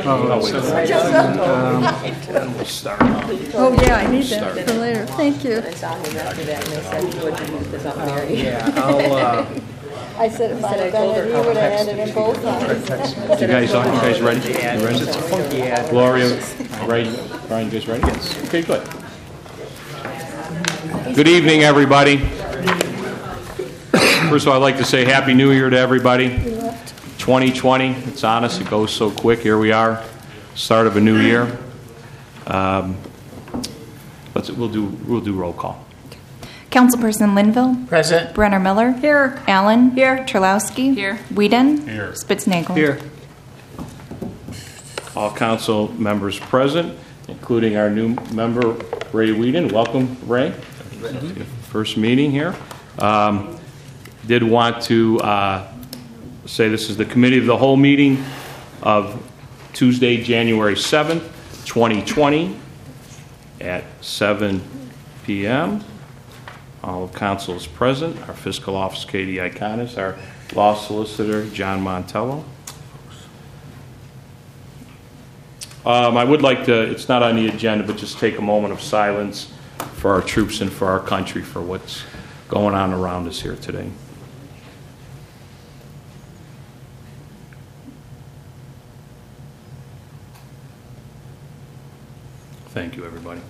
We'll start. Oh, yeah, I need that for later. Thank you. I saw him after that and I said, "Would you use this up, Mary?" Yeah, I'll, I said if I had done it, you would have had it in both eyes. You guys ready? You ready? it's a funky ad. Gloria, ready? Brian, you guys ready? Yes. Okay, good. Good evening, everybody. First of all, I'd like to say Happy New Year to everybody. 2020, it's on us. It goes so quick. Here we are, start of a new year. We'll do roll call. Councilperson Linville. Present. Brenner Miller. Here. Allen. Here. Terlowski. Here. Whedon. Here. Spitznagel. Here. All council members present, including our new member, Ray Whedon. Welcome, Ray. First meeting here. Did want to say this is the committee of the whole meeting of Tuesday, January 7th, 2020 at 7 p.m. All of council is present. Our fiscal officer, Katie Iconis, our law solicitor, John Montello. I would like to, it's not on the agenda, but just take a moment of silence for our troops and for our country for what's going on around us here today. Thank you, everybody.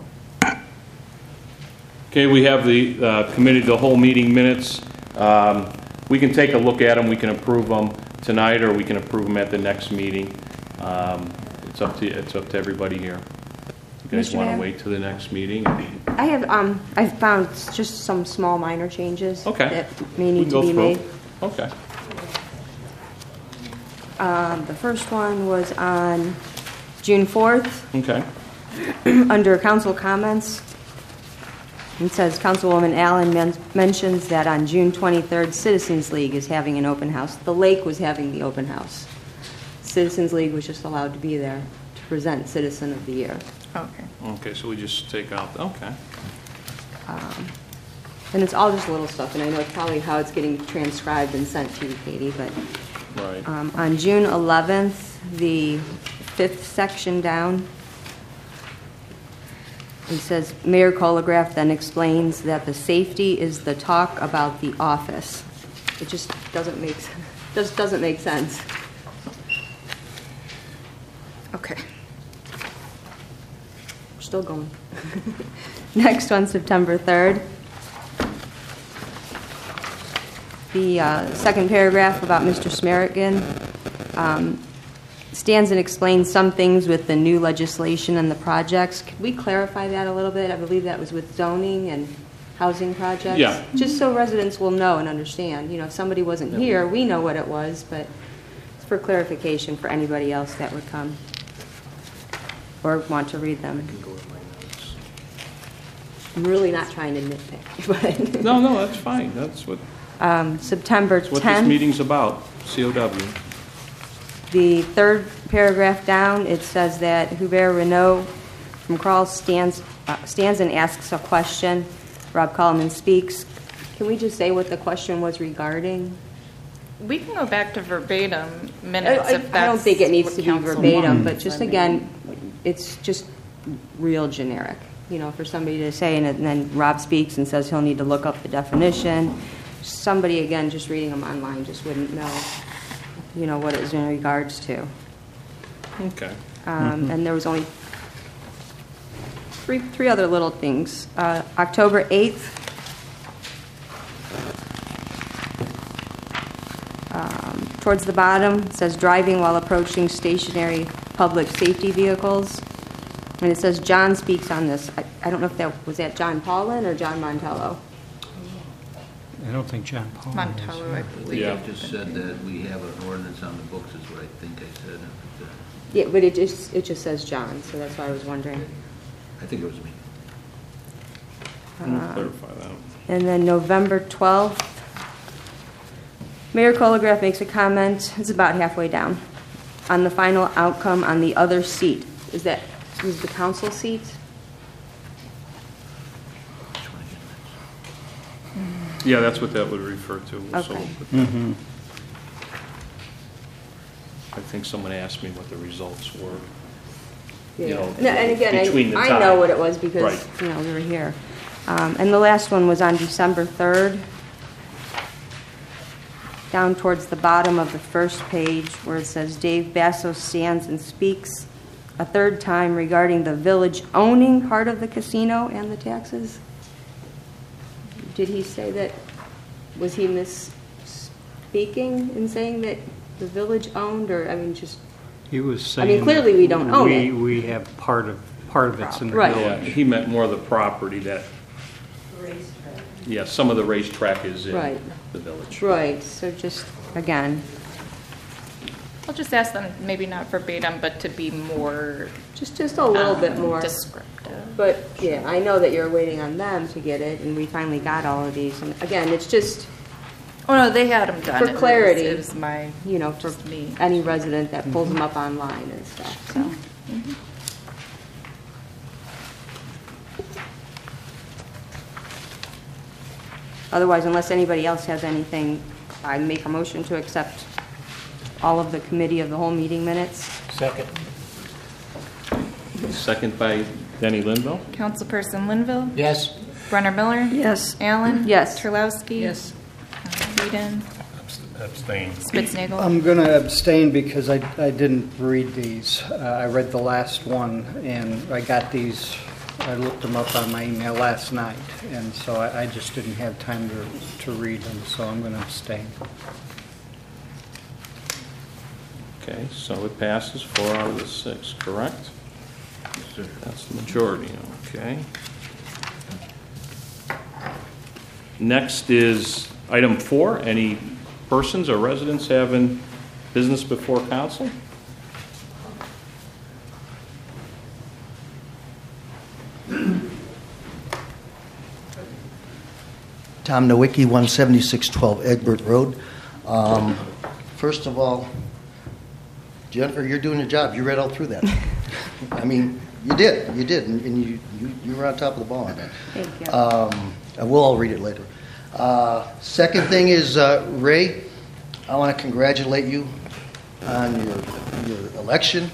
Okay, we have the committee of the whole meeting minutes. We can take a look at them. We can approve them tonight, or we can approve them at the next meeting. It's up to everybody here. You guys want to wait to the next meeting? I have I've found just some small minor changes Okay. that may need to be made. Okay. The first one was on June 4th. Okay. Under council comments, it says Councilwoman Allen mentions that on June 23rd, Citizens League is having an open house. The lake was having the open house. Citizens League was just allowed to be there to present Citizen of the Year. Okay. Okay, so we just take out, okay. And it's all just little stuff, and I know it's probably how it's getting transcribed and sent to you, Katie, but Right. on June 11th, the fifth section down, it says, Mayor Koligraf then explains that the safety is the talk about the office. It just doesn't make sense. Okay. We're still going. Next one, September 3rd. The second paragraph about Mr. Smerigan stands and explains some things with the new legislation and the projects. Could we clarify that a little bit? I believe that was with zoning and housing projects. Yeah. Just so residents will know and understand. You know, if somebody wasn't here, we know what it was, but it's for clarification for anybody else that would come or want to read them. I'm really not trying to nitpick. But No, that's fine. That's what September 10th. what this meeting's about, COW. The third paragraph down, it says that Hubert Renault from Carl stands and asks a question. Rob Coleman speaks. Can we just say what the question was regarding? We can go back to verbatim minutes if that's I don't think it needs what to be council verbatim, but wants. just I mean, again, it's just real generic. You know, for somebody to say, and then Rob speaks and says he'll need to look up the definition. Somebody, again, just reading them online just wouldn't know, you know, what it was in regards to. Okay. And there was only three other little things. October 8th, towards the bottom, it says driving while approaching stationary public safety vehicles. And it says John speaks on this. I don't know if that was John Paulin or John Montello. I don't think John Paul Montello, I believe. Yeah. I just said that we have an ordinance on the books is what I think I said. Yeah, but it just says John, so that's why I was wondering. I think it was me. We'll clarify that. And then November 12th, Mayor Koligraf makes a comment, it's about halfway down, on the final outcome on the other seat. Is the council seat? Yeah, that's what that would refer to. So Okay. we'll put that. I think someone asked me what the results were. Yeah. You know, No, and again, between the I time. know what it was because, Right. you know, we were here. And the last one was on December 3rd, down towards the bottom of the first page where it says, Dave Basso stands and speaks a third time regarding the village owning part of the casino and the taxes. Did he say that, was he misspeaking in saying that the village owned, or, I mean, just, He was I saying. mean, clearly we don't own it. We have part of it's in the Right. Yeah, village. he meant more the property that, yeah, some of the racetrack is in Right. the village. right, so just, again, I'll just ask them, maybe not verbatim, but to be more just a little bit more. descriptive. But, yeah, I know that you're waiting on them to get it, and we finally got all of these. And again, it's just, Oh, no, they had them done. For clarity. It was my, you know, for Just me. any resident that pulls them up online and stuff, so. Otherwise, unless anybody else has anything, I make a motion to accept all of the committee of the whole meeting minutes. Second. Second by Denny Linville. Councilperson Linville, Yes. Brenner Miller, Yes. Allen. Yes. Terlowski. Yes. Whedon, Abstain. Spitznagel. I'm going to abstain because I didn't read these. I read the last one, and I got these, I looked them up on my email last night, and so I just didn't have time to read them, so I'm going to abstain. Okay, so it passes 4 out of the 6, correct? Yes, sir. That's the majority, okay. Next is item 4. Any persons or residents having business before council? Tom Nowicki, 17612 Egbert Road. First of all, Jennifer, you're doing your job. You read all through that. I mean, you did, and you were on top of the ball on that. Thank you. And we'll all read it later. Second thing is, Ray, I want to congratulate you on your election.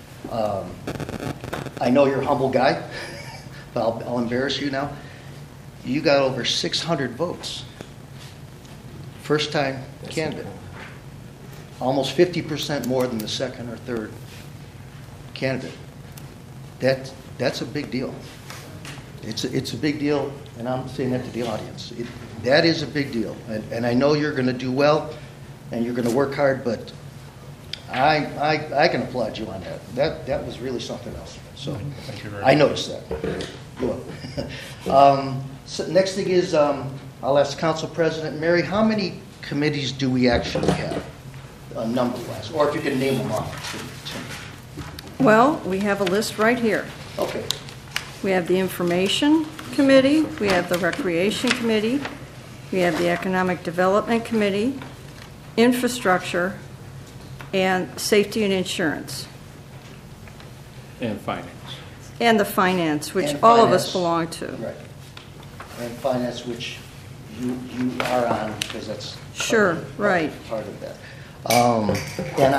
I know you're a humble guy, but I'll embarrass you now. You got over 600 votes. First time candidate. Almost 50% more than the second or third candidate. That's a big deal. It's a big deal, and I'm saying that to the audience. That is a big deal, and I know you're going to do well, and you're going to work hard, but I can applaud you on that. That was really something else. So Thank you very I much. noticed that. Good. So next thing is, I'll ask Council President Mary, how many committees do we actually have, number-wise? Or if you can name them off. Well, we have a list right here. Okay. We have the Information Committee, we have the Recreation Committee, we have the Economic Development Committee, Infrastructure, and Safety and Insurance, And finance. and the Finance, which And all of us Finance. belong to. Right. And Finance, which you are on, because that's Sure, part of- right. part of that. And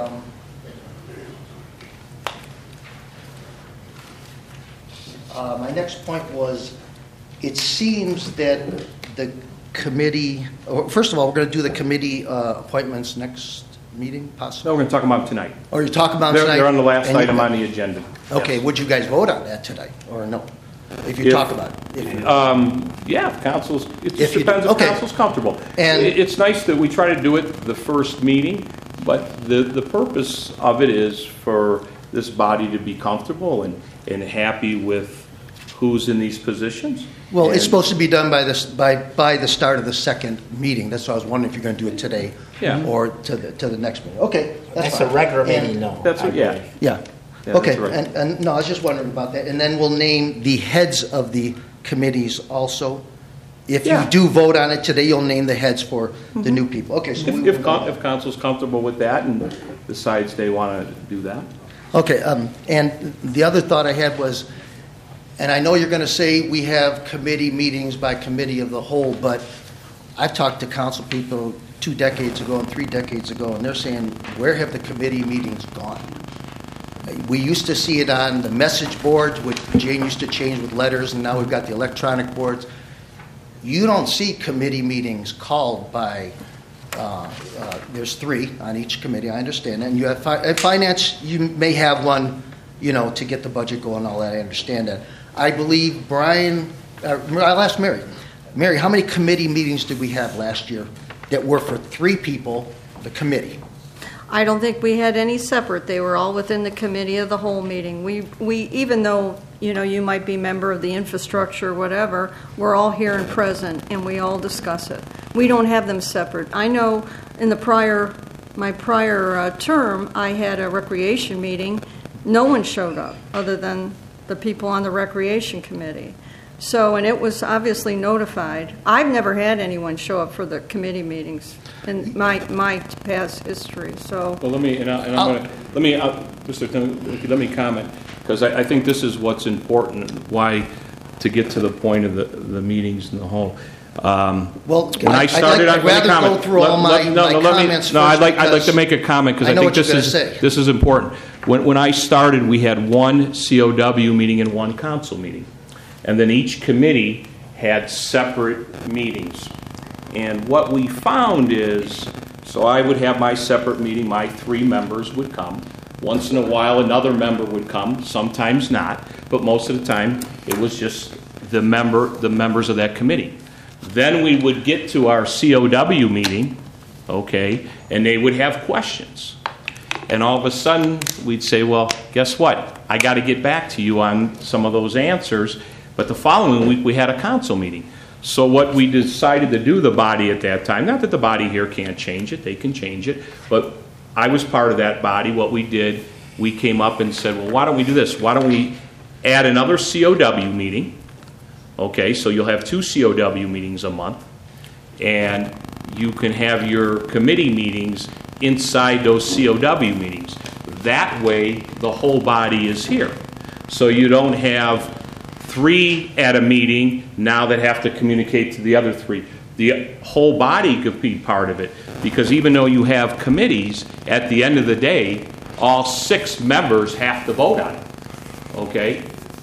my next point was, it seems that the committee, first of all, we're going to do the committee appointments next meeting, No, possibly? we're going to talk about tonight. Or you talk about They're tonight? they're on the last and you- item on the agenda. Okay, would you guys vote on that tonight, or no? If you If- talk about it. If you- Yeah, if council's, it If just you do- depends if okay. council's comfortable. And- It's nice that we try to do it the first meeting, but the purpose of it is for this body to be comfortable and happy with who's in these positions. Well, it's And- supposed to be done by the start of the second meeting. That's why I was wondering if you're going to do it today. Yeah. Or to the next meeting. Okay, That's fine. a regular And- meeting, though. That's what, yeah. Yeah. Yeah, Okay, that's right. and no, I was just wondering about that. And then we'll name the heads of the committees also. If you Yeah. do vote on it today, you'll name the heads for the new people. Okay, so we will. If council's comfortable with that and decides they want to do that. Okay, and the other thought I had was, and I know you're going to say we have committee meetings by committee of the whole, but I've talked to council people 2 decades ago and 3 decades ago, and they're saying, where have the committee meetings gone? We used to see it on the message boards, which Jane used to change with letters, and now we've got the electronic boards. You don't see committee meetings called by, there's 3 on each committee, I understand that. And you have finance, you may have one, to get the budget going and all that, I understand that. I believe Brian, I'll ask Mary. Mary, how many committee meetings did we have last year that were for 3 people, the committee? I don't think we had any separate. They were all within the committee of the whole meeting. We even though, you might be member of the infrastructure, whatever, we're all here and present, and we all discuss it. We don't have them separate. I know in my prior term, I had a recreation meeting. No one showed up other than the people on the recreation committee. So, and it was obviously notified. I've never had anyone show up for the committee meetings in my past history. So, Well, let me Mr. Tim, let me comment, because I think this is what's important, why to get to the point of the meetings in the whole. Well, When I started, I'd rather go through all my comments first. I'd like to make a comment, because I think this is important. When I started, we had one COW meeting and one council meeting. And then each committee had separate meetings. And what we found is, so I would have my separate meeting, my 3 members would come. Once in a while, another member would come, sometimes not, but most of the time, it was just the members of that committee. Then we would get to our COW meeting, okay, and they would have questions. And all of a sudden, we'd say, well, guess what? I got to get back to you on some of those answers. But the following week, we had a council meeting. So what we decided to do, the body at that time, not that the body here can't change it, they can change it, but I was part of that body. What we did, we came up and said, well, why don't we do this? Why don't we add another COW meeting? Okay, so you'll have 2 COW meetings a month, and you can have your committee meetings inside those COW meetings. That way, the whole body is here. So you don't have 3 at a meeting now that have to communicate to the other 3. The whole body could be part of it, because even though you have committees, at the end of the day, all 6 members have to vote on it. Okay?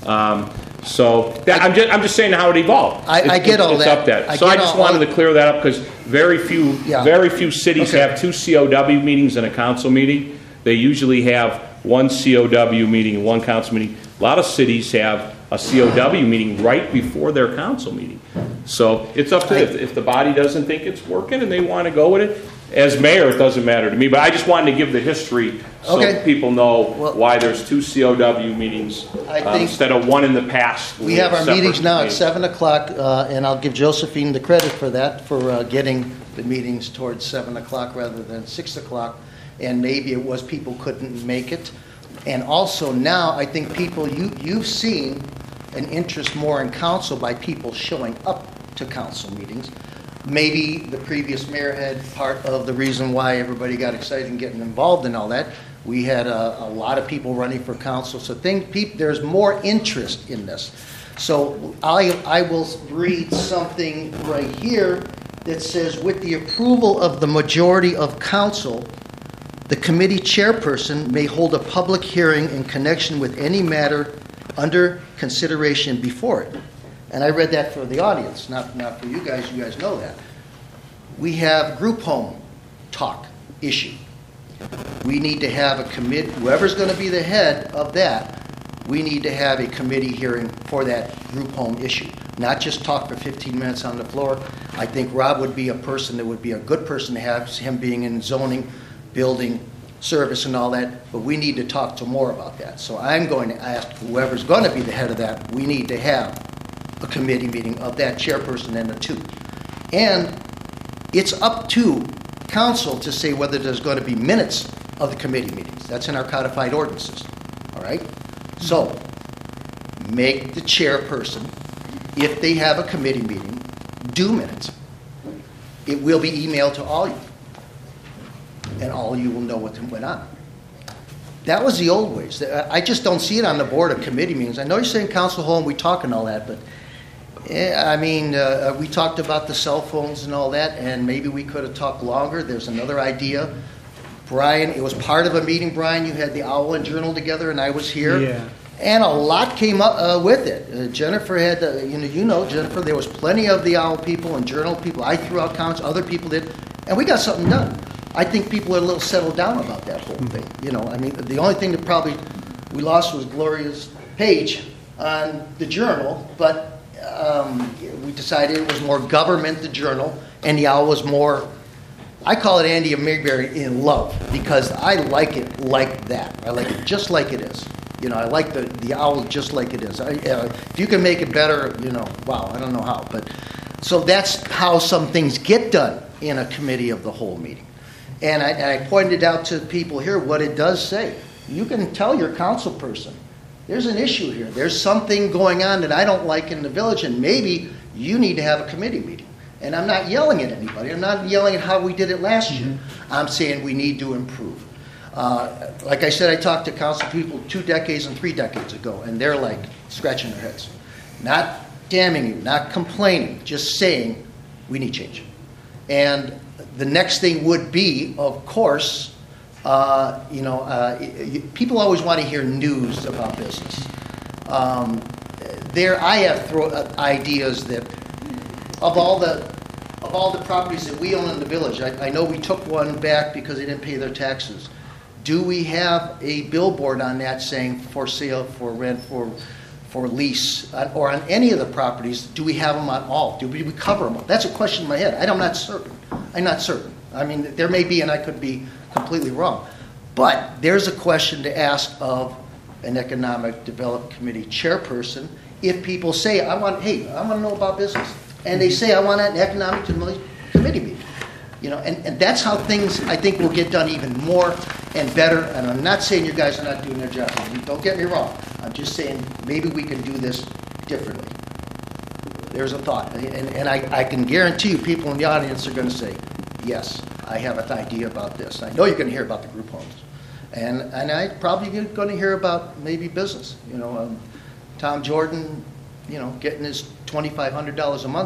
I'm just saying how it evolved. I get all that. It's up there. So I just wanted to clear that up, because very few cities have 2 COW meetings and a council meeting. They usually have 1 COW meeting and 1 council meeting. A lot of cities have a COW meeting right before their council meeting. So it's up to them. If the body doesn't think it's working and they want to go with it, as mayor, it doesn't matter to me. But I just wanted to give the history so people know why there's 2 COW meetings instead of 1 in the past. We have our meetings now at 7 o'clock, and I'll give Josephine the credit for that, for getting the meetings towards 7 o'clock rather than 6 o'clock. And maybe it was people couldn't make it. And also now, I think people, you've seen an interest more in council by people showing up to council meetings. Maybe the previous mayor had part of the reason why everybody got excited and getting involved in all that. We had a lot of people running for council, so there's more interest in this. So I will read something right here that says, with the approval of the majority of council, the committee chairperson may hold a public hearing in connection with any matter under consideration before it. And I read that for the audience, not for you guys. You guys know that. We have group home talk issue. We need to have a committee, whoever's going to be the head of that, we need to have a committee hearing for that group home issue. Not just talk for 15 minutes on the floor. I think Rob would be a person that would be a good person to have, him being in zoning, building, service and all that, but we need to talk to more about that. So I'm going to ask whoever's going to be the head of that, we need to have a committee meeting of that chairperson and the 2. And it's up to council to say whether there's going to be minutes of the committee meetings. That's in our codified ordinances. All right? So make the chairperson, if they have a committee meeting, do minutes. It will be emailed to all you. And all you will know what went on. That was the old ways. I just don't see it on the board of committee meetings. I know you're saying council hall and we talk and all that, but Yeah, I mean, we talked about the cell phones and all that, and maybe we could have talked longer. There's another idea. Brian, it was part of a meeting, Brian. You had the Owl and Journal together, and I was here. Yeah. And a lot came up with it. Jennifer had, Jennifer, there was plenty of the Owl people and Journal people. I threw out comments, other people did, and we got something done. I think people are a little settled down about that whole thing. I mean, the only thing that probably we lost was Gloria's page on the Journal, but we decided it was more government, the Journal, and the Owl was more, I call it Andy and Mayberry in love, because I like it like that. I like it just like it is. I like the Owl just like it is. If you can make it better, wow, I don't know how. But so that's how some things get done in a committee of the whole meeting. And I pointed out to people here what it does say. You can tell your council person, there's an issue here. There's something going on that I don't like in the village, and maybe you need to have a committee meeting. And I'm not yelling at anybody. I'm not yelling at how we did it last year. I'm saying we need to improve. Like I said, I talked to council people 2 decades and 3 decades ago, and they're like scratching their heads. Not damning you, not complaining, just saying we need change. And the next thing would be, of course, people always want to hear news about business. I have ideas that of all the properties that we own in the village, I know we took one back because they didn't pay their taxes. Do we have a billboard on that saying for sale, for rent, for lease, or on any of the properties? Do we have them on all? Do we cover them all? That's a question in my head. I'm not certain. I mean, there may be, and I could be completely wrong. But there's a question to ask of an Economic Development Committee chairperson. If people say, I want to know about business, and they say, I want an Economic Committee meeting. And that's how things, I think, will get done even more and better. And I'm not saying you guys are not doing their job. Don't get me wrong. I'm just saying maybe we can do this differently. There's a thought. And I can guarantee you people in the audience are going to say, yes, I have an idea about this. I know you're going to hear about the group homes. And I'm probably going to hear about maybe business. Tom Jordan, getting his $2,500 a month.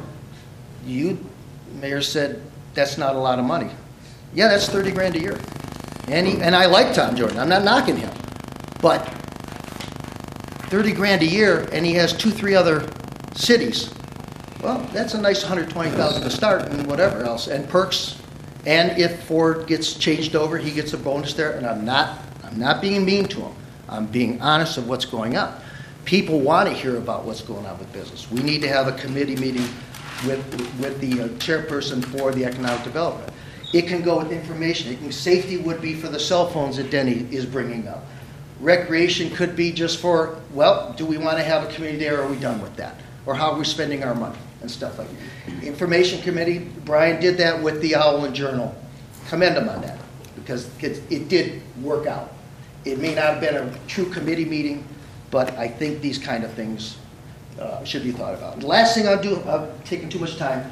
Mayor said, that's not a lot of money. Yeah, that's $30,000 a year. And I like Tom Jordan. I'm not knocking him. But $30,000 a year, and he has 2-3 other cities. Well, that's a nice $120,000 to start, and whatever else, and perks. And if Ford gets changed over, he gets a bonus there. And I'm not being mean to him. I'm being honest of what's going on. People want to hear about what's going on with business. We need to have a committee meeting with the chairperson for the economic development. It can go with information. Safety would be for the cell phones that Denny is bringing up. Recreation could be just for, do we want to have a committee there, or are we done with that? Or how are we spending our money and stuff like that. Information committee, Brian did that with the Owl and Journal. Commend him on that, because it did work out. It may not have been a true committee meeting, but I think these kind of things should be thought about. The last thing I'll do, I'm taking too much time.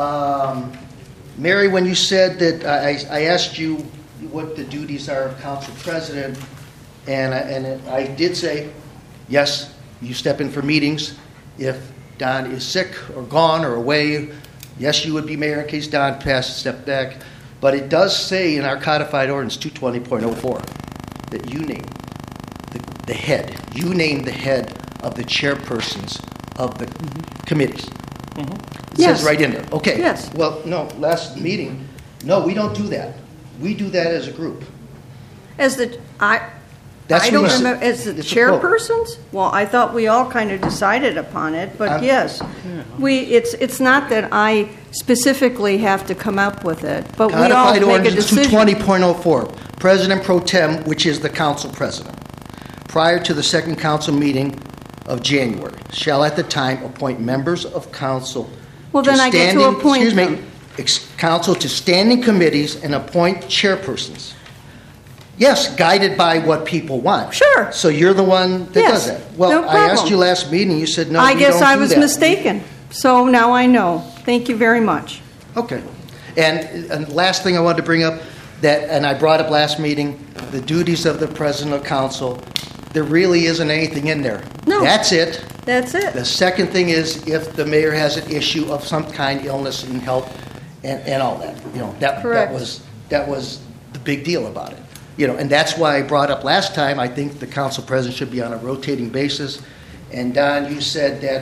Mary, when you said that, I asked you what the duties are of council president, and I did say, yes, you step in for meetings. If Don is sick or gone or away, yes, you would be mayor in case Don passed a step back. But it does say in our codified ordinance 220.04 that you name the head. You name the head of the chairpersons of the committees. It says right in there. Okay. Yes. Well, no, last meeting, no, we don't do that. We do that as a group. I don't remember, as the chairpersons? Well, I thought we all kind of decided upon it, but yes. It's not that I specifically have to come up with it, but we all Codified make a ordinance decision. 220.04, President Pro Tem, which is the council president, prior to the second council meeting of January, shall at the time appoint members of council. Well, then I get to appoint them. Council to standing committees and appoint chairpersons. Yes, guided by what people want. Sure. So you're the one that Yes, does that. Well, no I asked problem. you last meeting, you said, no, I we guess don't I do was that. mistaken, so now I know. Thank you very much. Okay. And last thing I wanted to bring up, and I brought up last meeting, the duties of the president of council. There really isn't anything in there. No. That's it. That's it. The second thing is if the mayor has an issue of some kind, illness and health and all that. Correct. That was the big deal about it. And that's why I brought up last time, I think the council president should be on a rotating basis. And Don, you said that,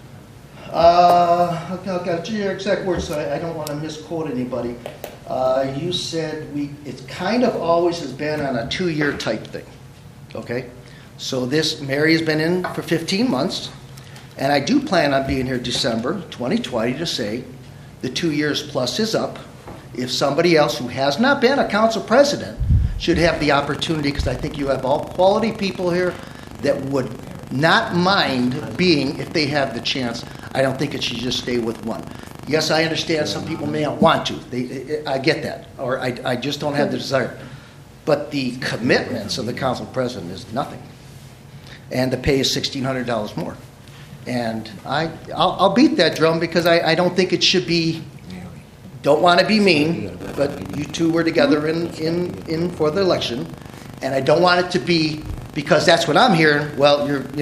I've got your exact words, so I don't want to misquote anybody. You said it kind of always has been on a 2-year type thing, okay? So Mary has been in for 15 months, and I do plan on being here December 2020 to say the 2 years plus is up. If somebody else who has not been a council president should have the opportunity, because I think you have all quality people here that would not mind being, if they have the chance. I don't think it should just stay with one. Yes, I understand some people may not want to. I get that, or I just don't have the desire. But the commitments of the council president is nothing. And the pay is $1,600 more. And I'll beat that drum because I don't think it should be, don't want to be mean, but you two were together in for the election. And I don't want it to be, because that's what I'm hearing, well,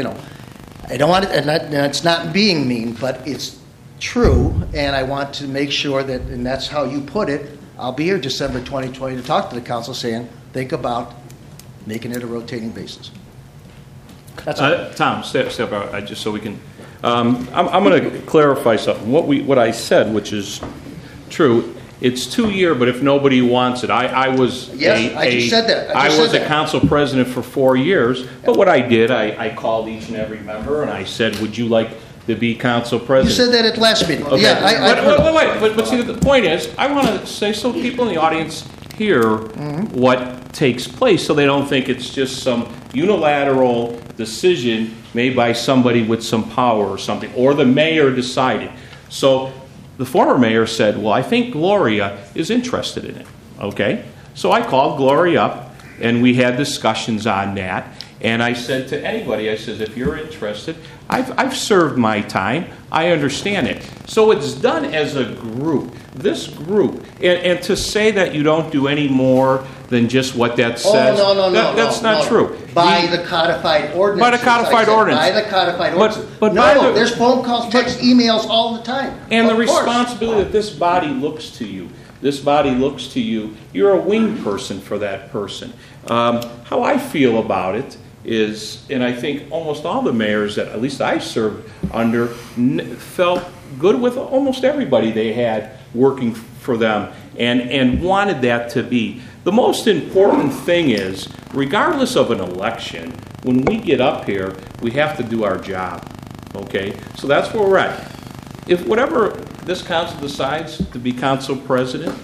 I don't want it, and it's not being mean, but it's true, and I want to make sure that, and that's how you put it, I'll be here December 2020 to talk to the council saying, think about making it a rotating basis. That's all. Tom, step out, just so we can. I'm going to clarify something. What I said, which is true, it's 2 year, but if nobody wants it, I was I just said that. I was a council president for 4 years. But what I did, I called each and every member and I said, "Would you like to be council president?" You said that at last meeting. Okay. Yeah, but see, the point is, I want to say so people in the audience hear what takes place, so they don't think it's just some unilateral decision made by somebody with some power or something, or the mayor decided. So the former mayor said, well, I think Gloria is interested in it, okay? So I called Gloria up, and we had discussions on that, and I said to anybody, I said, if you're interested, I've served my time, I understand it. So it's done as a group, this group, and to say that you don't do any more than just what that says, that's not true. By the codified ordinance. By the codified ordinance. By the codified ordinance. But there's phone calls, texts, emails all the time. And the responsibility that this body looks to you. This body looks to you. You're a wing person for that person. How I feel about it is, and I think almost all the mayors that at least I served under felt good with almost everybody they had working for them and wanted that to be. The most important thing is, regardless of an election, when we get up here, we have to do our job, okay? So that's where we're at. If whatever this council decides to be council president,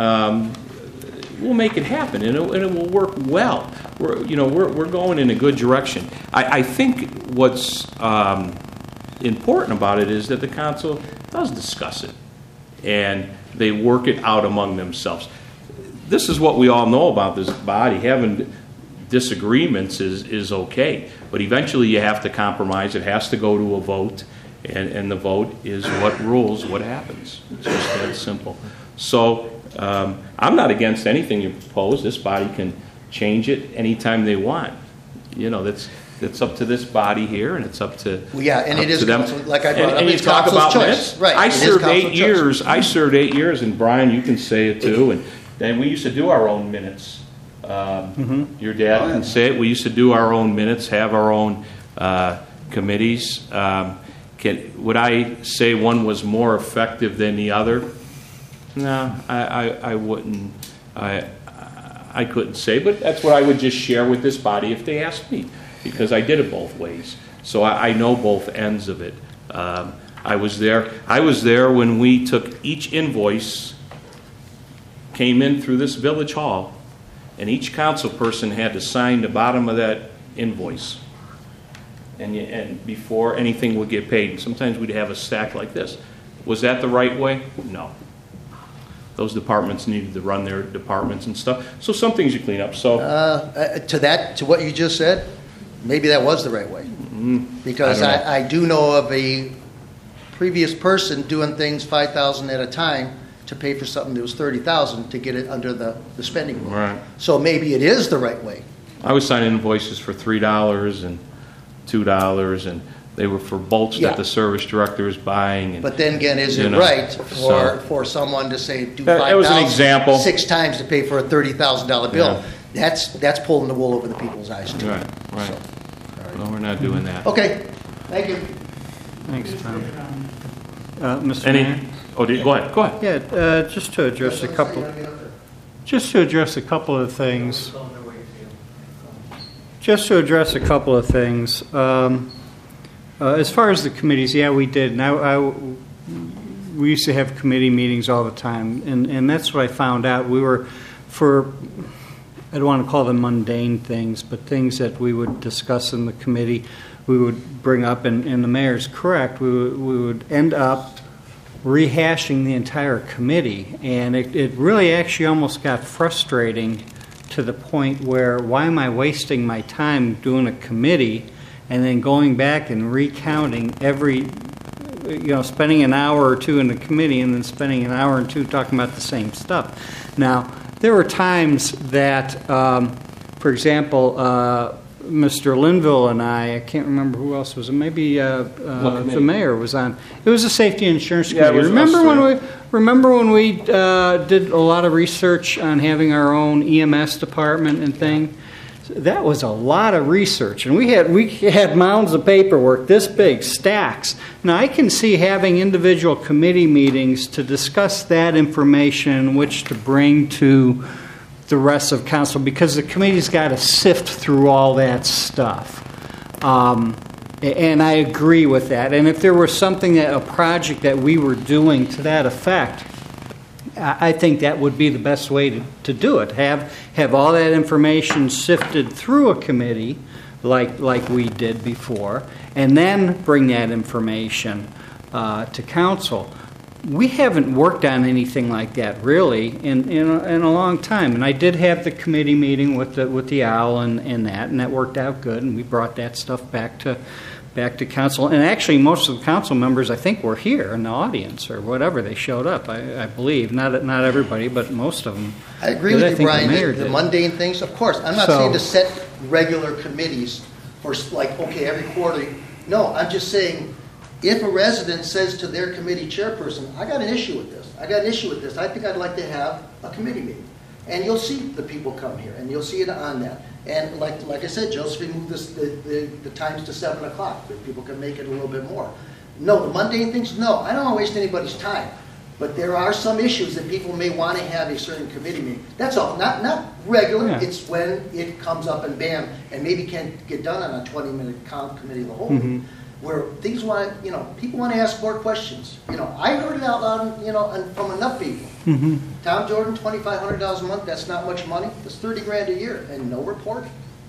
we'll make it happen, and it will work well. We're going in a good direction. I think what's important about it is that the council does discuss it, and they work it out among themselves. This is what we all know about this body. Having disagreements is okay, but eventually you have to compromise. It has to go to a vote, and the vote is what rules what happens. It's just that simple. So I'm not against anything you propose. This body can change it anytime they want. That's up to this body here, and it's up to it is them. Like I brought up, and you it's talk about choice. minutes. Right. I served 8 years. I served 8 years, and Brian, you can say it too. And we used to do our own minutes. Your dad can say it. We used to do our own minutes, have our own committees. Would I say one was more effective than the other? No, I wouldn't. I couldn't say, but that's what I would just share with this body if they asked me, because I did it both ways. So I know both ends of it. I was there. I was there when we took each invoice, came in through this village hall, and each council person had to sign the bottom of that invoice. And before anything would get paid, sometimes we'd have a stack like this. Was that the right way? No. Those departments needed to run their departments and stuff. So some things you clean up. So to what you just said, maybe that was the right way. Because I do know of a previous person doing things $5,000 at a time to pay for something that was $30,000 to get it under the spending rule. Right. So maybe it is the right way. I was signing invoices for $3 and $2, and They were for bolts Yeah. that the service director is buying. And, But then again, is You it know, right so- for someone to say, do That was an 5,000 example. 6 times to pay for a $30,000 bill? Yeah. That's pulling the wool over the people's eyes, too. Right, right. No, we're not doing that. Okay, thank you. Thanks, Tom. Mr. Any? Mayor? Oh, go ahead. Go ahead. Yeah, just to address a couple of things. As far as the committees, yeah, we did. We used to have committee meetings all the time, and that's what I found out. We were for, I don't want to call them mundane things, but things that we would discuss in the committee, we would bring up, and the mayor's correct, we would end up rehashing the entire committee, and it really actually almost got frustrating to the point where, why am I wasting my time doing a committee and then going back and recounting spending an hour or two in the committee and then spending an hour or two talking about the same stuff. Now, there were times that, for example, Mr. Linville and I can't remember who else was it, maybe the mayor was on. It was the Safety and Insurance Yeah, Committee. it was us Remember when we did a lot of research on having our own EMS department and thing? That was a lot of research, and we had mounds of paperwork this big, stacks. Now I can see having individual committee meetings to discuss that information, which to bring to the rest of council, because the committee's got to sift through all that stuff. And I agree with that. And if there was a project that we were doing to that effect, I think that would be the best way to do it. Have all that information sifted through a committee, like we did before, and then bring that information to council. We haven't worked on anything like that really in a long time. And I did have the committee meeting with the OWL and that worked out good. And we brought that stuff back to council. And actually, most of the council members, I think, were here in the audience or whatever. They showed up, I believe. Not everybody, but most of them. I agree with you, Brian. The did. mundane things, of course. I'm not saying to set regular committees for every quarter. No, I'm just saying, if a resident says to their committee chairperson, I got an issue with this. I think I'd like to have a committee meeting. And you'll see the people come here, and you'll see it on that. And like I said, Josephine moved the times to 7 o'clock, that people can make it a little bit more. No, the mundane things, no. I don't want to waste anybody's time. But there are some issues that people may want to have a certain committee meeting. That's all. Not regular. Yeah. It's when it comes up and bam, and maybe can't get done on a 20-minute committee of the whole. Mm-hmm. Where things people want to ask more questions. I heard it out loud, from enough people. Mm-hmm. Tom Jordan, $2,500 a month, that's not much money. That's $30,000 a year, and no report.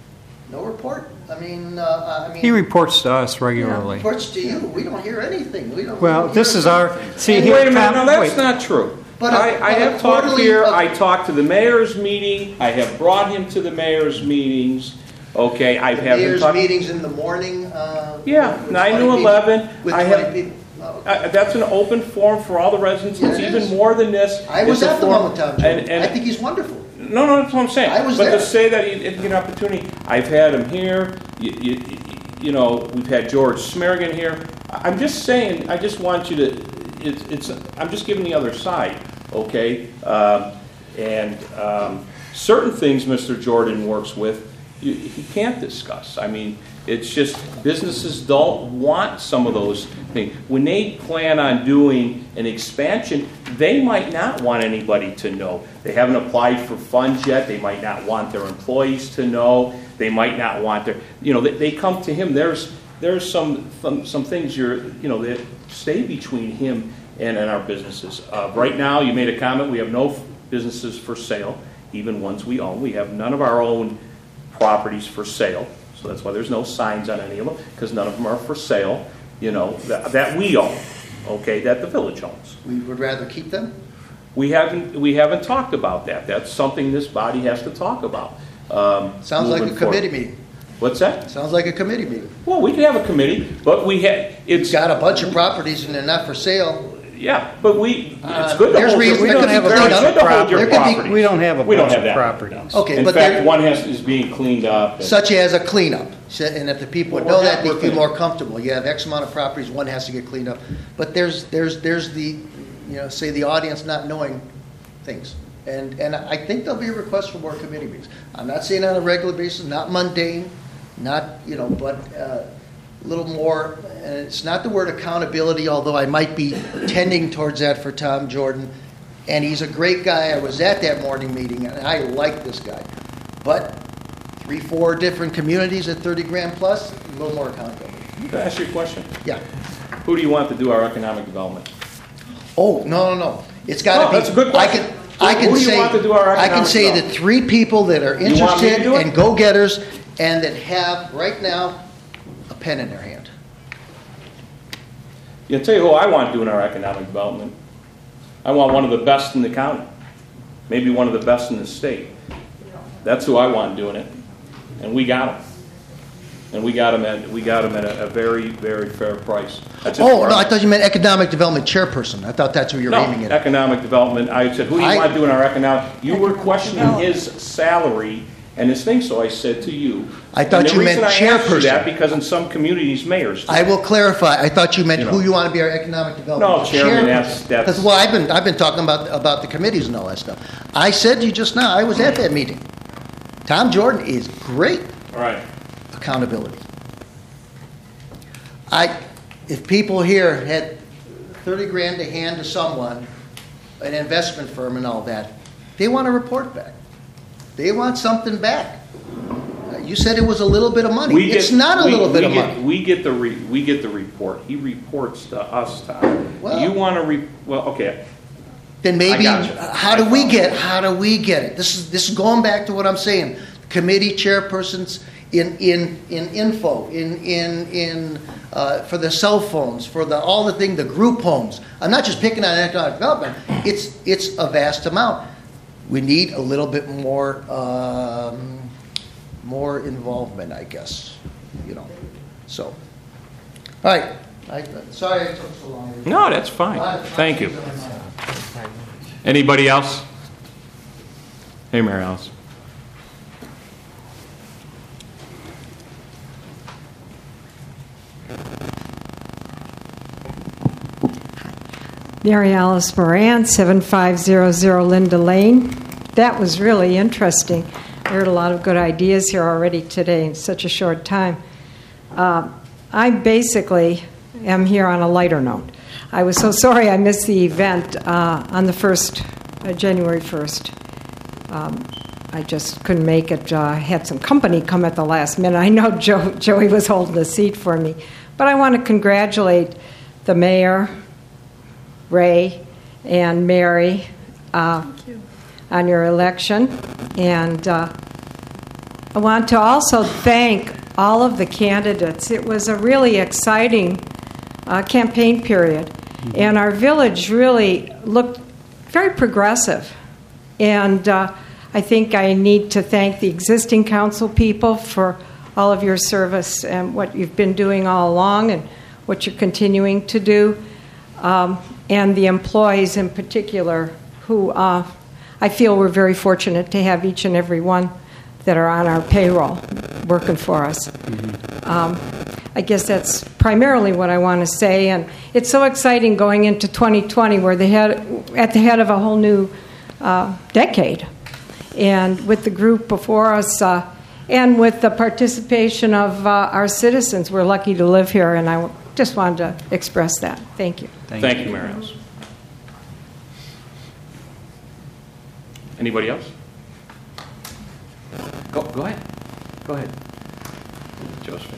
I mean, he reports to us regularly. Reports to you. We don't hear anything. This is our. See, wait a minute. No, that's not true. But I have talked here. I talked to the mayor's meeting. I have brought him to the mayor's meetings. Okay, I've had mayor's meetings in the morning. 9 to 11. With 20 people. That's an open forum for all the residents. It's even more than this. I was at the one with Tom Jordan. I think he's wonderful. No, that's what I'm saying. I was there. To say that he didn't get an opportunity, I've had him here. We've had George Smergan here. I'm just saying. I just want you to. I'm just giving the other side, okay? Certain things Mr. Jordan works with, he can't discuss. I mean, it's just businesses don't want some of those things. When they plan on doing an expansion, they might not want anybody to know. They haven't applied for funds yet. They might not want their employees to know. They might not want they come to him. There's some things that stay between him and our businesses. Right now, you made a comment. We have no businesses for sale, even ones we own. We have none of our own properties for sale. So that's why there's no signs on any of them, because none of them are for sale, that we own, okay, that the village owns. We would rather keep them? We haven't talked about that. That's something this body has to talk about. Sounds like a committee meeting. What's that? Sounds like a committee meeting. Well, we could have a committee, but it's got a bunch of properties and they're not for sale. Yeah, but it's good to there's hold reasons your, there could be it's very cleanup. good to hold your There could be- property. We don't have a We don't bunch have of that. properties. Okay, In but fact, there- one is being cleaned up. and- Such as a cleanup, and if the people would Well, know we're that, they'd working feel it. more comfortable. You have X amount of properties, one has to get cleaned up. But there's the, say the audience not knowing things. And I think there'll be a request for more committee meetings. I'm not saying on a regular basis, not mundane, not, but a little more, and it's not the word accountability, although I might be tending towards that for Tom Jordan. And he's a great guy. I was at that morning meeting, and I like this guy. But 3-4 different communities at 30 grand plus, a little more accountability. Can I ask you a question? Yeah. Who do you want to do our economic development? Oh, no. It's got to No, be. that's a good question. I can Who do you say, want to do our I can economic say that development? 3 people that are You want me to interested do it? and go-getters and that have, right now, a pen in their hand. Yeah, I'll tell you who I want doing our economic development. I want one of the best in the county, maybe one of the best in the state. That's who I want doing it, and we got him. And we got him at a very, very fair price. That's it Oh, for no, us. I thought you meant economic development chairperson. I thought that's who you're No, aiming at. economic development. I said, who do you I- want doing our economic? You were questioning his salary and his thing, so I said to you. I thought and you meant The reason I asked you chairperson. that, because in some communities, mayors. do. I will clarify. I thought you meant You know. who you want to be our economic development No, Chairman, that's- Because, well, I've been talking about the committees and all that stuff. I said to you just now, I was at that meeting. Tom Jordan is great All right. accountability. If people here had 30 grand to hand to someone, an investment firm and all that, they want a report back. They want something back. You said it was a little bit of money. It's not a little bit of money. We get the report. He reports to us, Tom. Well- You want to okay. Then maybe, I gotcha. how do we get it? This is going back to what I'm saying. Committee chairpersons in info, for the cell phones, for all the thing, the group homes. I'm not just picking on economic development. It's a vast amount. We need a little bit more involvement, I guess. So, all right. Sorry I took so long. No, that's fine. Thank you. Anybody else? Hey, Mary Alice. Mary Alice Moran, 7500 Linda Lane. That was really interesting. I heard a lot of good ideas here already today in such a short time. I basically am here on a lighter note. I was so sorry I missed the event on the January 1st. I just couldn't make it. I had some company come at the last minute. I know Joey was holding the seat for me. But I want to congratulate the mayor, Ray, and Mary on your election. And I want to also thank all of the candidates. It was a really exciting campaign period. And our village really looked very progressive. And I think I need to thank the existing council people for all of your service and what you've been doing all along and what you're continuing to do. And the employees in particular, who I feel we're very fortunate to have each and every one that are on our payroll working for us. I guess that's primarily what I want to say. And it's so exciting going into 2020, where at the head of a whole new decade. And with the group before us, and with the participation of our citizens, we're lucky to live here, and I just wanted to express that. Thank you. Thank you, Mary Alice. Anybody else? Go ahead. Go ahead. Josephine.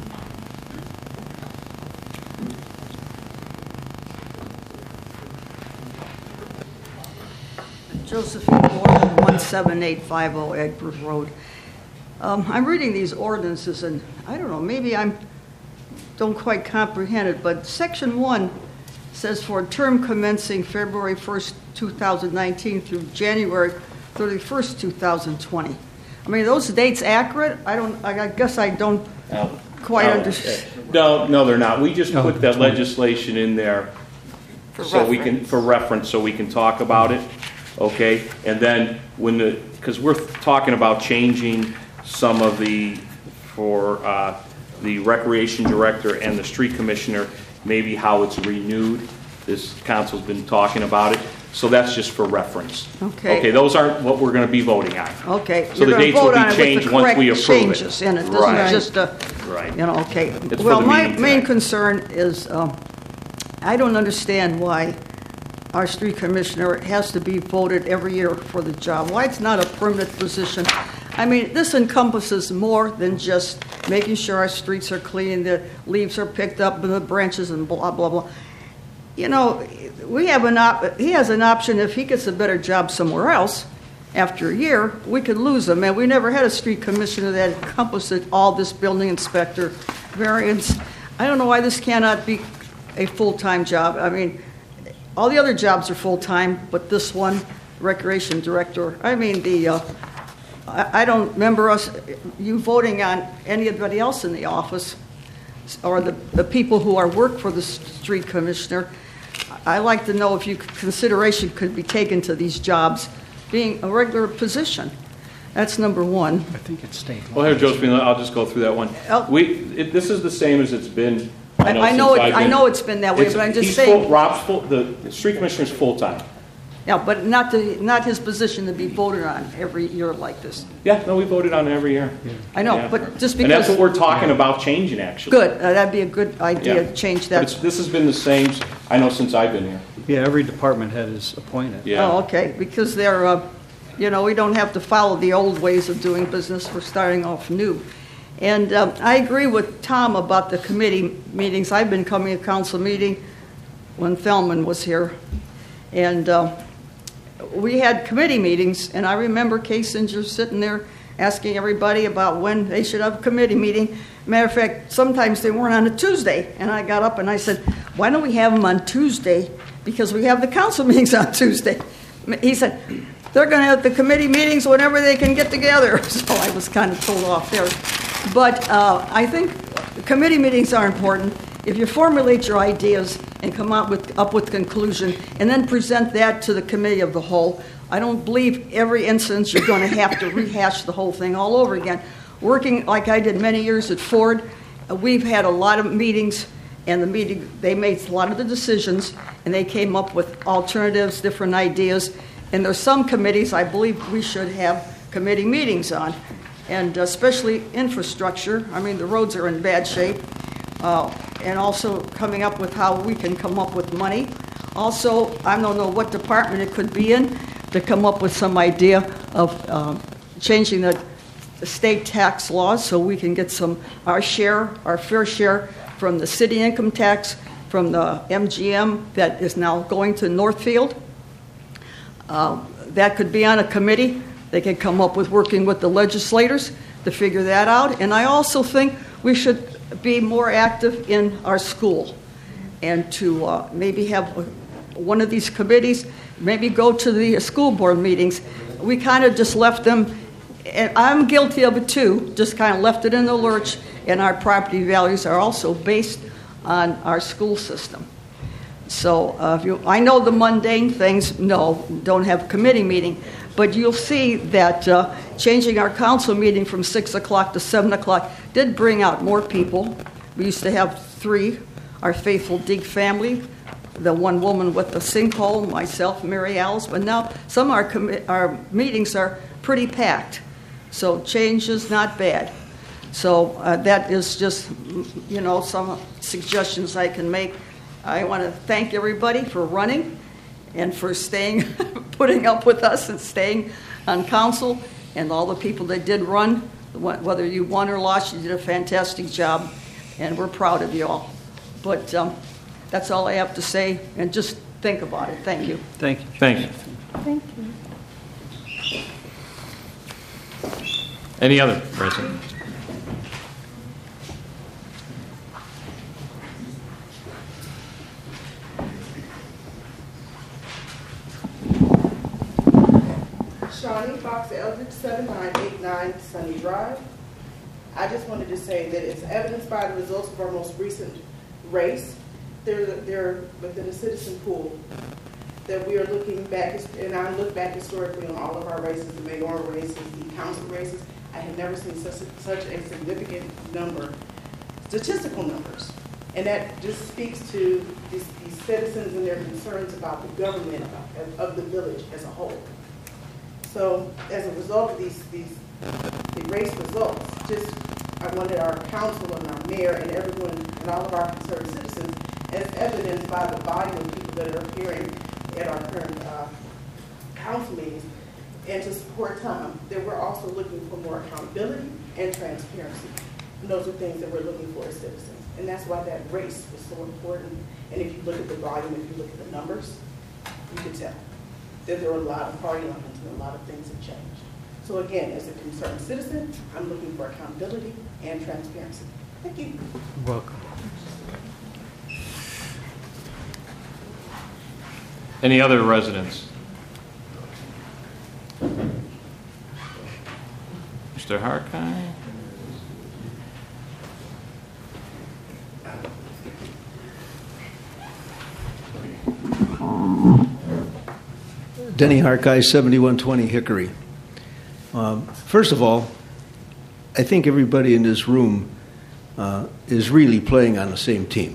Josephine Gordon, 17850 Egbert Road. I'm reading these ordinances, and I don't know, maybe I don't quite comprehend it, but Section 1 says for a term commencing February 1st, 2019 through January 31st, 2020. I mean, are those dates accurate? I guess I don't quite understand. No, they're not. We just put that legislation in there so we can, for reference, so we can talk about it, okay? And then because we're talking about changing some of for the recreation director and the street commissioner, maybe how it's renewed. This council's been talking about it, so that's just for reference. Okay. Okay, those aren't what we're going to be voting on. Okay. So the You're gonna dates will vote on be it with the changed once we correct approve it. changes in it. This Right. is just a, Right. okay. It's for Well, the my meeting main tonight. concern is, I don't understand why our street commissioner has to be voted every year for the job. Why it's not a permanent position. I mean, this encompasses more than just making sure our streets are clean, the leaves are picked up, and the branches and blah, blah, blah. You know, he has an option if he gets a better job somewhere else. After a year, we could lose him. And we never had a street commissioner that encompassed all this building inspector variance. I don't know why this cannot be a full-time job. I mean, all the other jobs are full-time, but this one, recreation director, I mean, I don't remember you voting on anybody else in the office or the people who work for the street commissioner. I like to know if consideration could be taken to these jobs being a regular position. That's number one. I think it's state law. Well, here, Josephine, I'll just go through that one. Oh. This is the same as it's been. I know it's been that way, but I'm just saying. The street commissioner's full-time. Yeah, but not his position to be voted on every year like this. Yeah, no, we voted on it every year. I know, Yeah. but just And that's because. what we're talking about changing, actually. Good, that'd be a good idea, Yeah. to change But that. this has been the same, I know, since I've been here. Yeah, every department head is appointed. Yeah. Oh, okay, because they're, we don't have to follow the old ways of doing business, we're starting off new. And I agree with Tom about the committee meetings. I've been coming to council meeting when Feldman was here. And we had committee meetings, and I remember Kasinger sitting there asking everybody about when they should have a committee meeting. Matter of fact, sometimes they weren't on a Tuesday. And I got up and I said, why don't we have them on Tuesday? Because we have the council meetings on Tuesday. He said, they're going to have the committee meetings whenever they can get together. So I was kind of told off there. But I think committee meetings are important. If you formulate your ideas and come up with conclusion and then present that to the committee of the whole, I don't believe every instance you're going to have to rehash the whole thing all over again. Working like I did many years at Ford, we've had a lot of meetings, and they made a lot of the decisions, and they came up with alternatives, different ideas. And there's some committees I believe we should have committee meetings on, and especially infrastructure. I mean, the roads are in bad shape. And also coming up with how we can come up with money. Also, I don't know what department it could be in, to come up with some idea of changing the state tax laws so we can get our fair share from the city income tax, from the MGM that is now going to Northfield. That could be on a committee. They could come up with working with the legislators to figure that out. And I also think we should be more active in our school, and to maybe have one of these committees, maybe go to the school board meetings. We kind of just left them, and I'm guilty of it too, just kind of left it in the lurch, and our property values are also based on our school system. So I know the mundane things, no, don't have a committee meeting, but you'll see that changing our council meeting from 6 o'clock to 7 o'clock did bring out more people. We used to have 3, our faithful Dig family, the one woman with the sinkhole, myself, Mary Alice, but now some of our meetings are pretty packed. So change is not bad. So that is just, some suggestions I can make. I want to thank everybody for running and for staying, putting up with us and staying on council, and all the people that did run, whether you won or lost, you did a fantastic job, and we're proud of you all. But that's all I have to say, and just think about it. Thank you. Thank you. Thank you. Thank you. Any other residents? Shawnee Fox Eldridge, 7989 Sunny Drive. I just wanted to say that it's evidenced by the results of our most recent race they're within the citizen pool that we are looking back, and I look back historically on all of our races, the mayoral races, the council races. I have never seen such a significant number, statistical numbers. And that just speaks to these citizens and their concerns about the government of the village as a whole. So as a result of the race results, I wanted our council and our mayor and everyone and all of our concerned citizens, as evidenced by the volume of people that are appearing at our current council meetings, and to support Tom, that we're also looking for more accountability and transparency. And those are things that we're looking for as citizens. And that's why that race was so important. And if you look at the volume, if you look at the numbers, you can tell that there were a lot of party lines and a lot of things have changed. So again, as a concerned citizen, I'm looking for accountability and transparency. Thank you. You're welcome. Any other residents? Mr. Harkine? Denny Harkeye, 7120 Hickory. First of all, I think everybody in this room is really playing on the same team.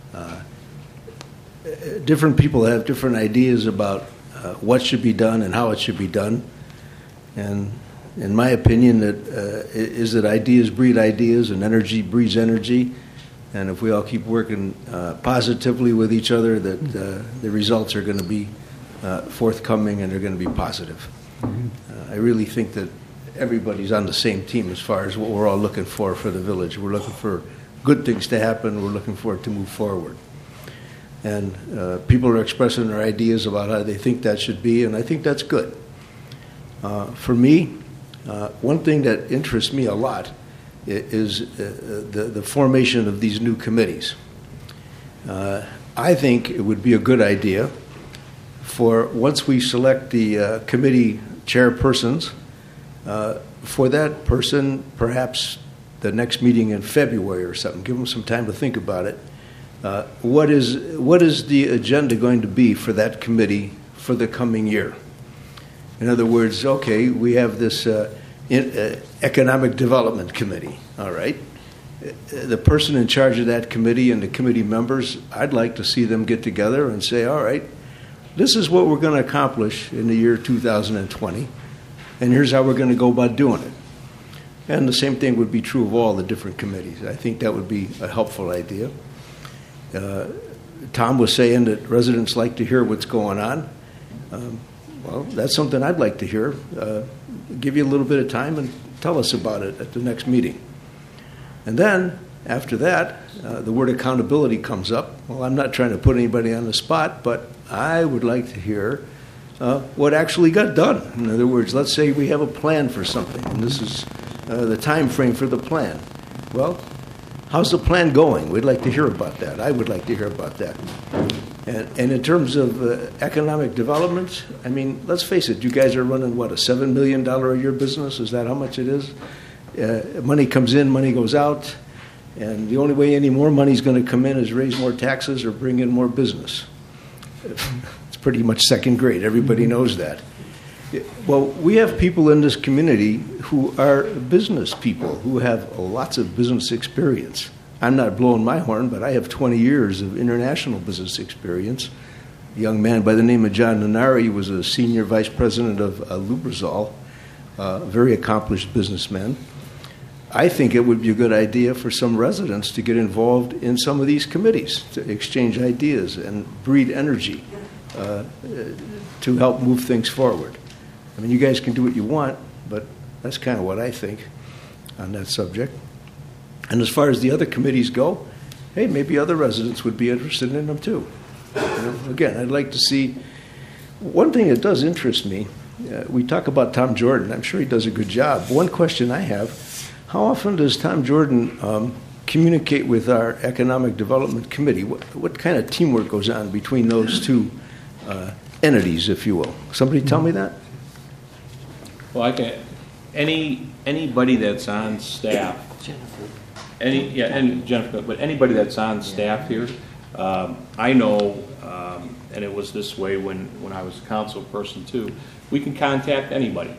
Different people have different ideas about what should be done and how it should be done. And in my opinion, that ideas breed ideas and energy breeds energy. And if we all keep working positively with each other, that the results are going to be forthcoming and they're going to be positive. I really think that everybody's on the same team as far as what we're all looking for the village. We're looking for good things to happen. We're looking for it to move forward. And people are expressing their ideas about how they think that should be, and I think that's good. For me, one thing that interests me a lot is the formation of these new committees. I think it would be a good idea for, once we select the committee chairpersons, for that person, perhaps the next meeting in February or something, give them some time to think about it. What is the agenda going to be for that committee for the coming year? In other words, okay, we have this economic development committee, all right? The person in charge of that committee and the committee members, I'd like to see them get together and say, all right, this is what we're going to accomplish in the year 2020, and here's how we're going to go about doing it. And the same thing would be true of all the different committees. I think that would be a helpful idea. Tom was saying that residents like to hear what's going on. Well, that's something I'd like to hear. Give you a little bit of time and tell us about it at the next meeting. And then, after that, the word accountability comes up. Well, I'm not trying to put anybody on the spot, but I would like to hear what actually got done. In other words, let's say we have a plan for something, and this is the time frame for the plan. Well, how's the plan going? We'd like to hear about that. I would like to hear about that. And in terms of economic development, I mean, let's face it, you guys are running, what, a $7 million a year business? Is that how much it is? Money comes in, money goes out, and the only way any more money is going to come in is raise more taxes or bring in more business. It's pretty much second grade. Everybody knows that. Well, we have people in this community who are business people, who have lots of business experience. I'm not blowing my horn, but I have 20 years of international business experience. A young man by the name of John Nanari was a senior vice president of Lubrizol, a very accomplished businessman. I think it would be a good idea for some residents to get involved in some of these committees, to exchange ideas and breed energy to help move things forward. I mean, you guys can do what you want, but that's kind of what I think on that subject. And as far as the other committees go, hey, maybe other residents would be interested in them too. You know, again, I'd like to see. One thing that does interest me, we talk about Tom Jordan. I'm sure he does a good job. One question I have, how often does Tom Jordan communicate with our Economic Development Committee? What kind of teamwork goes on between those two entities, if you will? Somebody tell me that? Well, I can. Anybody that's on staff. Jennifer. And Jennifer, but anybody that's on staff here, I know, and it was this way when I was a council person too, we can contact anybody.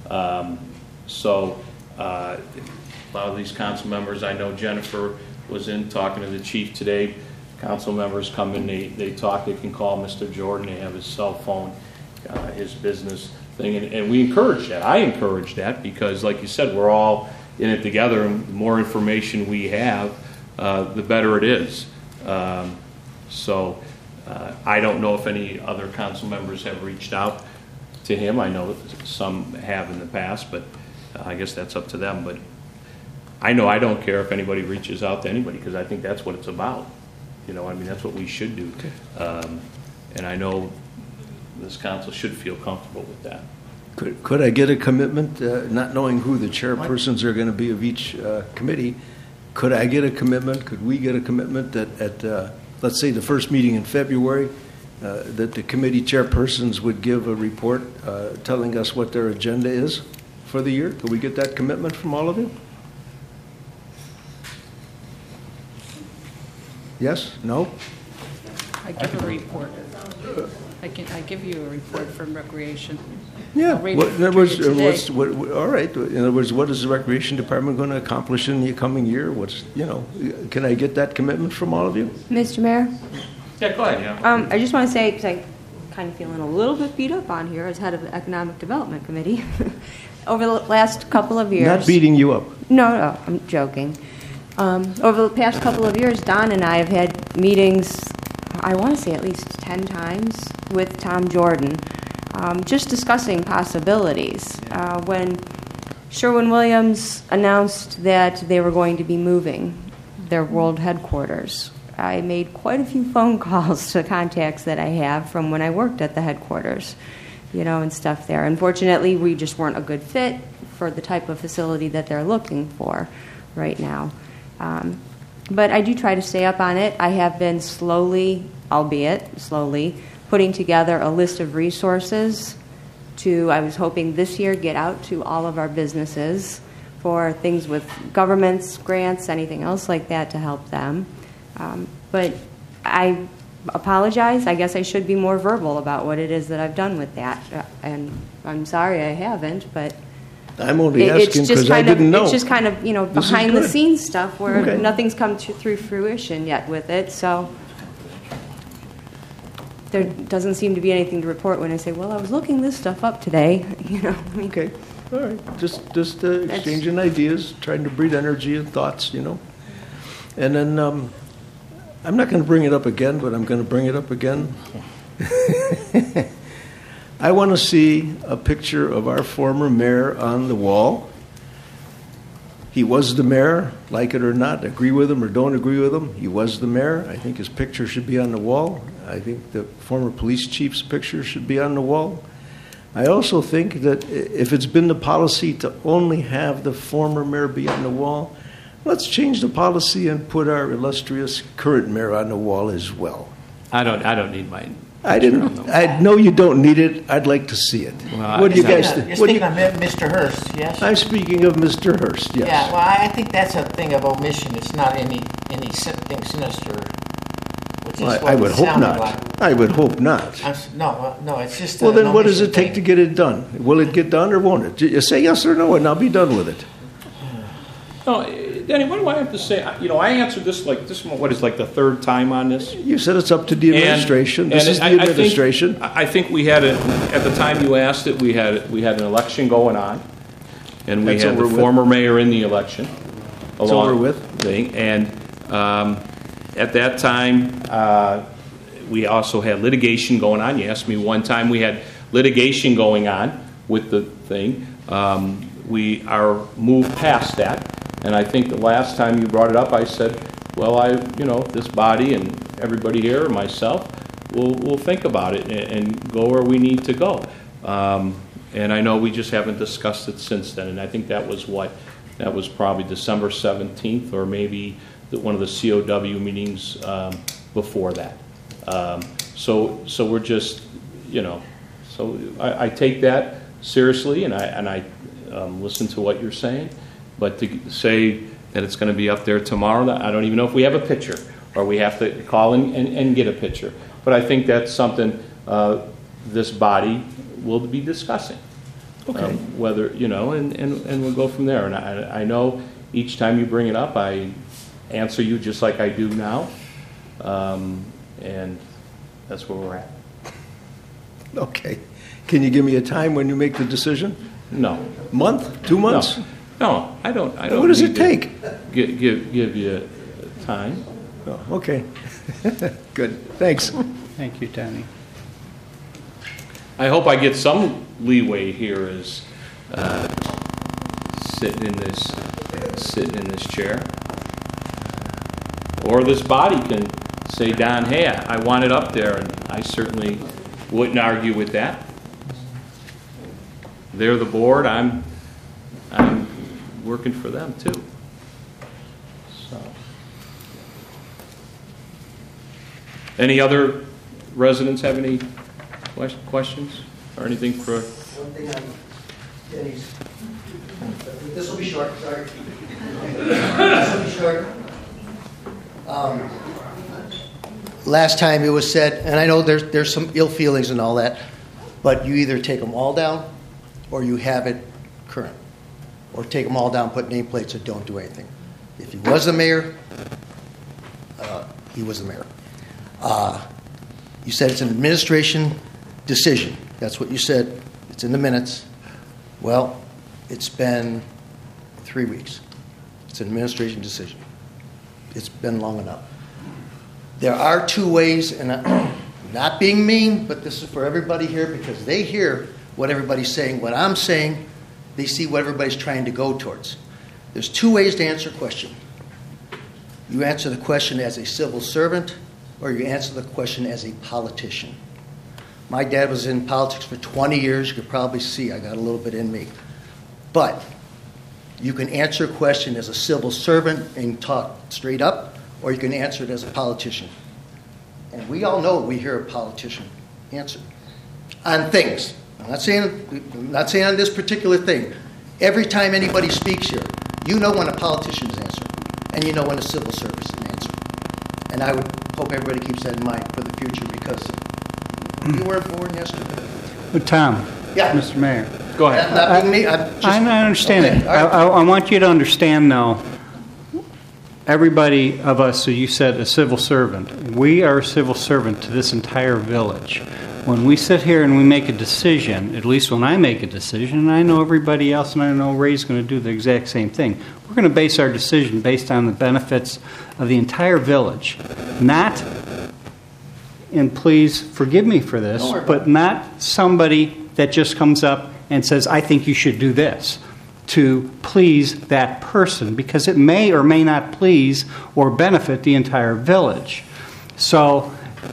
So a lot of these council members, I know Jennifer was in talking to the chief today. Council members come in, they talk, they can call Mr. Jordan, they have his cell phone, his business thing, and we encourage that. I encourage that because, like you said, we're all in it together, and the more information we have, the better it is. So I don't know if any other council members have reached out to him. I know that some have in the past, but I guess that's up to them. But I know I don't care if anybody reaches out to anybody because I think that's what it's about. You know, I mean, that's what we should do. Okay. And I know this council should feel comfortable with that. Could I get a commitment, not knowing who the chairpersons are going to be of each committee, could I get a commitment, could we get a commitment that at, let's say, the first meeting in February, that the committee chairpersons would give a report telling us what their agenda is for the year? Could we get that commitment from all of you? Yes? No? I give a report. I give you a report from Recreation. Yeah. I'll read Well, it in other to words, you today. all right. In other words, what is the Recreation Department going to accomplish in the coming year? Can I get that commitment from all of you? Mr. Mayor? Yeah, go ahead. Yeah. I just want to say, because I'm kind of feeling a little bit beat up on here as head of the Economic Development Committee. Over the last couple of years. Not beating you up. No, I'm joking. Over the past couple of years, Don and I have had meetings, I want to say at least 10 times, with Tom Jordan, just discussing possibilities. When Sherwin-Williams announced that they were going to be moving their world headquarters, I made quite a few phone calls to contacts that I have from when I worked at the headquarters, and stuff there. Unfortunately, we just weren't a good fit for the type of facility that they're looking for right now. But I do try to stay up on it. I have been slowly, albeit slowly, putting together a list of resources I was hoping this year, get out to all of our businesses for things with governments, grants, anything else like that to help them. But I apologize. I guess I should be more verbal about what it is that I've done with that. And I'm sorry I haven't, but I'm only asking because I didn't know. It's just kind of, behind the scenes stuff where nothing's come through fruition yet with it. So there doesn't seem to be anything to report when I say, well, I was looking this stuff up today. Okay. All right. Just exchanging ideas, trying to breed energy and thoughts, And then I'm not going to bring it up again, but I'm going to bring it up again. I want to see a picture of our former mayor on the wall. He was the mayor, like it or not, agree with him or don't agree with him. He was the mayor. I think his picture should be on the wall. I think the former police chief's picture should be on the wall. I also think that if it's been the policy to only have the former mayor be on the wall, let's change the policy and put our illustrious current mayor on the wall as well. I don't need mine. I know you don't need it. I'd like to see it. Well, what do you guys think? You're speaking of Mr. Hurst, yes? I'm speaking of Mr. Hurst, yes. Yeah, well, I think that's a thing of omission. It's not anything sinister. Which is what I would it hope sounded not. like. I would hope not. No, it's just. Well, then an what does it omission take thing. to get it done? Will it get done or won't it? You say yes or no, and I'll be done with it. No, Danny, what do I have to say? I answered this what is like the third time on this? You said it's up to the administration. This is the administration. I think we had at the time you asked it, we had an election going on, and we had the former mayor in the election. It's over with. And at that time, we also had litigation going on. You asked me one time, we had litigation going on with the thing. We are moved past that. And I think the last time you brought it up, I said, well, this body and everybody here, and myself, we'll think about it and go where we need to go. And I know we just haven't discussed it since then. And I think that was probably December 17th or maybe one of the COW meetings before that. So we're just, so I take that seriously and I listen to what you're saying. But to say that it's going to be up there tomorrow, I don't even know if we have a picture or we have to call and get a picture. But I think that's something this body will be discussing. Okay. Whether, and we'll go from there. And I know each time you bring it up, I answer you just like I do now. And that's where we're at. Okay. Can you give me a time when you make the decision? No. Month? 2 months? No, I don't. What does it take? Give you time. Oh, okay. Good. Thanks. Thank you, Tony. I hope I get some leeway here as sitting in this chair, or this body can say, Don, hey, I want it up there, and I certainly wouldn't argue with that. They're the board. I'm working for them too. So, any other residents have any questions or anything for? One thing on Denny's. This will be short. Sorry. This will be short. Last time it was said, and I know there's some ill feelings and all that, but you either take them all down or you have it current. Or take them all down, put nameplates, or don't do anything. If he was the mayor, he was the mayor. You said it's an administration decision. That's what you said. It's in the minutes. Well, it's been 3 weeks. It's an administration decision. It's been long enough. There are two ways, and I'm not being mean, but this is for everybody here because they hear what everybody's saying. What I'm saying, they see what everybody's trying to go towards. There's two ways to answer a question. You answer the question as a civil servant, or you answer the question as a politician. My dad was in politics for 20 years. You could probably see I got a little bit in me. But you can answer a question as a civil servant and talk straight up, or you can answer it as a politician. And we all know we hear a politician answer on things. I'm not saying on this particular thing. Every time anybody speaks here, you know when a politician is answering, and you know when a civil service is answering. And I would hope everybody keeps that in mind for the future because you weren't born yesterday. But Tom, Yeah. Mr. Mayor. Go ahead. Not being me, I'm just, I understand okay, it. all right. I want you to understand, though, everybody of us, so you said a civil servant, we are a civil servant to this entire village. When we sit here and we make a decision, at least when I make a decision, and I know everybody else, and I know Ray's going to do the exact same thing, we're going to base our decision based on the benefits of the entire village. Not, and please forgive me for this, but not somebody that just comes up and says, I think you should do this, to please that person, because it may or may not please or benefit the entire village. So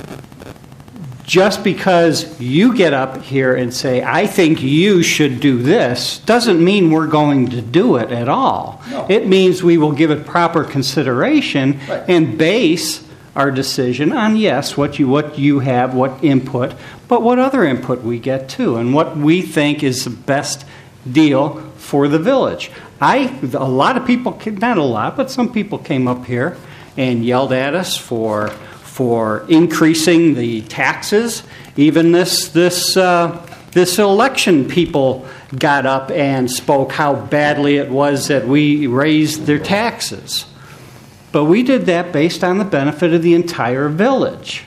just because you get up here and say, I think you should do this, doesn't mean we're going to do it at all. No. It means we will give it proper consideration and base our decision on, yes, what you have, what input, but what other input we get too, and what we think is the best deal for the village. A lot of people, not a lot, but some people came up here and yelled at us for increasing the taxes. Even this election, people got up and spoke how badly it was that we raised their taxes. But we did that based on the benefit of the entire village.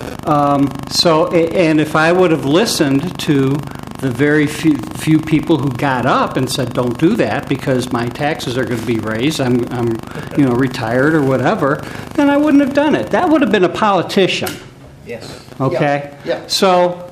And if I would have listened to the very few people who got up and said, "Don't do that because my taxes are going to be raised. I'm retired or whatever," then I wouldn't have done it. That would have been a politician. Yes. Okay. Yeah. So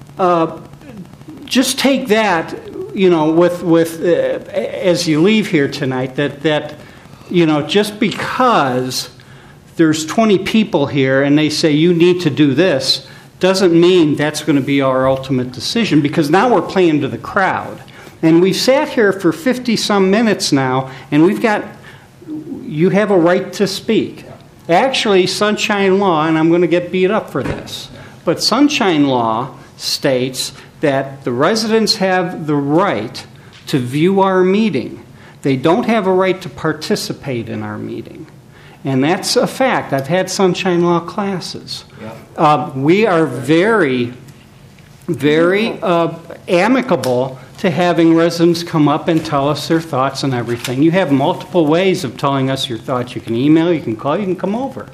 just take that, with as you leave here tonight. That just because there's 20 people here and they say you need to do this, doesn't mean that's going to be our ultimate decision, because now we're playing to the crowd. And we've sat here for 50-some minutes now, and you have a right to speak. Actually, Sunshine Law, and I'm going to get beat up for this, but Sunshine Law states that the residents have the right to view our meeting. They don't have a right to participate in our meeting. And that's a fact. I've had sunshine law classes. Yeah. We are very, very amicable to having residents come up and tell us their thoughts and everything. You have multiple ways of telling us your thoughts. You can email, you can call, you can come over.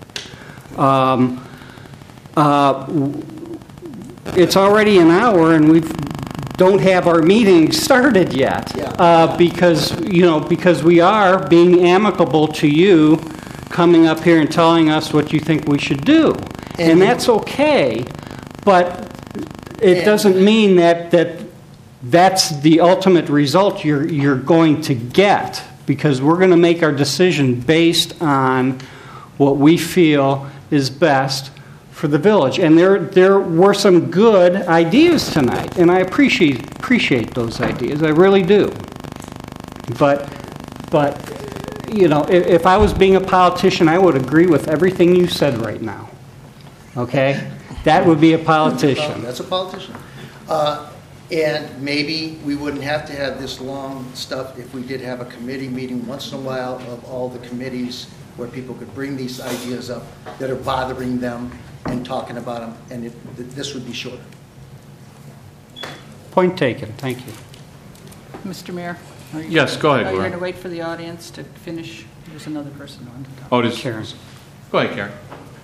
It's already an hour, and we don't have our meeting started yet because we are being amicable to you coming up here and telling us what you think we should do, and that's okay. But it doesn't mean that's the ultimate result you're going to get, because we're going to make our decision based on what we feel is best for the village. And there were some good ideas tonight, and I appreciate those ideas. I really do. But if I was being a politician, I would agree with everything you said right now. Okay? That would be a politician. That's a politician. And maybe we wouldn't have to have this long stuff if we did have a committee meeting once in a while of all the committees where people could bring these ideas up that are bothering them and talking about them, and this would be shorter. Point taken. Thank you. Mr. Mayor? Yes, go ahead, Are you Gloria. going to wait for the audience to finish? There's another person on to talk. Oh, it is Karen. Go ahead, Karen.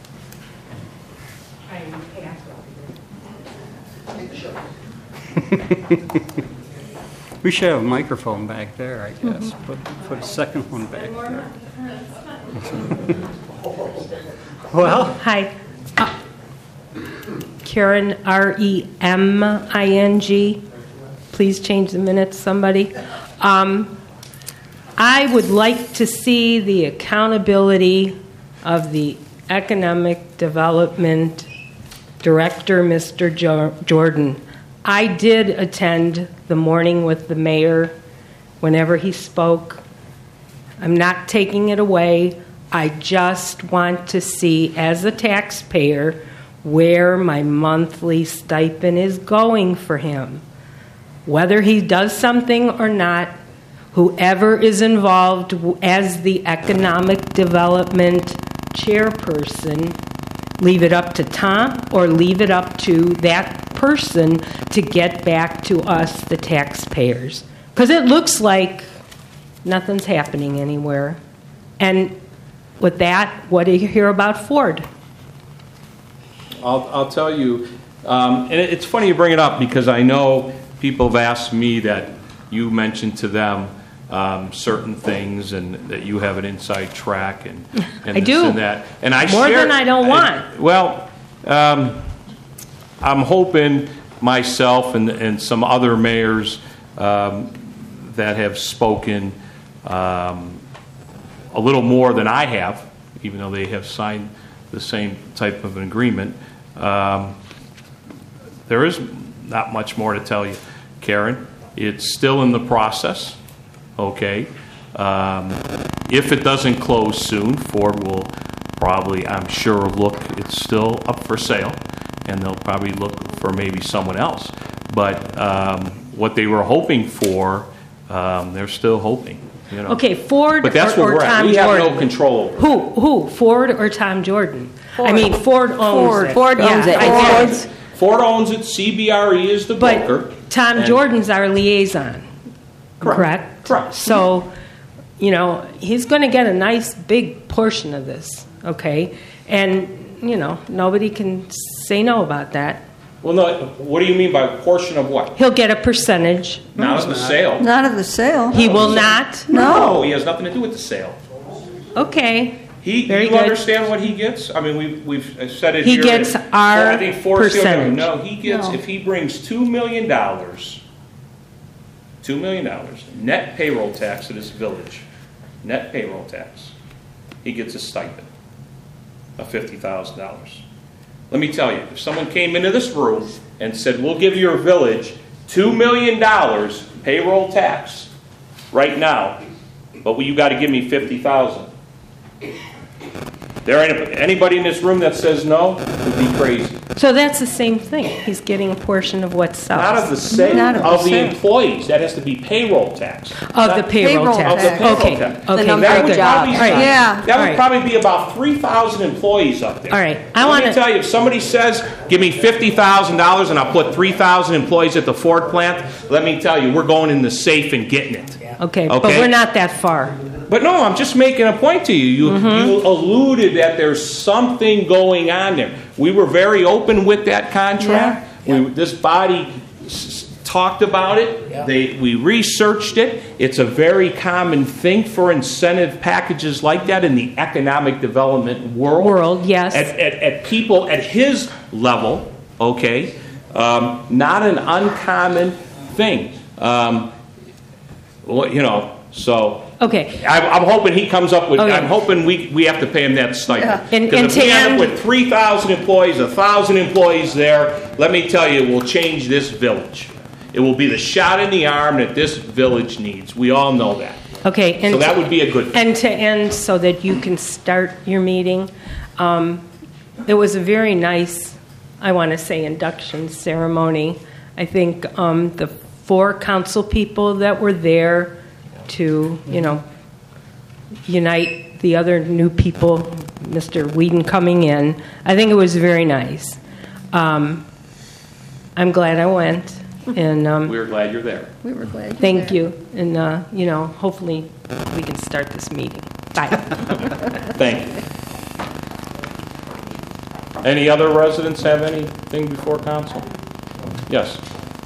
We should have a microphone back there, I guess. Put a second one back there. Well, hi. Karen, Reming. Please change the minutes, somebody. I would like to see the accountability of the Economic Development Director, Mr. Jordan. I did attend the morning with the mayor whenever he spoke. I'm not taking it away. I just want to see, as a taxpayer, where my monthly stipend is going for him. Whether he does something or not, whoever is involved as the economic development chairperson, leave it up to Tom or leave it up to that person to get back to us, the taxpayers. Because it looks like nothing's happening anywhere. And with that, what do you hear about Ford? I'll tell you, and it's funny you bring it up, because I know people have asked me that you mentioned to them certain things, and that you have an inside track, and I this do. and that. And I More than I don't want. Well, I'm hoping myself and some other mayors that have spoken a little more than I have, even though they have signed the same type of an agreement. There is not much more to tell you, Karen. It's still in the process, okay? If it doesn't close soon, Ford will probably, I'm sure, look, it's still up for sale, and they'll probably look for maybe someone else. But what they were hoping for, they're still hoping. You know. Okay, Ford but that's or where we're Tom at. We Jordan. have no control over it. Who? Ford or Tom Jordan? I mean, Ford owns it. Ford owns it. I get it. Ford owns it. CBRE is the broker. But Tom Jordan's our liaison. Correct? Correct. So, he's going to get a nice big portion of this, okay? And, nobody can say no about that. Well, no. What do you mean by portion of what? He'll get a percentage. Not of the sale. Not of the sale. He will not? No, he has nothing to do with the sale. Okay. You Very good. understand what he gets? I mean, we've said it He here. gets and- our I think Ford's the other one. percentage. No, he gets, if he brings $2 million net payroll tax to this village, net payroll tax, he gets a stipend of $50,000. Let me tell you, if someone came into this room and said, we'll give your village $2 million payroll tax right now, but you got to give me $50,000. There ain't anybody in this room that says no would be crazy. So that's the same thing. He's getting a portion of what's sells. Not of the sale, Not of the sale. employees. That has to be payroll tax. Of the payroll tax. Of the payroll Okay. tax. Okay. number That of would jobs. probably, Right. Yeah. that All would right. probably be about 3,000 employees up there. All right. I Let want me tell you, if somebody says, give me $50,000 and I'll put 3,000 employees at the Ford plant, let me tell you, we're going in the safe and getting it. Okay, but Okay? we're not that far. But no, I'm just making a point to you. You alluded that there's something going on there. We were very open with that contract. This body talked about it. Yeah. We researched it. It's a very common thing for incentive packages like that in the economic development world. Yes. At people at his level, okay, not an uncommon thing. So Okay. I'm hoping he comes up with. Okay. I'm hoping we have to pay him that stipend. And Because if to we end end- up with 3,000 employees, 1,000 employees there, let me tell you, we'll change this village. It will be the shot in the arm that this village needs. We all know that. Okay. And So that would be a good thing. And to end so that you can start your meeting, it was a very nice, I want to say, induction ceremony. I think the 4 council people that were there to, unite the other new people, Mr. Whedon coming in, I think it was very nice. I'm glad I went, and We're glad you're there. We were glad. thank you. And, hopefully we can start this meeting. Bye. Thank you. Any other residents have anything before council? Yes.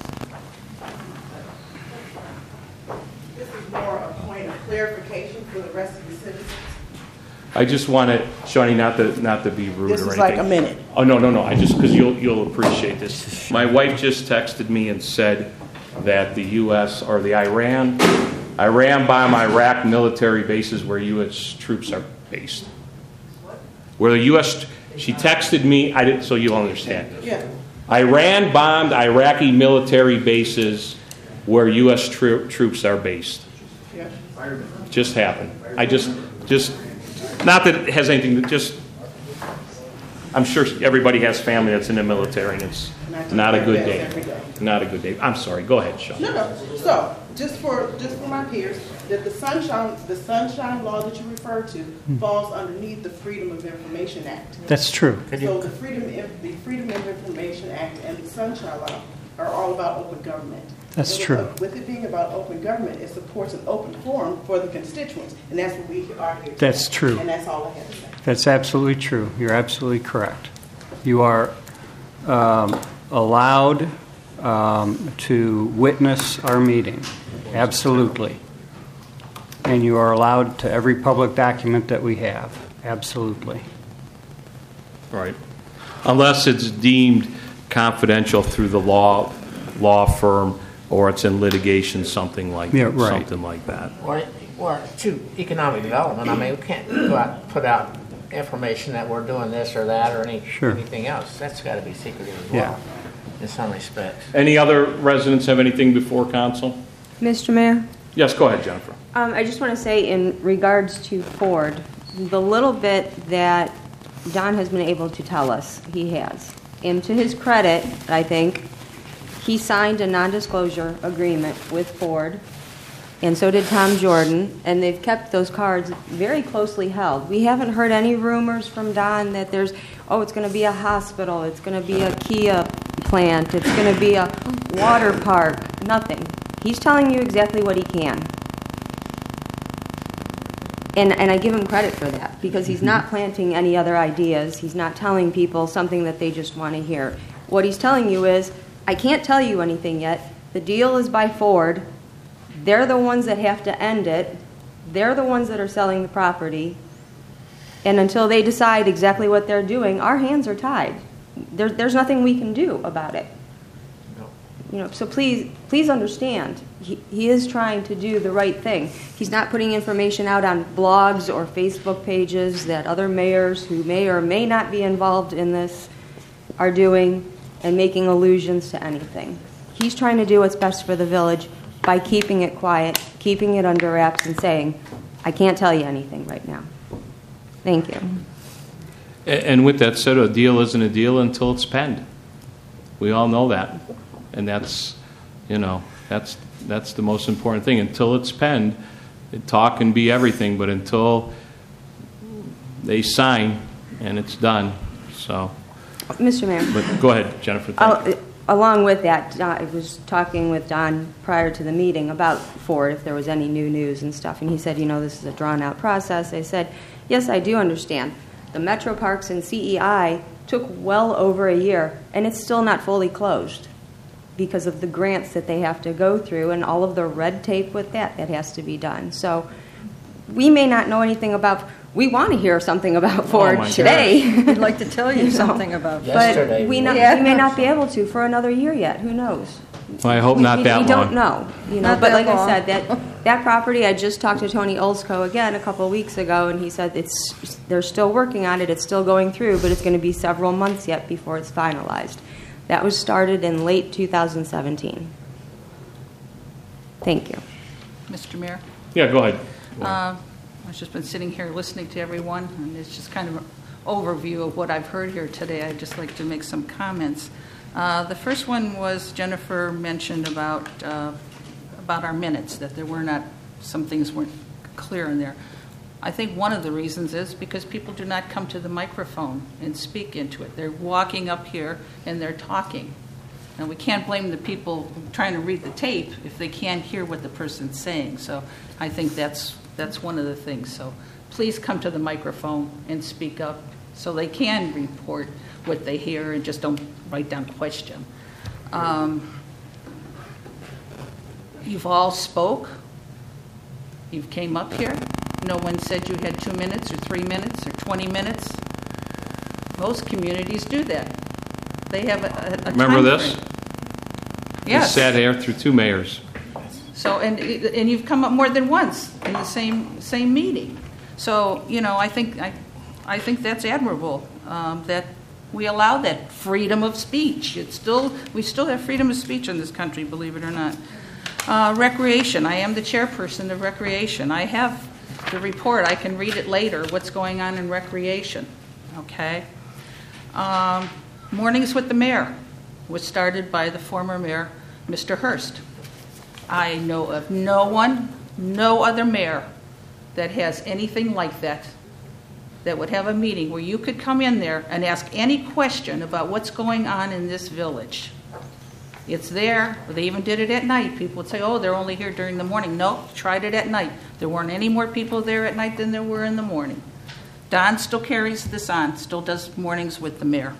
This is more a point of clarification for the rest of the citizens. I just wanted, Shawnee, not to be rude This or is anything. like a minute. Oh, no. I just, because you'll appreciate this. My wife just texted me and said that the U.S. or the Iran bomb Iraq military bases where U.S. troops are based. Where the U.S. She texted me. I didn't, so you'll understand. Yeah. Iran bombed Iraqi military bases where U.S. troops are based. Yeah. Just happened. I just not that it has anything to just. I'm sure everybody has family that's in the military, and it's not a good day. Not a good day. I'm sorry. Go ahead, Sean. No. So, just for my peers, that the sunshine law that you refer to falls underneath the Freedom of Information Act. That's true. So the Freedom of Information Act and the Sunshine Law are all about open government. That's And true. With it being about open government, it supports an open forum for the constituents, and that's what we are here. That's today. true. And that's all I have to say. That's absolutely true. You're absolutely correct. You are allowed to witness our meeting, absolutely. And you are allowed to every public document that we have, absolutely. Right. Unless it's deemed confidential through the law firm, or it's in litigation, something like Yeah, right. something like that. Or to economic development, I mean, we can't go out and put out information that we're doing this or that or anything else. That's got to be secretive as well, in some respects. Any other residents have anything before council? Mr. Mayor? Yes, go ahead, Jennifer. I just want to say in regards to Ford, the little bit that Don has been able to tell us, he has. And to his credit, I think, he signed a non-disclosure agreement with Ford, and so did Tom Jordan, and they've kept those cards very closely held. We haven't heard any rumors from Don that it's going to be a hospital, it's going to be a Kia plant, it's going to be a water park, nothing. He's telling you exactly what he can. And I give him credit for that, because he's not planting any other ideas. He's not telling people something that they just want to hear. What he's telling you is, I can't tell you anything yet. The deal is by Ford. They're the ones that have to end it. They're the ones that are selling the property. And until they decide exactly what they're doing, our hands are tied. There's nothing we can do about it. So please understand, he is trying to do the right thing. He's not putting information out on blogs or Facebook pages that other mayors who may or may not be involved in this are doing and making allusions to anything. He's trying to do what's best for the village by keeping it quiet, keeping it under wraps, and saying, I can't tell you anything right now. Thank you. And with that said, a deal isn't a deal until it's penned. We all know that. And that's the most important thing. Until it's penned, talk can be everything, but until they sign and it's done. So, Mr. Mayor. But go ahead, Jennifer. Thank you. Along with that, I was talking with Don prior to the meeting about Ford, if there was any new news and stuff, and he said, this is a drawn-out process. I said, yes, I do understand. The Metro Parks and CEI took well over a year, and it's still not fully closed because of the grants that they have to go through and all of the red tape with that has to be done. So we may not know anything about. We want to hear something about Ford today. We'd like to tell you something about Yesterday. But we may not be able to for another year yet. Who knows? Well, I hope not that long. We don't know. But like I said, that property, I just talked to Tony Olsko again a couple of weeks ago, and he said they're still working on it. It's still going through, but it's going to be several months yet before it's finalized. That was started in late 2017. Thank you. Mr. Mayor? Yeah, go ahead. I've just been sitting here listening to everyone, and it's just kind of an overview of what I've heard here today. I'd just like to make some comments. The first one was Jennifer mentioned about our minutes, that some things weren't clear in there. I think one of the reasons is because people do not come to the microphone and speak into it. They're walking up here and they're talking. And we can't blame the people trying to read the tape if they can't hear what the person's saying. So I think that's one of the things. So please come to the microphone and speak up so they can report what they hear and just don't write down question. You've all spoke. You came up here. No one said you had 2 minutes or 3 minutes or 20 minutes. Most communities do that. They have a Remember time this? frame. Yes. We sat here through 2 mayors. So and you've come up more than once in the same meeting. So I think that's admirable that we allow that freedom of speech. We still have freedom of speech in this country, believe it or not. Recreation. I am the chairperson of recreation. I have the report. I can read it later. What's going on in recreation? Okay. Mornings with the Mayor was started by the former mayor, Mr. Hurst. I know of no other mayor that has anything like that would have a meeting where you could come in there and ask any question about what's going on in this village. It's there. They even did it at night. People would say, oh, they're only here during the morning. Nope, tried it at night. There weren't any more people there at night than there were in the morning. Don still carries this on, still does mornings with the mayor.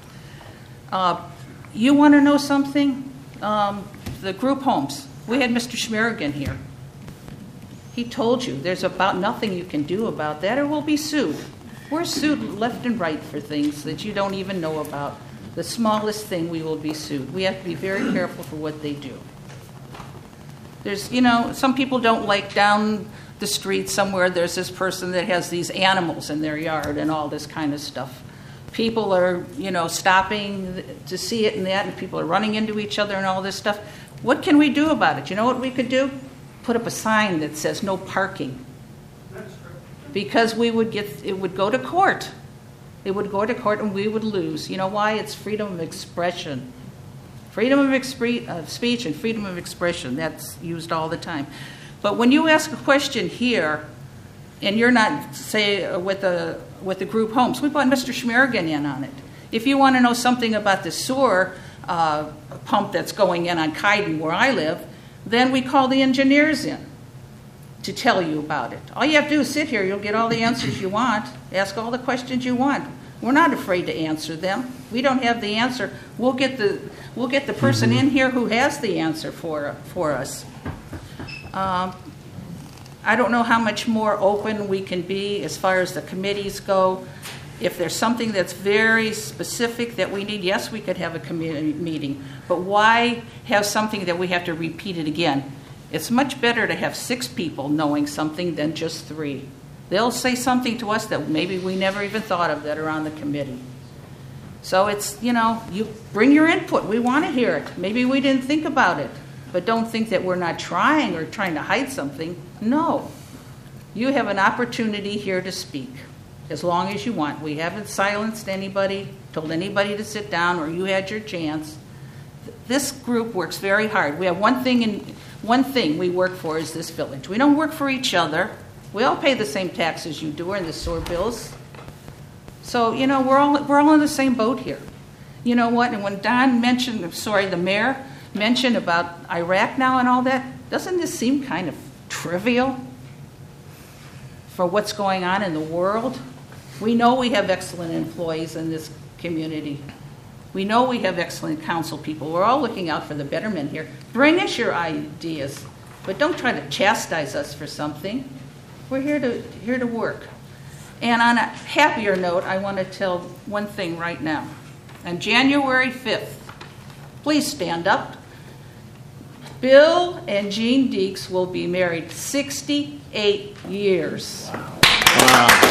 You want to know something? The group homes. We had Mr. Schmerigan here. He told you there's about nothing you can do about that or we'll be sued. We're sued left and right for things that you don't even know about. The smallest thing we will be sued. We have to be very careful for what they do. There's, some people don't like down the street somewhere there's this person that has these animals in their yard and all this kind of stuff. People are, stopping to see it and that, and people are running into each other and all this stuff. What can we do about it? You know what we could do? Put up a sign that says no parking. Because it would go to court. It would go to court and we would lose. You know why? It's freedom of expression. Freedom of speech and freedom of expression. That's used all the time. But when you ask a question here, and you're not, say, with the group homes, we brought Mr. Schmerigan in on it. If you want to know something about the sewer pump that's going in on Kyden, where I live, then we call the engineers in to tell you about it. All you have to do is sit here. You'll get all the answers you want. Ask all the questions you want. We're not afraid to answer them. We don't have the answer. We'll get the person in here who has the answer for us. I don't know how much more open we can be as far as the committees go. If there's something that's very specific that we need, yes, we could have a committee meeting. But why have something that we have to repeat it again? It's much better to have 6 people knowing something than just 3. They'll say something to us that maybe we never even thought of that are on the committee. So it's, you bring your input. We want to hear it. Maybe we didn't think about it. But don't think that we're not trying or trying to hide something. No. You have an opportunity here to speak. as long as you want. We haven't silenced anybody, told anybody to sit down, or you had your chance. This group works very hard. We have one thing we work for is this village. We don't work for each other. We all pay the same taxes you do, and the sewer bills. So, we're all in the same boat here. You know what? And when Don mentioned, the mayor mentioned about Iraq now and all that, doesn't this seem kind of trivial for what's going on in the world? We know we have excellent employees in this community. We know we have excellent council people. We're all looking out for the betterment here. Bring us your ideas, but don't try to chastise us for something. We're here to work. And on a happier note, I want to tell one thing right now. On January 5th, please stand up. Bill and Jean Deeks will be married 68 years. Wow.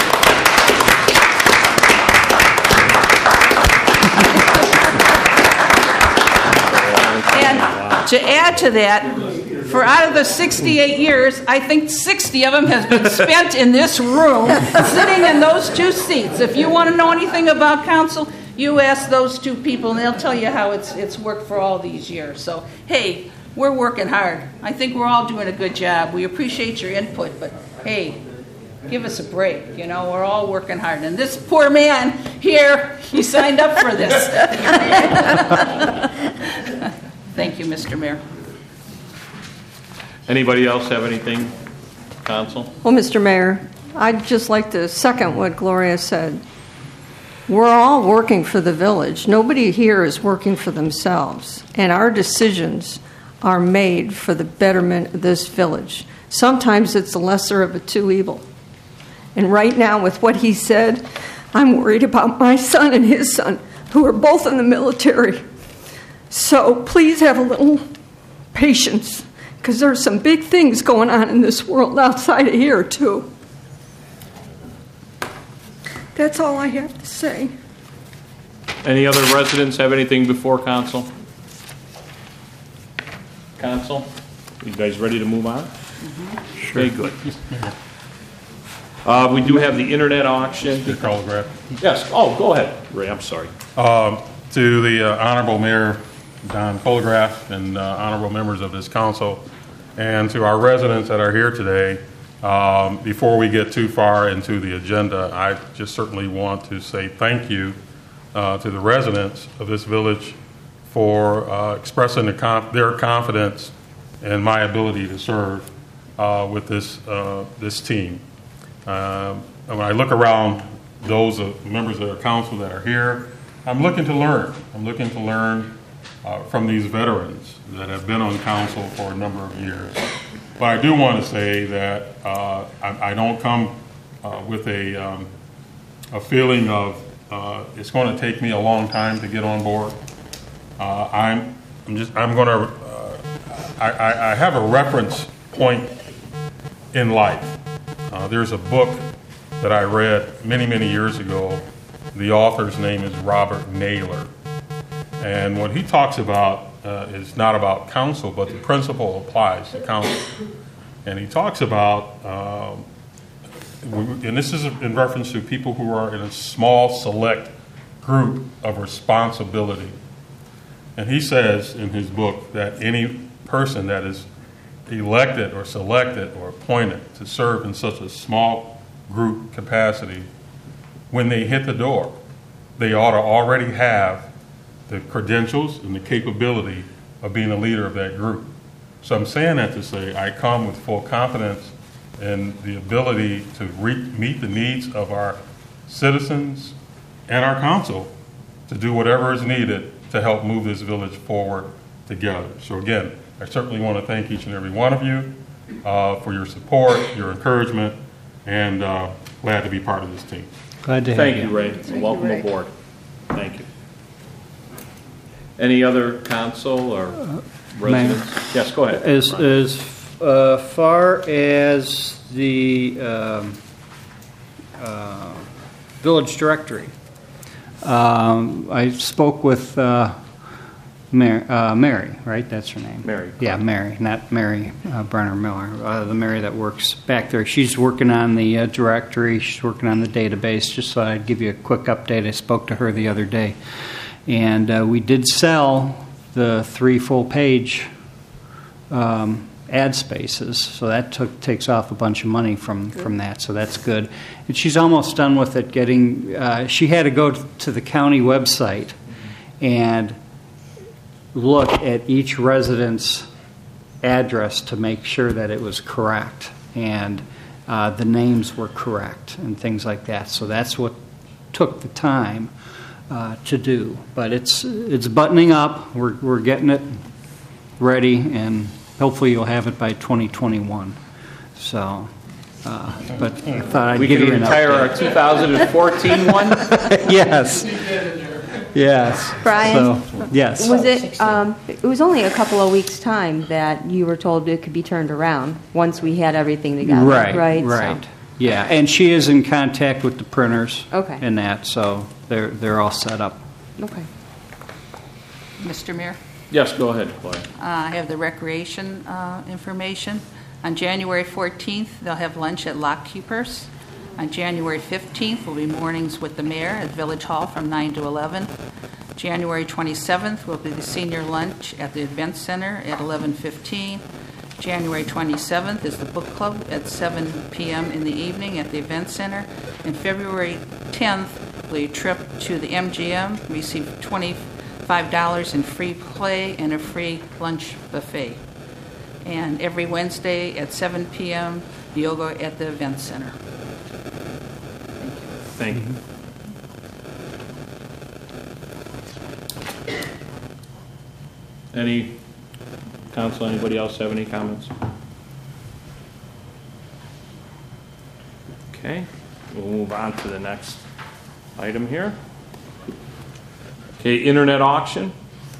And to add to that, for out of the 68 years, I think 60 of them has been spent in this room, sitting in those two seats. If you want to know anything about council, you ask those two people, and they'll tell you how it's worked for all these years. So, hey, we're working hard. I think we're all doing a good job. We appreciate your input, but hey, give us a break. We're all working hard. And this poor man here, he signed up for this. Thank you, Mr. Mayor. Anybody else have anything, Council? Well, Mr. Mayor, I'd just like to second what Gloria said. We're all working for the village. Nobody here is working for themselves. And our decisions are made for the betterment of this village. Sometimes it's the lesser of the two evil. And right now, with what he said, I'm worried about my son and his son, who are both in the military. So please have a little patience, because there's some big things going on in this world outside of here, too. That's all I have to say. Any other residents have anything before council? Council, you guys ready to move on? Mm-hmm. Sure. Okay, good. We do have the internet auction. Mr. Colgraf. Yes. Oh, go ahead, Ray. I'm sorry. To the Honorable Mayor Don Colgraf and honorable members of this council, and to our residents that are here today, before we get too far into the agenda, I just certainly want to say thank you to the residents of this village for expressing their confidence in my ability to serve with this team. When I look around those members of the council that are here, I'm looking to learn. I'm looking to learn from these veterans that have been on council for a number of years. But I do want to say that I don't come with a feeling of it's going to take me a long time to get on board. I have a reference point in life. There's a book that I read many, many years ago. The author's name is Robert Naylor. And what he talks about is not about counsel, but the principle applies to counsel. And he talks about, and this is in reference to people who are in a small, select group of responsibility. And he says in his book that any person that is elected or selected or appointed to serve in such a small group capacity, when they hit the door, they ought to already have the credentials and the capability of being a leader of that group. So I'm saying that to say I come with full confidence in the ability to meet the needs of our citizens and our council to do whatever is needed to help move this village forward together. So again, I certainly want to thank each and every one of you for your support, your encouragement, and glad to be part of this team. Glad to Thank you, Ray. Welcome aboard. Thank you. Any other council or residents? Yes, go ahead. As far as the village directory, I spoke with Mary, right? That's her name. Mary. Yeah, Mary, not Mary Brenner Miller. The Mary that works back there. She's working on the directory. She's working on the database. Just thought I'd give you a quick update. I spoke to her the other day. And we did sell the 3 full-page ad spaces, so that takes off a bunch of money from that, so that's good. And she's almost done with it. She had to go to the county website and look at each resident's address to make sure that it was correct and the names were correct and things like that. So that's what took the time to do. But it's buttoning up. We're getting it ready, and hopefully you'll have it by 2021. So, but I thought I'd give you an update. We can retire our 2014 one? Yes. Yes. Brian? So, yes. Was it was only a couple of weeks' time that you were told it could be turned around once we had everything together, right? Right. So. Yeah, and she is in contact with the printers. Okay. And that, so they're all set up. Okay. Mr. Mayor? Yes, go ahead, Gloria. I have the recreation information. On January 14th, they'll have lunch at Lock Keepers. On January 15th will be mornings with the mayor at Village Hall from 9 to 11. January 27th will be the senior lunch at the Event Center at 11:15. January 27th is the book club at 7 p.m. in the evening at the Event Center. And February 10th will be a trip to the MGM, receive $25 in free play and a free lunch buffet. And every Wednesday at 7 p.m., yoga at the Event Center. Thank you. Any council, anybody else have any comments? Okay, we'll move on to the next item here. Okay, internet auction.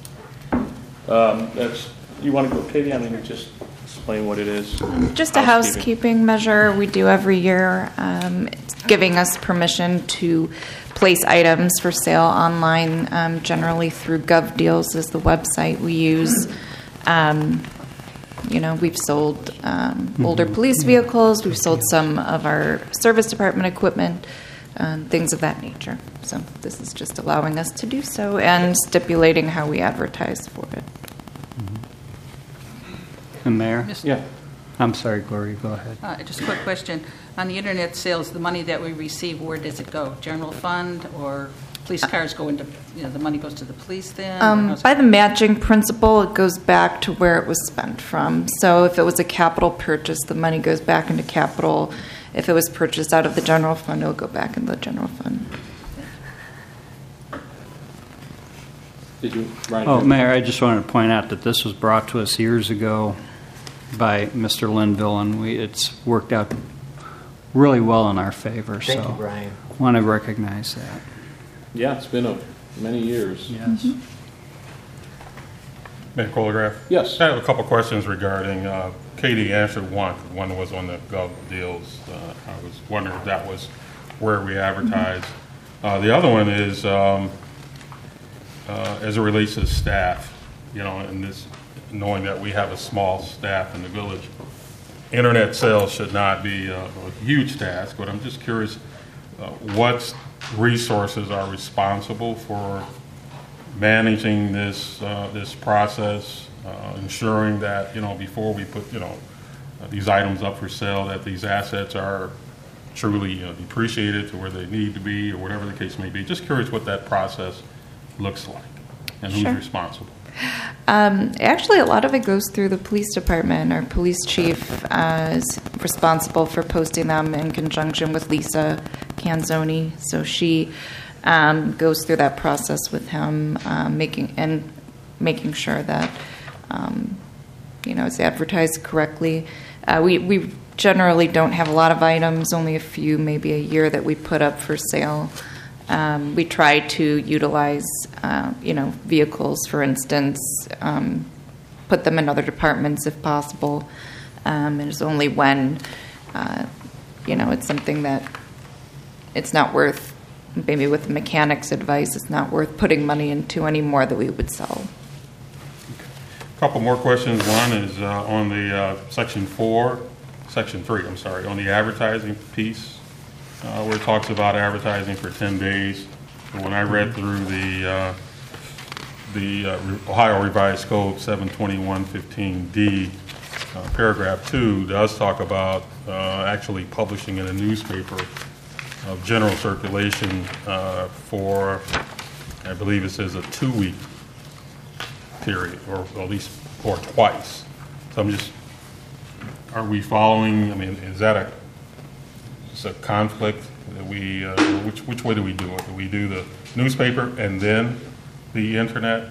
You want to go, Katie? I mean, just explain what it is. Just a housekeeping measure we do every year. It's giving us permission to place items for sale online, generally through GovDeals is the website we use. We've sold older police vehicles. We've sold some of our service department equipment, things of that nature. So this is just allowing us to do so and stipulating how we advertise for it. And Mayor? Yeah. I'm sorry, Gloria, go ahead. Just a quick question. On the internet sales, the money that we receive, where does it go? General fund or police cars go into, the money goes to the police then? By the matching principle, it goes back to where it was spent from. So if it was a capital purchase, the money goes back into capital. If it was purchased out of the general fund, it'll go back in the general fund. Did you, Ryan? Oh, Mayor, I just wanted to point out that this was brought to us years ago by Mr. Linville, and it's worked out really well in our favor. Thank you, Brian. I want to recognize that. Yeah, it's been many years. Yes. Mm-hmm. Mayor Colograph? Yes. I have a couple questions regarding, Katie answered one. One was on the GovDeals. I was wondering if that was where we advertise. The other one is, as it relates to staff, and this, knowing that we have a small staff in the village, internet sales should not be a huge task, but I'm just curious what resources are responsible for managing this process, ensuring that before we put these items up for sale, that these assets are truly depreciated to where they need to be, or whatever the case may be. Just curious what that process looks like and who's responsible. Actually, a lot of it goes through the police department. Our police chief is responsible for posting them in conjunction with Lisa Canzoni. So she goes through that process with him, making sure that it's advertised correctly. We generally don't have a lot of items, only a few, maybe a year that we put up for sale. We try to utilize, vehicles, for instance, put them in other departments if possible. And it's only when, it's something that it's not worth, maybe with the mechanic's advice, it's not worth putting money into anymore that we would sell. couple more questions. One is on the section 3, I'm sorry, on the advertising piece, where it talks about advertising for 10 days. When I read through the Ohio Revised Code 72115D, paragraph 2 does talk about actually publishing in a newspaper of general circulation for, I believe it says, a 2-week period, or at least or twice. So I'm just, are we following? I mean, is that a conflict that we? Which way do we do it? Do we do the newspaper and then the internet?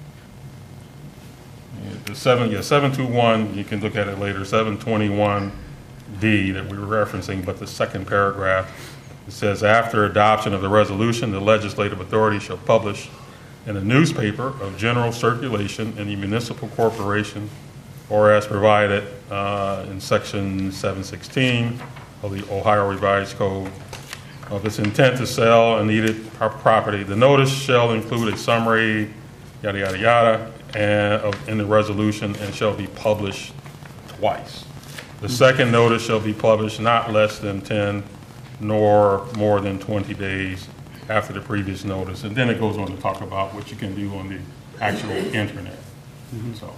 The 721. You can look at it later. 721D that we were referencing, but the second paragraph, it says, after adoption of the resolution, the legislative authority shall publish in a newspaper of general circulation in the municipal corporation or as provided in section 716 of the Ohio Revised Code of its intent to sell a needed property. The notice shall include a summary, yada, yada, yada, in the resolution and shall be published twice. The second notice shall be published not less than 10 nor more than 20 days after the previous notice. And then it goes on to talk about what you can do on the actual internet. So.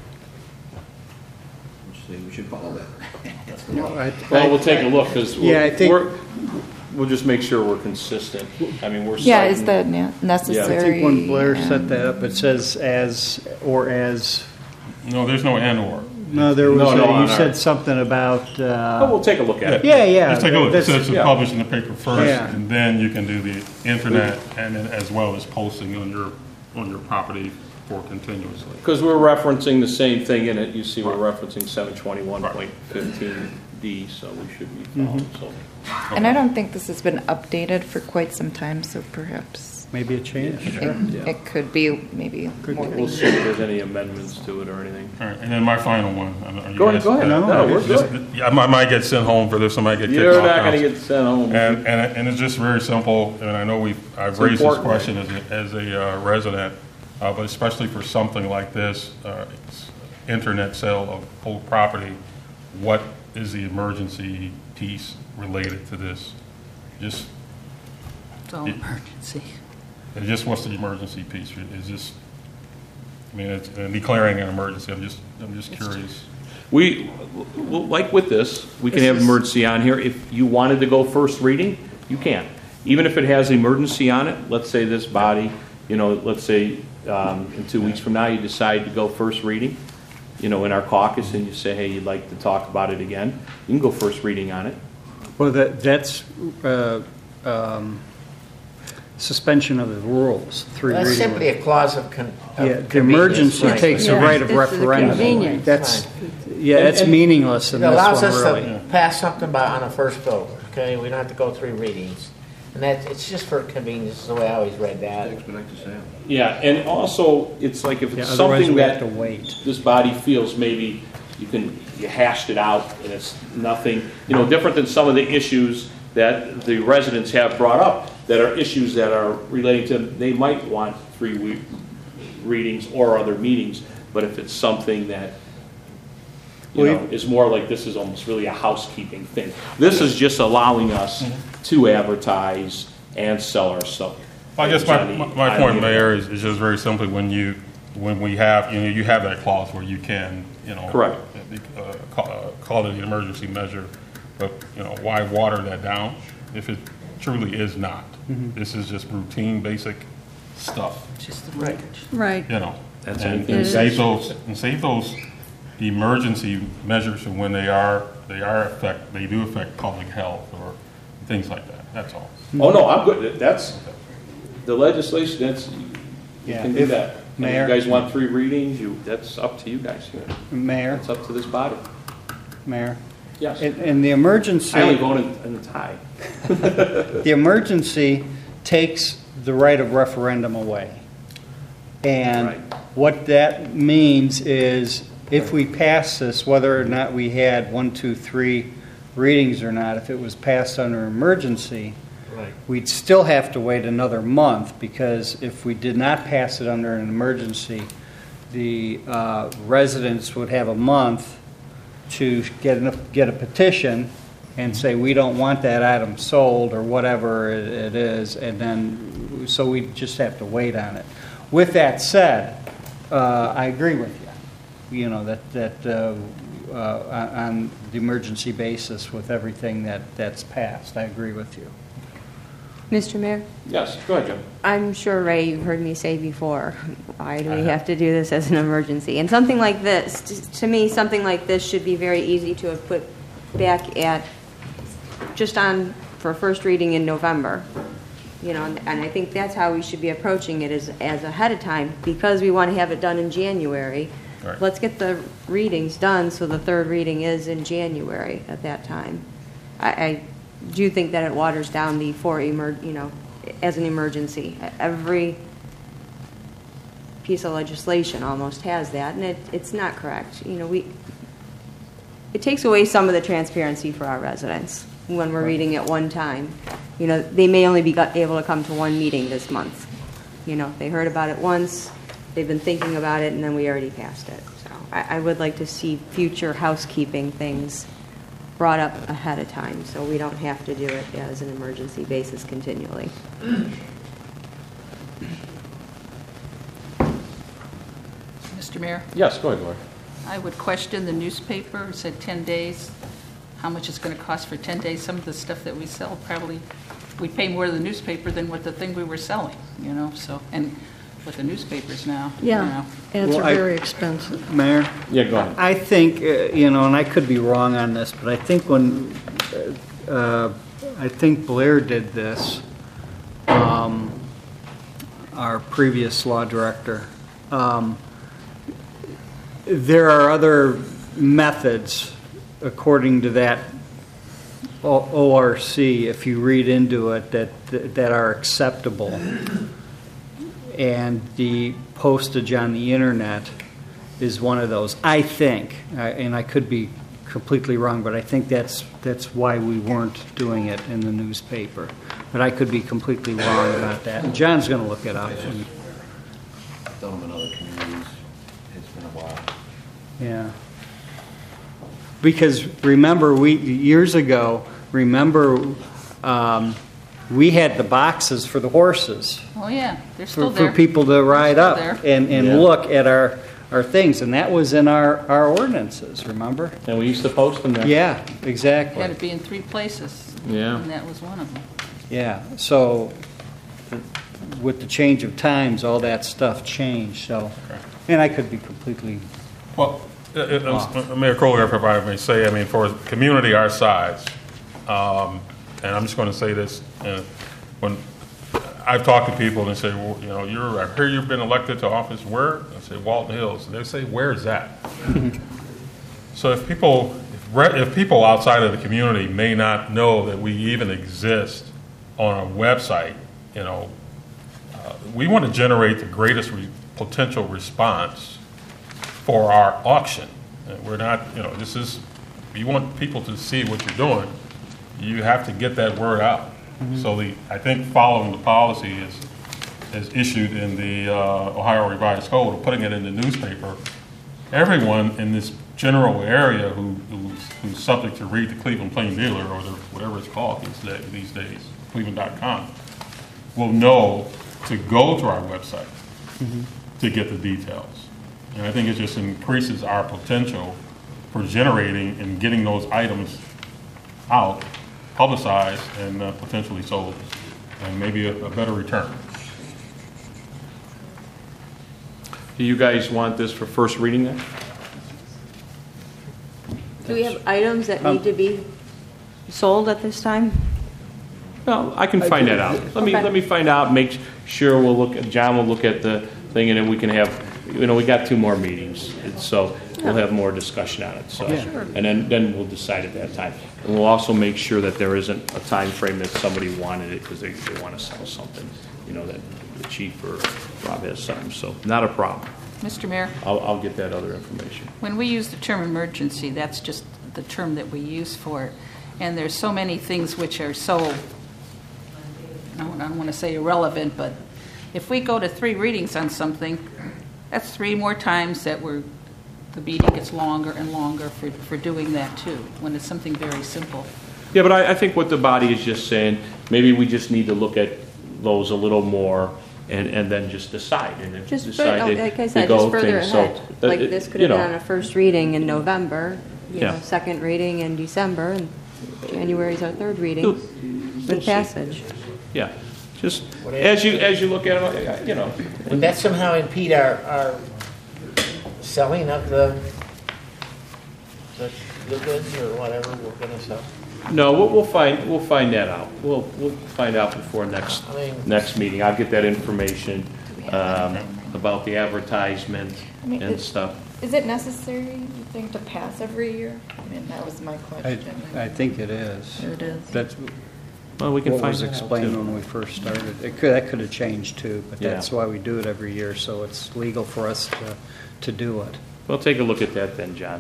We should follow that. Well, we'll take a look, because we'll just make sure we're consistent. I mean, we're Yeah, citing, is that necessary? I think when Blair set that up, it says as or as. No, there's no and or. No, there was. You said our, something about. Oh, we'll take a look at it. Yeah. Just take a look. It says to publish in the paper first, Yeah. and then you can do the internet, and then as well as posting on your property for continuously. Because we're referencing the same thing in it. You see, we're referencing 721.15D, so we should be following. So. And I don't think this has been updated for quite some time, so perhaps maybe a change. it could be maybe more. We'll see if there's any amendments to it or anything. All right, and then my final one. Go ahead. No, we're good. I might get sent home for this. I might get kicked off. You're not going to get sent home. And it's just very simple. And I know I've raised this question as a resident, but especially for something like this, internet sale of whole property. What is the emergency piece related to this? It's all emergency. And just what's the emergency piece? Is just, I mean, it's declaring an emergency. I'm just curious. We, like with this, we can have emergency on here. If you wanted to go first reading, you can. Even if it has emergency on it, let's say this body, let's say in 2 weeks from now you decide to go first reading, in our caucus, and you say, hey, you'd like to talk about it again, you can go first reading on it. Well, that's suspension of the rules. That's simply a clause of the emergency takes the right of referendum. That's it's meaningless in it this allows one, us really. to pass something on a first vote. Okay, we don't have to go 3 readings, and it's just for convenience. Is the way I always read that. Yeah, and also it's like if it's otherwise something we have that to wait. This body feels maybe you hashed it out and it's nothing, different than some of the issues that the residents have brought up that are issues that are relating to them. They might want 3 readings or other meetings, but if it's something that is more like this is almost really a housekeeping thing. This is just allowing us to advertise and sell our stuff. Well, I guess my point, Mayor, is just very simply when we have you have that clause where you can correct call it an emergency measure, but why water that down if it truly is not? This is just routine, basic stuff. Just the right. Right. That's and save those emergency measures when they do affect public health or things like that. That's all. Oh no, I'm good. That's the legislation. You can do that. Mayor, if you guys want 3 readings, that's up to you guys. Mayor, it's up to this body. Mayor. Yes. And the emergency. I only voted in the tie. The emergency takes the right of referendum away. And what that means is if we pass this, whether or not we had 1, 2, 3 readings or not, if it was passed under emergency, we'd still have to wait another month, because if we did not pass it under an emergency, the residents would have a month to get a petition and say, we don't want that item sold, or whatever it is, and then, so we just have to wait on it. With that said, I agree with you, you know, that on the emergency basis with everything that's passed. I agree with you. Mr. Mayor? Yes, go ahead, John. I'm sure, Ray, you've heard me say before, why do we have to do this as an emergency? And something like this, to me, something like this should be very easy to have put back at, just on for first reading in November. You know, and I think that's how we should be approaching it, is as ahead of time, because we want to have it done in January. Right. Let's get the readings done so the third reading is in January at that time. I do think that it waters down the as an emergency. Every piece of legislation almost has that, and it's not correct. You know, it takes away some of the transparency for our residents when we're reading at one time. You know, they may only be able to come to one meeting this month. You know, they heard about it once, they've been thinking about it, and then we already passed it. So I would like to see future housekeeping things brought up ahead of time, so we don't have to do it as an emergency basis continually. Mr. Mayor? Yes, go ahead, Laura. I would question the newspaper. It said 10 days. How much it's going to cost for 10 days? Some of the stuff that we sell, probably we pay more to the newspaper than what the thing we were selling, you know, so, and with the newspapers now. Yeah, you know. ads Well, are very expensive. Mayor? Yeah, go ahead. I think, you know, and I could be wrong on this, but I think when, I think Blair did this, our previous law director, there are other methods, according to that ORC, if you read into it, that are acceptable. And the postage on the internet is one of those. I think, and I could be completely wrong, but I think that's why we weren't doing it in the newspaper. But I could be completely wrong about that. And John's going to look it up. I've done them in other communities. It's been a while. Yeah. Because remember, years ago, we had the boxes for the horses. Oh, yeah, they're still For there. people to ride They're up still and Yeah. look at our things, and that was in our ordinances, remember? And we used to post them there. Yeah, Had exactly. to be in 3 places. Yeah. And that was one of them. Yeah, so with the change of times, all that stuff changed, so, and I could be completely, Well, Mayor Collier, if I may say, I mean, for a community our size, and I'm just going to say this, when I've talked to people and they say, well, you know, I hear you've been elected to office where? I say Walton Hills. And they say, where is that? So if people outside of the community may not know that we even exist on a website, you know, we want to generate the greatest potential response for our auction. We're not, you know, you want people to see what you're doing, you have to get that word out. Mm-hmm. So I think following the policy is issued in the Ohio Revised Code, or putting it in the newspaper, everyone in this general area who's subject to read the Cleveland Plain Dealer, or whatever it's called these days, Cleveland.com, will know to go to our website to get the details. And I think it just increases our potential for generating and getting those items out, publicized, and potentially sold, and maybe a better return. Do you guys want this for first reading then? Do we have items that need to be sold at this time? No, I can find that out. Let me find out. Make sure John will look at the thing, and then we can have. You know, we got 2 more meetings, and so we'll have more discussion on it. So, and then we'll decide at that time. And we'll also make sure that there isn't a time frame that somebody wanted it because they want to sell something. You know, that the chief or Rob has something. So not a problem. Mr. Mayor? I'll get that other information. When we use the term emergency, that's just the term that we use for it. And there's so many things which are so, I don't want to say irrelevant, but if we go to 3 readings on something, That's 3 more times that the meeting gets longer and longer for doing that too, when it's something very simple. Yeah, but I think what the body is just saying, maybe we just need to look at those a little more and then just decide. And if Just decide further, to- like I to said, go just further things. So, ahead. Like this could you have know, been on a first reading in November, Yeah. second reading in December, and January's our third reading We'll with see. passage. Yeah, just as you look at it, you know. Would that somehow impede our selling of the goods or whatever we're going to sell? No, we'll find that out. We'll find out before next meeting. I'll get that information about the advertisement and stuff. Is it necessary, you think, to pass every year? I mean, that was my question. I think it is. It is. That's Well, we can what find was that out, explained too. when we first started. That could have changed too, but Yeah. that's why we do it every year, so it's legal for us to do it. We'll take a look at that then, John.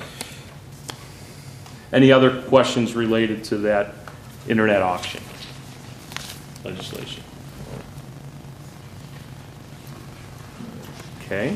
Any other questions related to that internet auction legislation? Okay.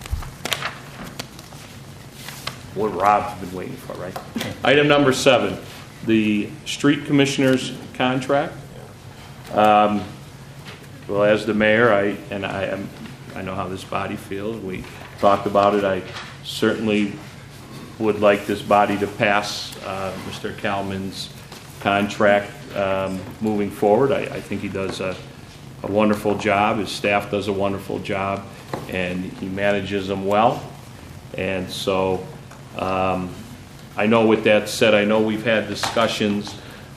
What Rob's been waiting for, right? Item number 7, the street commissioner's contract. Well, as the mayor, I know how this body feels. We talked about it. I certainly would like this body to pass Mr. Kalman's contract moving forward. I think he does a wonderful job. His staff does a wonderful job, and he manages them well. And so I know with that said, I know we've had discussions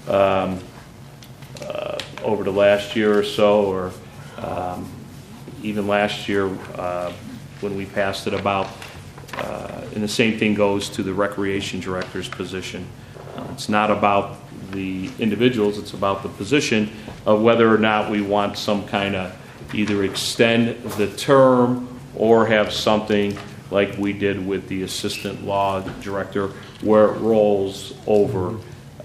over the last year or so, or even last year when we passed it about, and the same thing goes to the recreation director's position. It's not about the individuals, it's about the position of whether or not we want some kind of either extend the term or have something like we did with the assistant law director where it rolls over.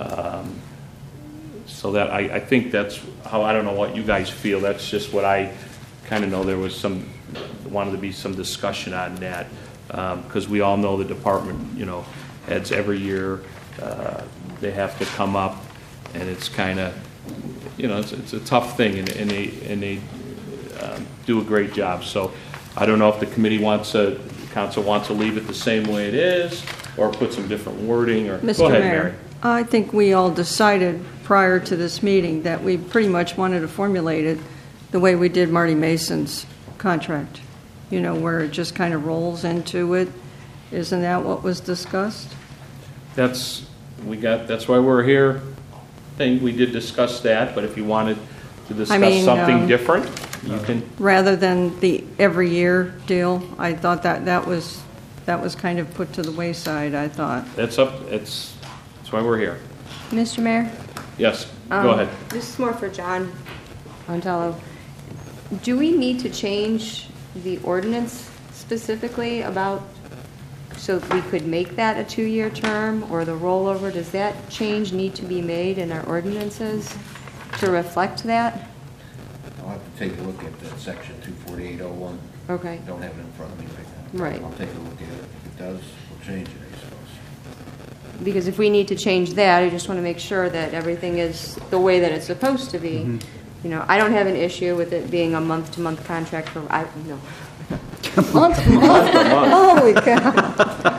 So that I think that's how, I don't know what you guys feel, that's just what I kind of know. There was wanted to be some discussion on that, because we all know the department, heads every year, they have to come up, and it's kind of, it's a tough thing, and they do a great job. So I don't know if the council wants to leave it the same way it is, or put some different wording, or Mr. go ahead, Mayor, Mary. I think we all decided prior to this meeting that we pretty much wanted to formulate it the way we did Marty Mason's contract, where it just kind of rolls into it. Isn't that what was discussed? That's why we're here. I think we did discuss that, but if you wanted to discuss something different, you can. Rather than the every year deal, I thought that was kind of put to the wayside, I thought. That's why we're here. Mr. Mayor? Yes, go ahead. This is more for John Montello. Do we need to change the ordinance specifically about, so we could make that a 2-year term, or the rollover? Does that change need to be made in our ordinances to reflect that? I'll have to take a look at that section 24801. Okay. Don't have it in front of me right now. Right. I'll take a look at it. If it does, we'll change it, I suppose. Because if we need to change that, I just want to make sure that everything is the way that it's supposed to be. Mm-hmm. I don't have an issue with it being a month-to-month contract for, no. Month-to-month? Holy cow.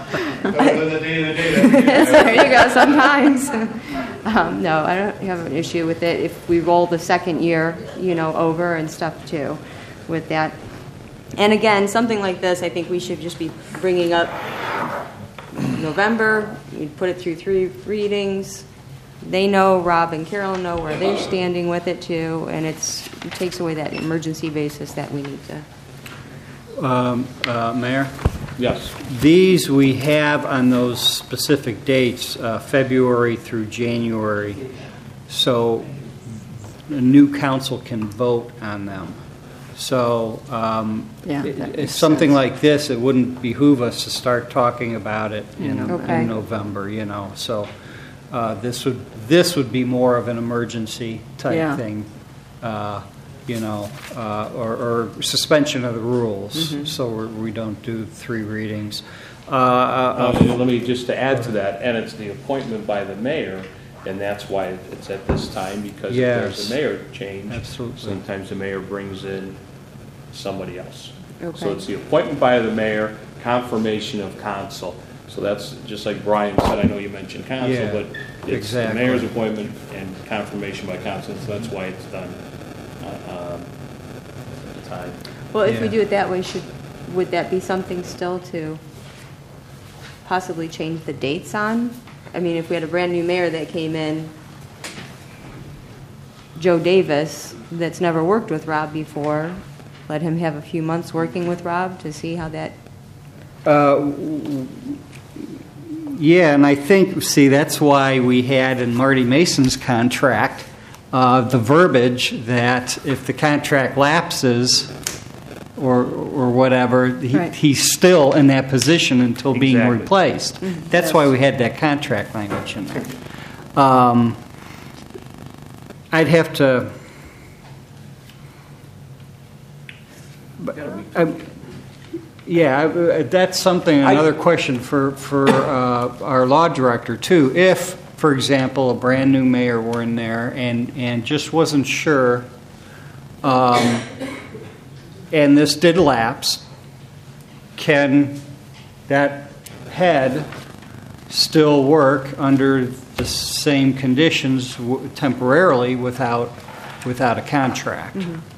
There you go, sometimes. No, I don't have an issue with it if we roll the second year, over and stuff too with that. And again, something like this, I think we should just be bringing up November. We put it through 3 readings. They know, Rob and Carolyn know where they're standing with it too, and it takes away that emergency basis that we need to. Mayor? Yes. These we have on those specific dates, February through January, so the new council can vote on them. So it's something like this, it wouldn't behoove us to start talking about it in November, So this would be more of an emergency type thing. or suspension of the rules, so we don't do 3 readings. Let me just add to that, and it's the appointment by the mayor, and that's why it's at this time, because if there's a mayor change, absolutely. Sometimes the mayor brings in somebody else. Okay. So it's the appointment by the mayor, confirmation of council. So that's just like Brian said, I know you mentioned council, but it's the mayor's appointment and confirmation by council, so that's why it's done at the time. Well, if we do it that way, would that be something still to possibly change the dates on? I mean, if we had a brand new mayor that came in, Joe Davis, that's never worked with Rob before, let him have a few months working with Rob to see how that... Yeah, and I think, that's why we had in Marty Mason's contract the verbiage that if the contract lapses or whatever, he's still in that position until being replaced. That's why we had that contract language in there. I'd have to... that's something, another question for our law director, too. If, for example, a brand new mayor were in there and just wasn't sure, and this did lapse, can that head still work under the same conditions temporarily without a contract?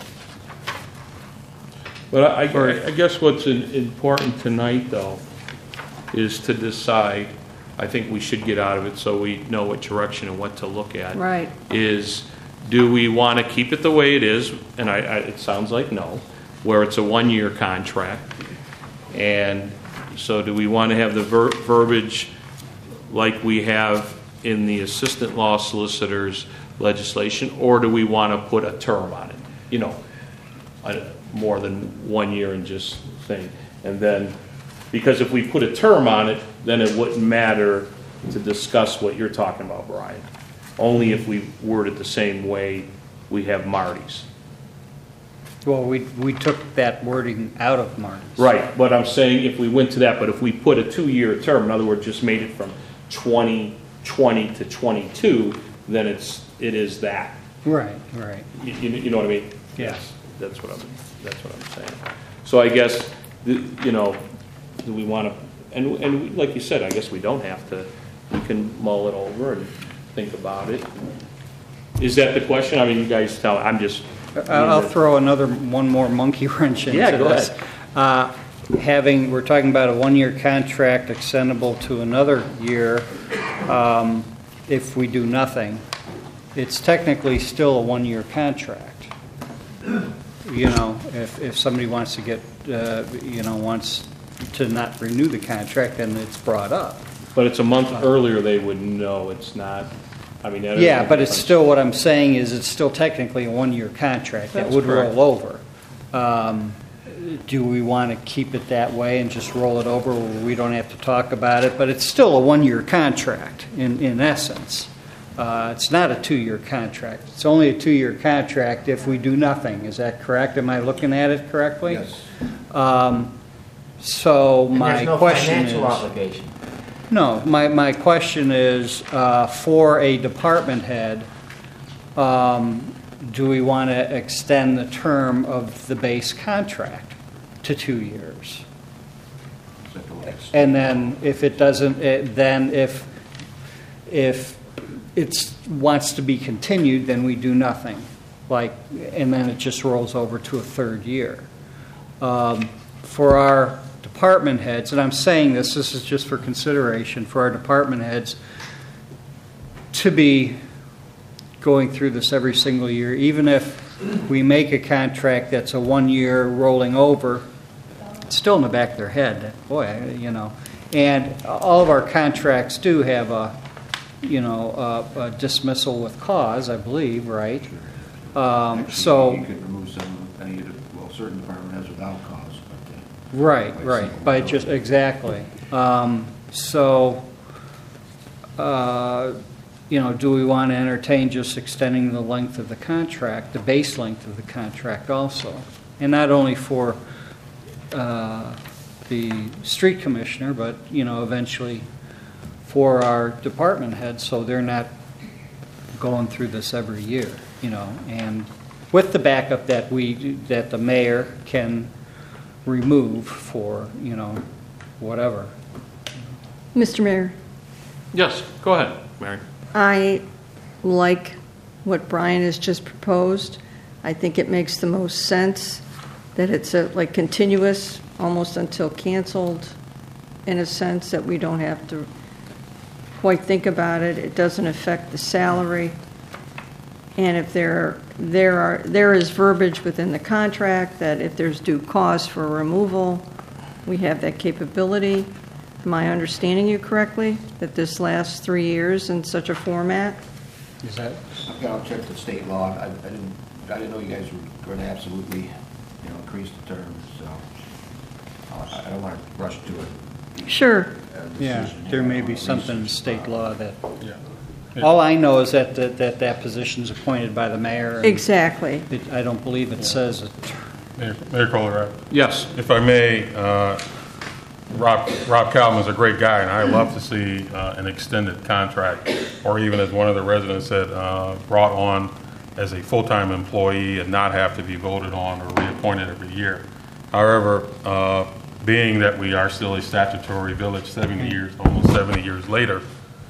But I guess what's important tonight, though, is to decide, I think we should get out of it so we know what direction and what to look at. Right. Is, do we want to keep it the way it is? And it sounds like no, where it's a 1-year contract. And so do we want to have the verbiage like we have in the assistant law solicitor's legislation, or do we want to put a term on it? More than 1 year and just thing. And then, because if we put a term on it, then it wouldn't matter to discuss what you're talking about, Brian. Only if we word it the same way we have Marty's. Well, we took that wording out of Marty's. Right, but I'm saying if we went to that, but if we put a 2-year term, in other words, just made it from 2020 to 22, then it is that. Right. You know what I mean? Yes. That's what I'm saying. So I guess, do we want to, and like you said, I guess we don't have to, we can mull it over and think about it. Is that the question? I mean, you guys tell, I'm just... I'll throw one more monkey wrench into this. We're talking about a 1-year contract extendable to another year if we do nothing. It's technically still a 1-year contract. If somebody wants to get, wants to not renew the contract, then it's brought up. But it's a month earlier they would know. It's not, I mean... Yeah, but it's still, what I'm saying is it's still technically a 1-year contract that would roll over. Do we want to keep it that way and just roll it over where we don't have to talk about it? But it's still a 1-year contract in essence. It's not a 2-year contract. It's only a 2-year contract if we do nothing. Is that correct? Am I looking at it correctly? Yes. So my question is... There's no financial obligation. No, my question is, for a department head, do we want to extend the term of the base contract to 2 years? And then if it doesn't, then if it wants to be continued, then we do nothing. And then it just rolls over to a 3rd year. For our department heads, and I'm saying this is just for consideration, for our department heads to be going through this every single year, even if we make a contract that's a 1-year rolling over, it's still in the back of their head. And all of our contracts do have a dismissal with cause, I believe, right? So you could remove certain department heads without cause. Right. By just exactly. do we want to entertain just extending the length of the contract, the base length of the contract also? And not only for the street commissioner, but, eventually for our department heads, so they're not going through this every year, and with the backup that the mayor can remove for, whatever. Mr. Mayor, Yes, go ahead, Mary. I like what Brian has just proposed. I think it makes the most sense that it's like continuous, almost until canceled, in a sense that we don't have to quite think about it. It doesn't affect the salary. And if there is verbiage within the contract that if there's due cause for removal, we have that capability. Am I understanding you correctly, that this lasts 3 years in such a format? Is that? Yeah, I'll check the state law. I didn't know you guys were going to absolutely, increase the terms, so I don't want to rush to it. Sure. Yeah, there may be something in state law that. Yeah. All I know is that that position is appointed by the mayor. And exactly. I don't believe it says it. Mayor Colorado. Yes. If I may, Rob Calvin's a great guy, and I love to see an extended contract, or even as one of the residents said, brought on as a full-time employee and not have to be voted on or reappointed every year. However, being that we are still a statutory village almost 70 years later,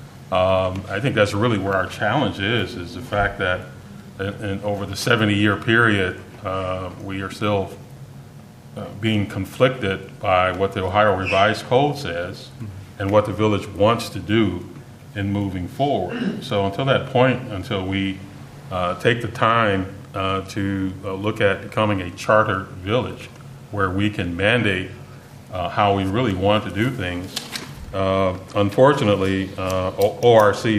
I think that's really where our challenge is the fact that over the 70-year period, we are still being conflicted by what the Ohio Revised Code says and what the village wants to do in moving forward. So until that point, until we take the time to look at becoming a chartered village where we can mandate how we really want to do things, unfortunately, ORC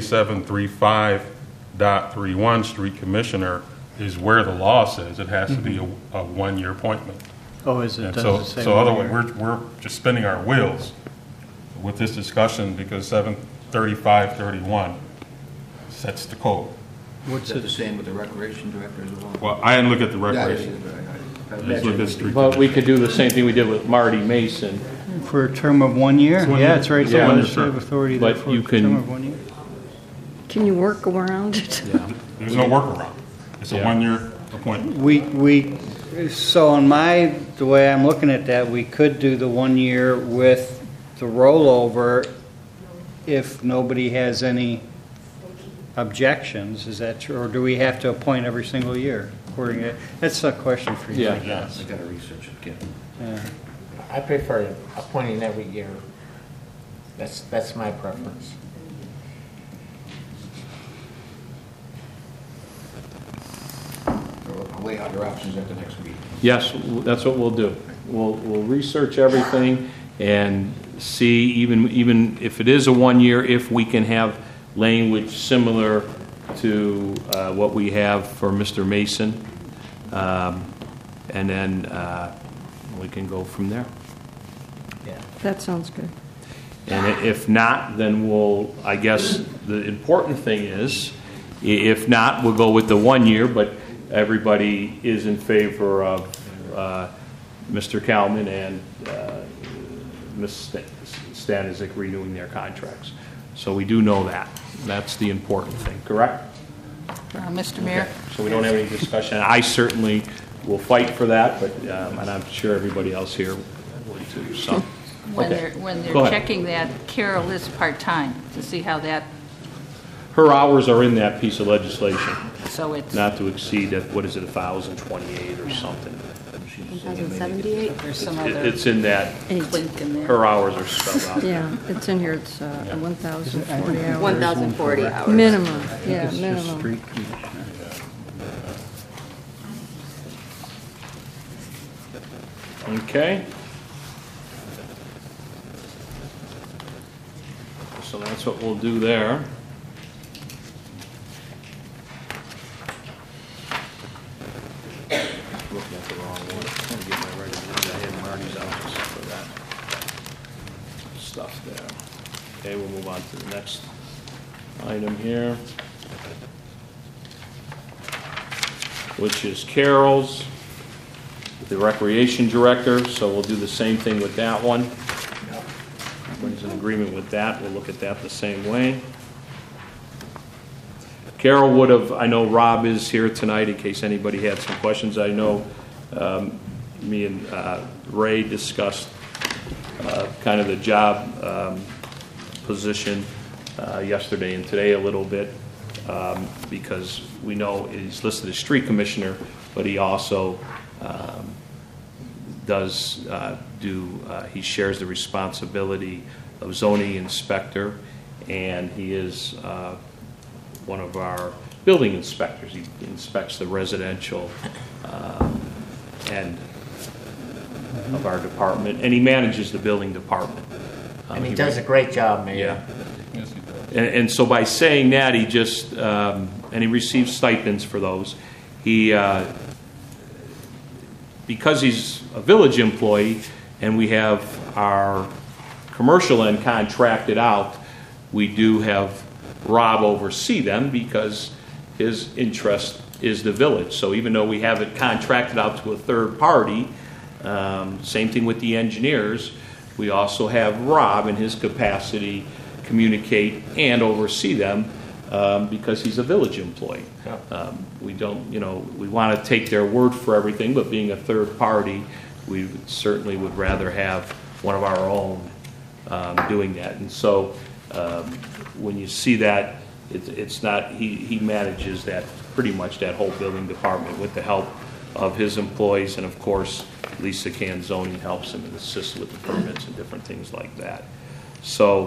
735.31 street commissioner is where the law says it has to be a one-year appointment. Oh, is it? And Does it say so 1 otherwise, year? we're just spinning our wheels with this discussion because 735.31 sets the code. What's it the same with the recreation director as well? Well, I didn't look at the recreation. Let's look at street. But we could do the same thing we did with Marty Mason. For a term of 1 year? Yeah, it's right there. Yeah. Legislative authority there But for you a can- term of 1 year. Can you work around it? There's no workaround. It's a one-year appointment. So on the way I'm looking at that, we could do the 1 year with the rollover if nobody has any objections. Is that true? Or do we have to appoint every single year? That's a question for you, I guess. I got to research it again. Yeah. I prefer appointing every year. That's my preference. I'll lay out your options at the next meeting. Yes, that's what we'll do. We'll research everything and see, even if it is a 1 year, if we can have language similar to what we have for Mr. Mason. And then we can go from there. That sounds good. And if not, then I guess the important thing is, if not, we'll go with the 1 year, but everybody is in favor of Mr. Kalman and Ms. Stanizik renewing their contracts. So we do know that. That's the important thing, correct? Mr. Mayor? Okay. So we don't have any discussion. I certainly will fight for that, but and I'm sure everybody else here would too. So. When Okay. they're Go ahead. checking that, Carol is part-time, to see how that, Her hours are in that piece of legislation. so it's... Not to exceed, 1,028 or something. 1,078? There's some other It's in that, clink in there. her hours are spelled out. Yeah, it's in here, it's 1,040 hours. 1,040 hours. Minimum, yeah, It's just minimum. street commissioner. Okay. So that's what we'll do there. Looking at the wrong one. I'm trying to get my right agenda. I had Marty's office for that stuff there. Okay, we'll move on to the next item here, which is Carol's, the recreation director, so we'll do the same thing with that one. Everyone's in agreement with that. We'll look at that the same way. Carol would have, I know Rob is here tonight in case anybody had some questions. I know me and Ray discussed kind of the job position yesterday and today a little bit because we know he's listed as street commissioner, but he also does he shares the responsibility of zoning inspector, and he is one of our building inspectors. He inspects the residential end of our department, and he manages the building department. And he does a great job, Mayor. Yeah. Yes, he does. And so by saying that, he just, and he receives stipends for those. He, because he's a village employee and we have our commercial end contracted out, we do have Rob oversee them because his interest is the village. So even though we have it contracted out to a third party, same thing with the engineers, we also have Rob in his capacity communicate and oversee them because he's a village employee. We don't, we want to take their word for everything, but being a third party, we certainly would rather have one of our own doing that. And so when you see that, it's not, he manages that, pretty much that whole building department with the help of his employees, and of course Lisa Can Zoning helps him and assists with the permits and different things like that. So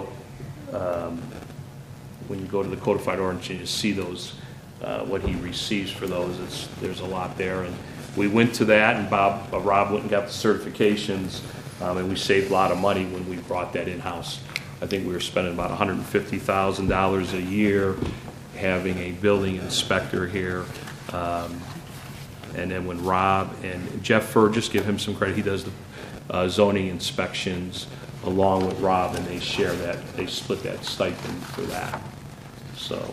when you go to the codified ordinance and you see those, what he receives for those, there's a lot there. And we went to that, and Rob went and got the certifications, and we saved a lot of money when we brought that in-house. I think we were spending about $150,000 a year having a building inspector here. And then when Rob and Jeff Furr, just give him some credit, he does the zoning inspections along with Rob, and they share that, they split that stipend for that. So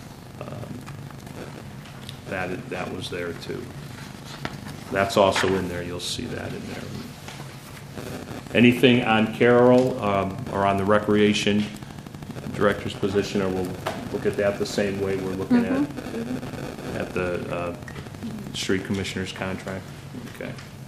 that was there too. That's also in there, you'll see that in there. Anything on Carol or on the recreation director's position, or we'll look at that the same way we're looking at the street commissioner's contract? Okay.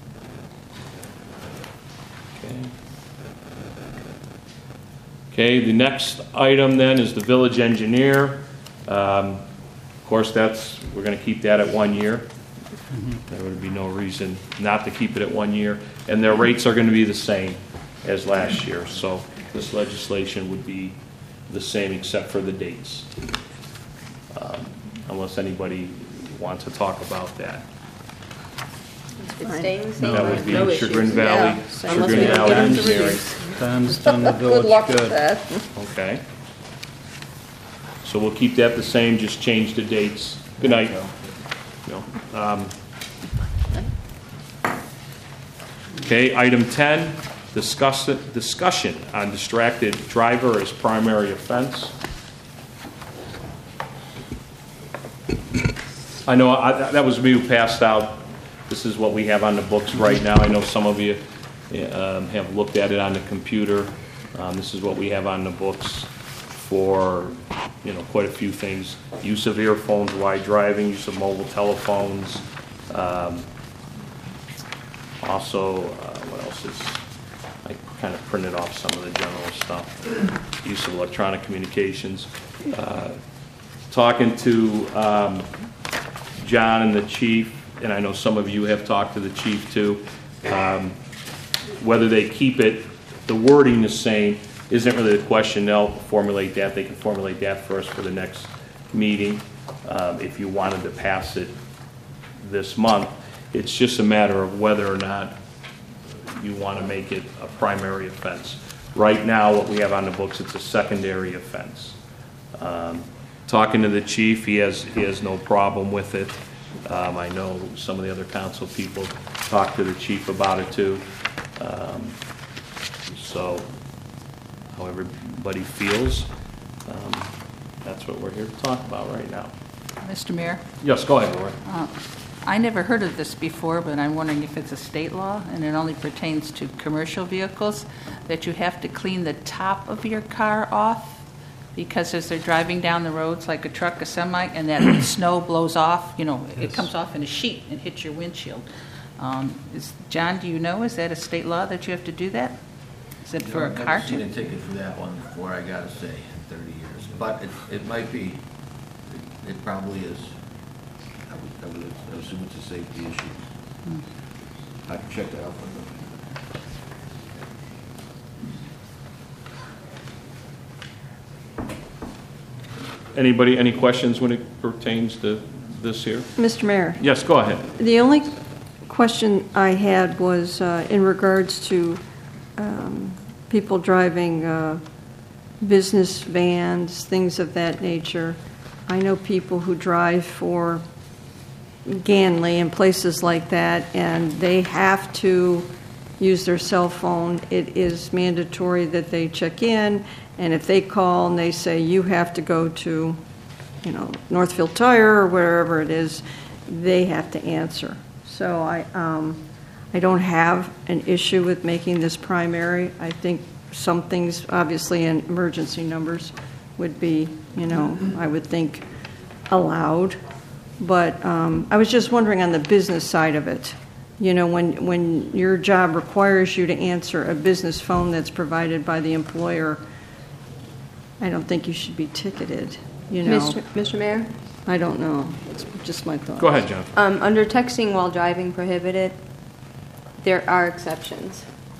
Okay, the next item then is the village engineer. Of course, we're going to keep that at 1 year. There would be no reason not to keep it at 1 year. And their rates are going to be the same as last year. So this legislation would be the same except for the dates. Unless anybody wants to talk about that. It's staying the same. That would be Chagrin Valley, Chagrin Valley Engineering. Don's done the village Good luck with that. Okay. So we'll keep that the same, just change the dates. Good night. Okay, item 10, discussion on distracted driver as primary offense. I know that was me who passed out. This is what we have on the books right now. I know some of you have looked at it on the computer. This is what we have on the books for quite a few things. Use of earphones while driving, use of mobile telephones. Also, what else is, I kind of printed off some of the general stuff. Use of electronic communications. Talking to John and the chief, and I know some of you have talked to the chief too, whether they keep it, the wording the same, isn't really the question. They'll formulate that. They can formulate that for us for the next meeting if you wanted to pass it this month. It's just a matter of whether or not you want to make it a primary offense. Right now, what we have on the books, it's a secondary offense. Talking to the chief, he has no problem with it. I know some of the other council people talked to the chief about it too. So how everybody feels. That's what we're here to talk about right now. Mr. Mayor, Yes, go ahead, Lori. I never heard of this before, but I'm wondering if it's a state law, and it only pertains to commercial vehicles, that you have to clean the top of your car off because as they're driving down the roads like a truck, a semi, and that snow blows off, it comes off in a sheet and hits your windshield. John, do you know, is that a state law that you have to do that? Is it for a car? I've never seen a ticket for that one before, I gotta say, in 30 years. But it might be, it probably is. I would assume it's a safety issue. I can check that out for them. Anybody, any questions when it pertains to this here? Mr. Mayor, Yes, go ahead. the only question I had was in regards to people driving business vans, things of that nature. I know people who drive for Ganley and places like that, and they have to use their cell phone. It is mandatory that they check in, and if they call and they say, you have to go to, Northfield Tire or wherever it is, they have to answer. So I don't have an issue with making this primary. I think some things, obviously in emergency numbers, would be, I would think allowed. But I was just wondering on the business side of it, when your job requires you to answer a business phone that's provided by the employer, I don't think you should be ticketed, Mr. Mayor? I don't know. It's just my thought. Go ahead, John. Under texting while driving prohibited, there are exceptions.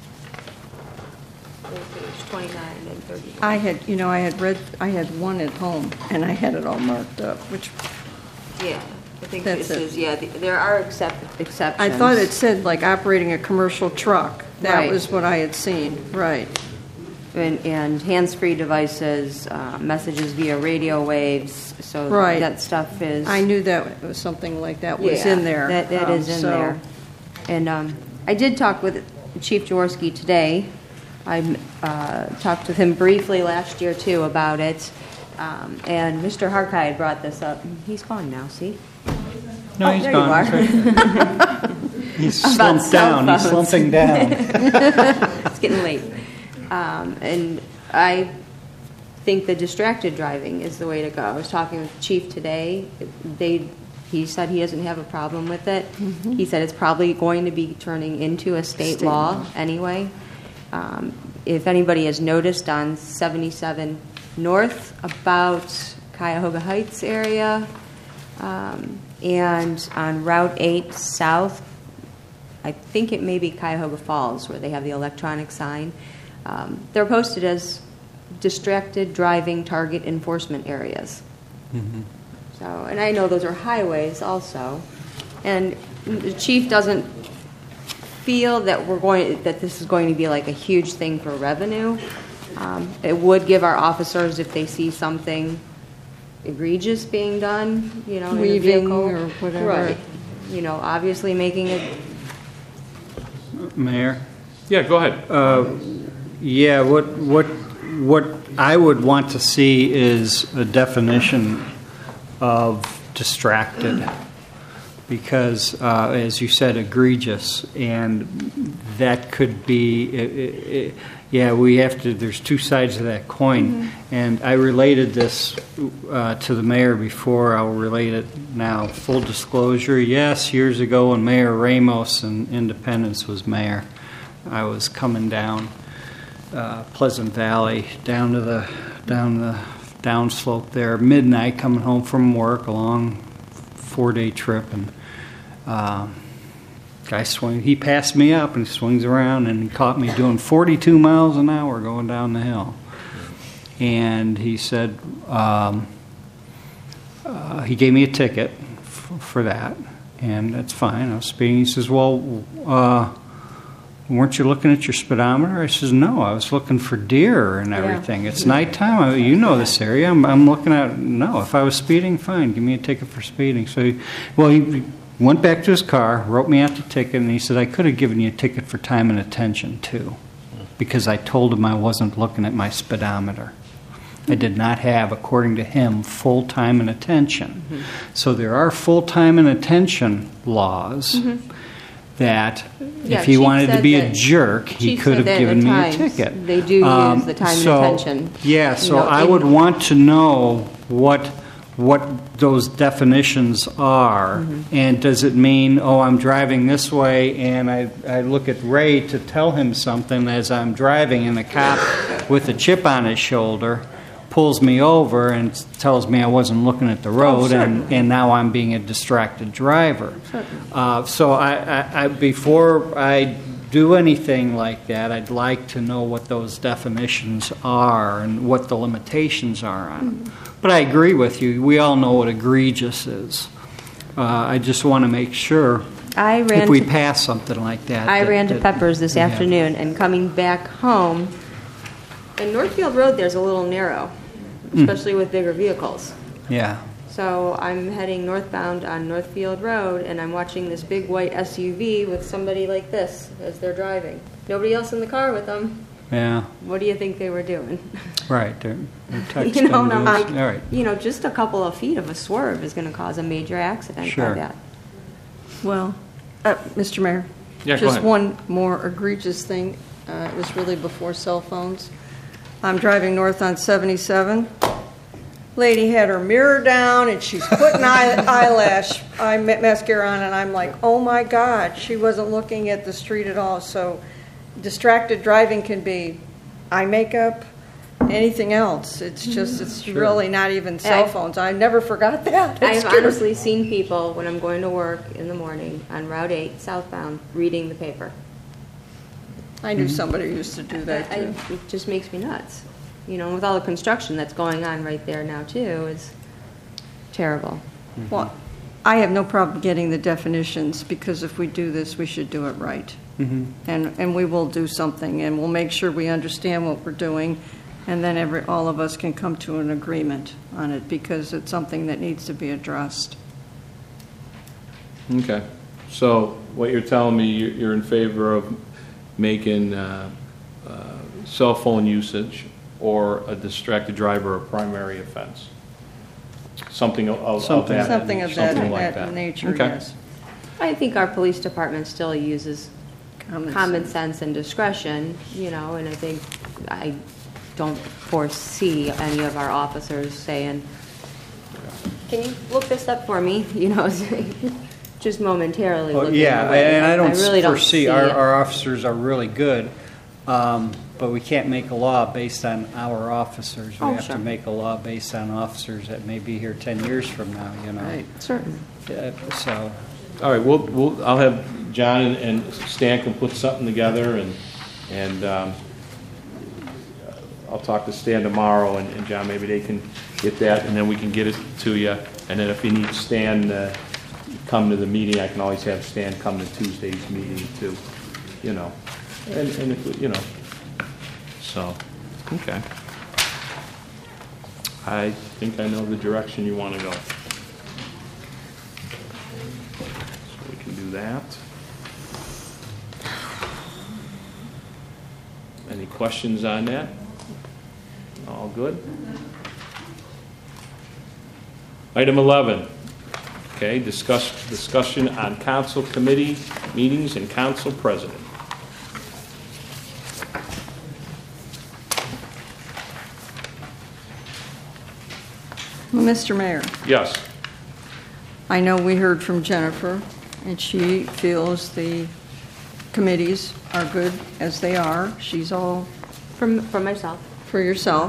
Page 29 and 30. I had one at home, and I had it all marked up, which Yeah, I think That's this is, there are exceptions. I thought it said like operating a commercial truck. That Right. was what I had seen, right. And hands-free devices, messages via radio waves, so Right. that stuff is... I knew that it was something like that was in there. That is in so- there. And I did talk with Chief Jaworski today. I talked with him briefly last year, too, about it. And Mr. Harkai had brought this up. He's gone now, see? No, he's there gone. You are. He's About slumped cell down. He's phones. slumping down. It's getting late. And I think the distracted driving is the way to go. I was talking with the chief today. He said he doesn't have a problem with it. Mm-hmm. He said it's probably going to be turning into a state law anyway. If anybody has noticed on 77 North about Cuyahoga Heights area, and on Route 8 South, I think it may be Cuyahoga Falls where they have the electronic sign. They're posted as distracted driving target enforcement areas. Mm-hmm. So, and I know those are highways also, and the chief doesn't feel that that this is going to be like a huge thing for revenue. It would give our officers, if they see something egregious being done, in a Weaving vehicle, or whatever. right? Obviously making it. Mayor? Yeah, go ahead. Yeah, what I would want to see is a definition of distracted, because, as you said, egregious, and that could be, we have to, there's two sides of that coin, and I related this to the mayor before, I'll relate it now. Full disclosure, yes, years ago when Mayor Ramos in Independence was mayor, I was coming down Pleasant Valley, down the downslope there, midnight, coming home from work, a long 4-day trip, and guy he passed me up and swings around and he caught me doing 42 miles an hour going down the hill. And he said, he gave me a ticket for that, and that's fine. I was speeding. He says, well, weren't you looking at your speedometer? I says, no, I was looking for deer and everything. It's nighttime. You know this area. I'm looking at, no, if I was speeding, fine, give me a ticket for speeding. So he went back to his car, wrote me out the ticket, and he said, I could have given you a ticket for time and attention, too, because I told him I wasn't looking at my speedometer. I did not have, according to him, full time and attention. So there are full time and attention laws that Yeah, if he Chief wanted to said be a that- jerk, he Chief could said have that given at me a times. ticket. They do use the time and so- attention. Yeah, so You know, I in- would want to know what those definitions are, and does it mean, oh, I'm driving this way, and I look at Ray to tell him something as I'm driving, and the cop with a chip on his shoulder pulls me over and tells me I wasn't looking at the road, and now I'm being a distracted driver. So I before I do anything like that, I'd like to know what those definitions are and what the limitations are on them. But I agree with you. We all know what egregious is. I just want to make sure if we pass something like that. I ran to Peppers this yeah. afternoon, and coming back home, in Northfield Road, there's a little narrow, especially with bigger vehicles. Yeah. So I'm heading northbound on Northfield Road, and I'm watching this big white SUV with somebody like this as they're driving. Nobody else in the car with them. Yeah. What do you think they were doing? Right. They're texting. You know, and I'm like, all right. you know, just a couple of feet of a swerve is going to cause a major accident Sure. by that. Well, Mr. Mayor? Yeah, go Just ahead. one more egregious thing. It was really before cell phones. I'm driving north on 77. Lady had her mirror down, and she's putting mascara on, and I'm like, oh my God, she wasn't looking at the street at all. So distracted driving can be eye makeup, anything else. It's just, it's really not even cell phones. I never forgot that. I've honestly seen people when I'm going to work in the morning on Route 8 southbound reading the paper. I knew somebody who used to do that too. It just makes me nuts. You know, with all the construction that's going on right there now too, is terrible. Well, I have no problem getting the definitions, because if we do this, we should do it right. And we will do something, and we'll make sure we understand what we're doing, and then all of us can come to an agreement on it, because it's something that needs to be addressed. Okay. So what you're telling me, you're in favor of making cell phone usage or a distracted driver a primary offense? Something of that. Something of something like that nature, Okay. yes. I think our police department still uses common sense and discretion, you know, and I don't foresee any of our officers saying, can you look this up for me? You know, just momentarily Well, looking yeah, away. and I don't really don't foresee, see our it. officers are really good, but we can't make a law based on our officers. We Oh, have sure. to make a law based on officers that may be here 10 years from now, you know. Right. Certainly. So, All right, I'll have John and Stan can put something together, and I'll talk to Stan tomorrow, and John, maybe they can get that, and then we can get it to you. And then if you need Stan come to the meeting, I can always have Stan come to Tuesday's meeting too, you know. And if, you know, so, okay. I think I know the direction you want to go. So we can do that. Any questions on that? All good? Item 11, okay, discussion on council committee meetings and council president. Well, Mr. Mayor, Yes. I know we heard from Jennifer, and she feels the committees are good as they are. She's all For myself. for yourself.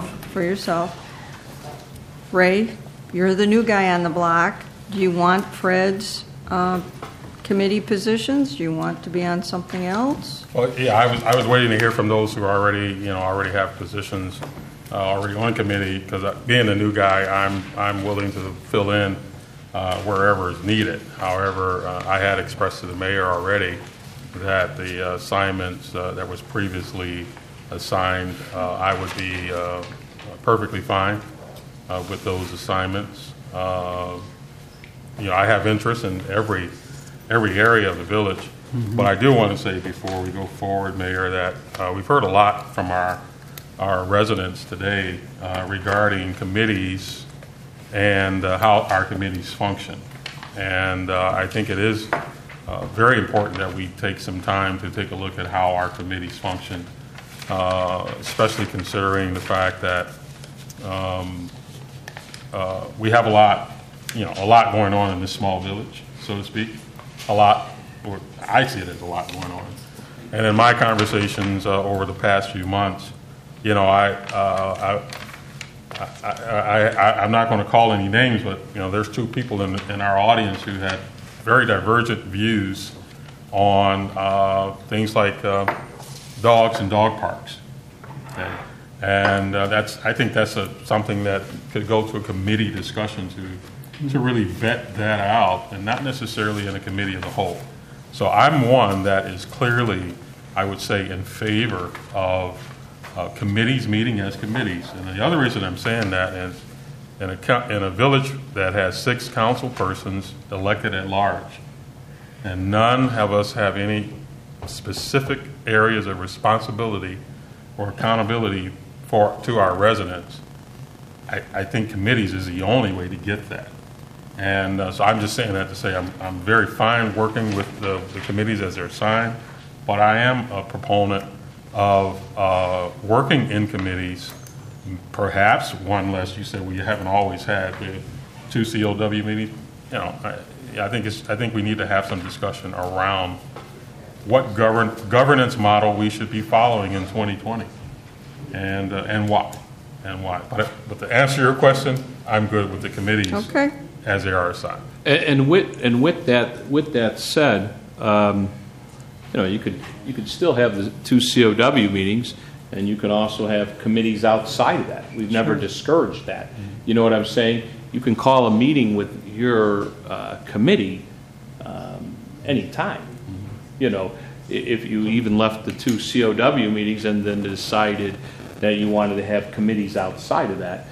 Ray, you're the new guy on the block. Do you want Fred's committee positions? Do you want to be on something else? Well, yeah, I was waiting to hear from those who already have positions already on committee, because being a new guy, I'm willing to fill in wherever is needed. However, I had expressed to the mayor already that the assignments that was previously assigned, I would be perfectly fine with those assignments. I have interest in every area of the village. But I do want to say before we go forward, Mayor, that we've heard a lot from our our residents today regarding committees and how our committees function. And I think it is very important that we take some time to take a look at how our committees function, especially considering the fact that we have a lot going on in this small village, so to speak. A lot, or I see it as a lot going on. And in my conversations over the past few months, I'm not going to call any names, but there's two people in our audience who had very divergent views on things like dogs and dog parks. Okay? And I think that's something that could go to a committee discussion to really vet that out, and not necessarily in a committee of the whole. So I'm one that is clearly, I would say, in favor of committees meeting as committees. And the other reason I'm saying that is in a village that has 6 council persons elected at large, and none of us have any specific areas of responsibility or accountability to our residents, I think committees is the only way to get that. And so I'm just saying that to say I'm very fine working with the committees as they're assigned, but I am a proponent of working in committees, perhaps one less. You said we haven't always had 2 COW meetings. I think we need to have some discussion around what governance model we should be following in 2020, and why. But to answer your question, I'm good with the committees. Okay. As they are assigned. And with that said, you could still have the 2 COW meetings, and you can also have committees outside of that. We've never discouraged that. You know what I'm saying? You can call a meeting with your committee anytime. If you even left the 2 COW meetings and then decided that you wanted to have committees outside of that.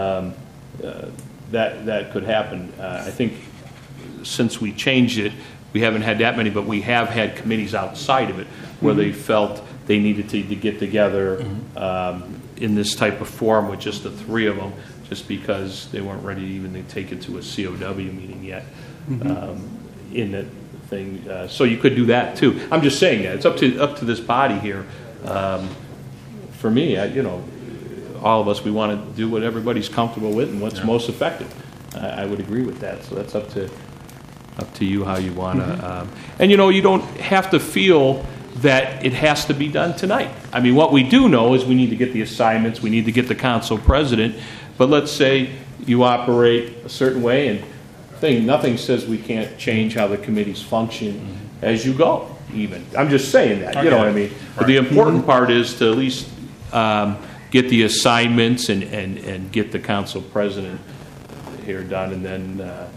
That could happen. I think since we changed it, we haven't had that many, but we have had committees outside of it where they felt they needed to get together in this type of forum with just the 3 of them, just because they weren't ready even to take it to a COW meeting yet in the thing. So you could do that too. I'm just saying that. It's up to this body here. For me, all of us, we want to do what everybody's comfortable with and what's most effective. I would agree with that. So that's up to you how you want to. And you don't have to feel that it has to be done tonight. I mean, what we do know is we need to get the assignments, we need to get the council president. But let's say you operate a certain way, and nothing says we can't change how the committees function as you go. Even I'm just saying that. You know what I mean. Right. But the important part is to at least get the assignments and get the council president here done, and then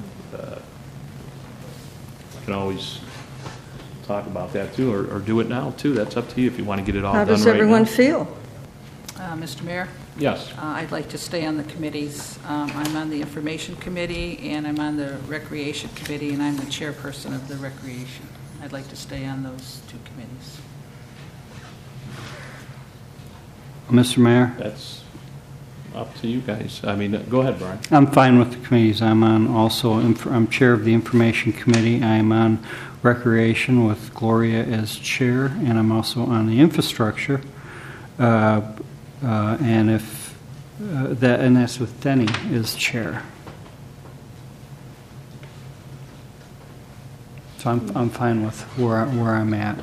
you can always talk about that too, or do it now too. That's up to you if you want to get it all done right now. How does everyone feel? Mr. Mayor? Yes. I'd like to stay on the committees. I'm on the Information Committee, and I'm on the Recreation Committee, and I'm the chairperson of the Recreation. I'd like to stay on those 2 committees. Mr. Mayor? That's up to you guys. I mean, go ahead, Brian. I'm fine with the committees. I'm chair of the Information Committee. I'm on Recreation with Gloria as chair, and I'm also on the Infrastructure. And that's with Denny as chair. So I'm fine with where I'm at.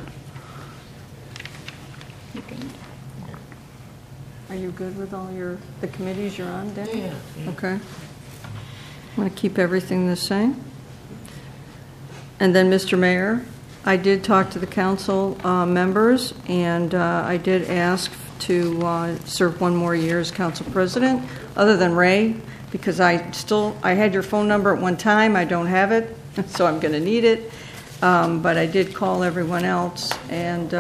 Are you good with all the committees you're on, Denny? Yeah. Okay. I'm going to keep everything the same. And then, Mr. Mayor, I did talk to the council members, and I did ask to serve 1 more year as council president, other than Ray, because I had your phone number at one time. I don't have it, so I'm going to need it. But I did call everyone else, and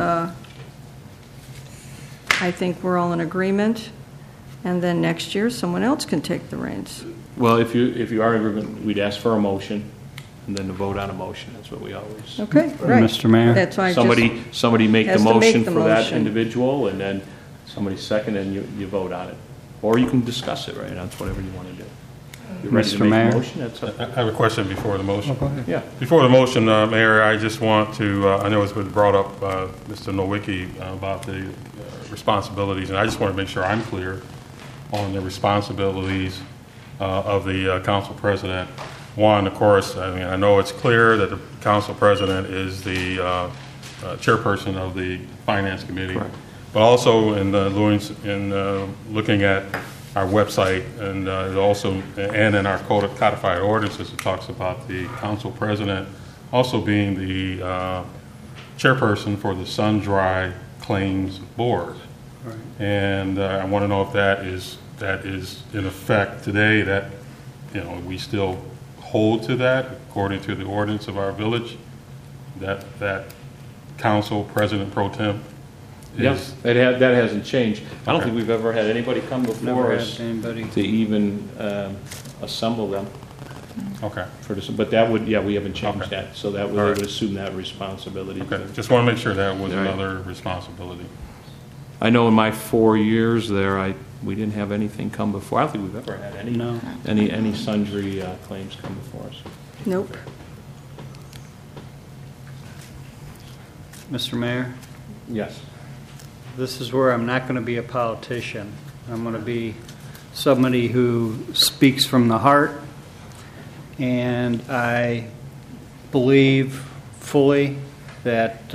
I think we're all in agreement. And then next year, someone else can take the reins. Well, if you are in agreement, we'd ask for a motion, and then to vote on a motion. That's what we always. Okay, right. Mr. Mayor, that's why somebody make the motion for that individual, and then Somebody second and you vote on it. Or you can discuss it, right? That's whatever you want to do. You ready to Mr. make Mayor? a motion? That's up. I have a question before the motion. Go ahead. Yeah. Before the motion, Mayor, I just want to, I know it's been brought up, Mr. Nowicki, about the responsibilities, and I just want to make sure I'm clear on the responsibilities of the council president. One, of course, I mean, I know it's clear that the council president is the chairperson of the finance committee, Correct. but also in looking at our website and also and in our codified ordinances, it talks about the council president also being the chairperson for the Sun-Dry Claims Board. Right. And I want to know if that is in effect today, that we still hold to that according to the ordinance of our village, that council president pro tem is. Yes, that hasn't changed. I don't think we've ever had anybody come before Never us had anybody. to even assemble them. Okay. For this, but that would, we haven't changed Okay. that, so that All would, right. they would assume that responsibility. Okay, just want to make sure that was Right. another responsibility. I know in my 4 years there, we didn't have anything come before. I don't think we've ever had any sundry claims come before us. Nope. Mr. Mayor, Yes. this is where I'm not going to be a politician. I'm going to be somebody who speaks from the heart, and I believe fully that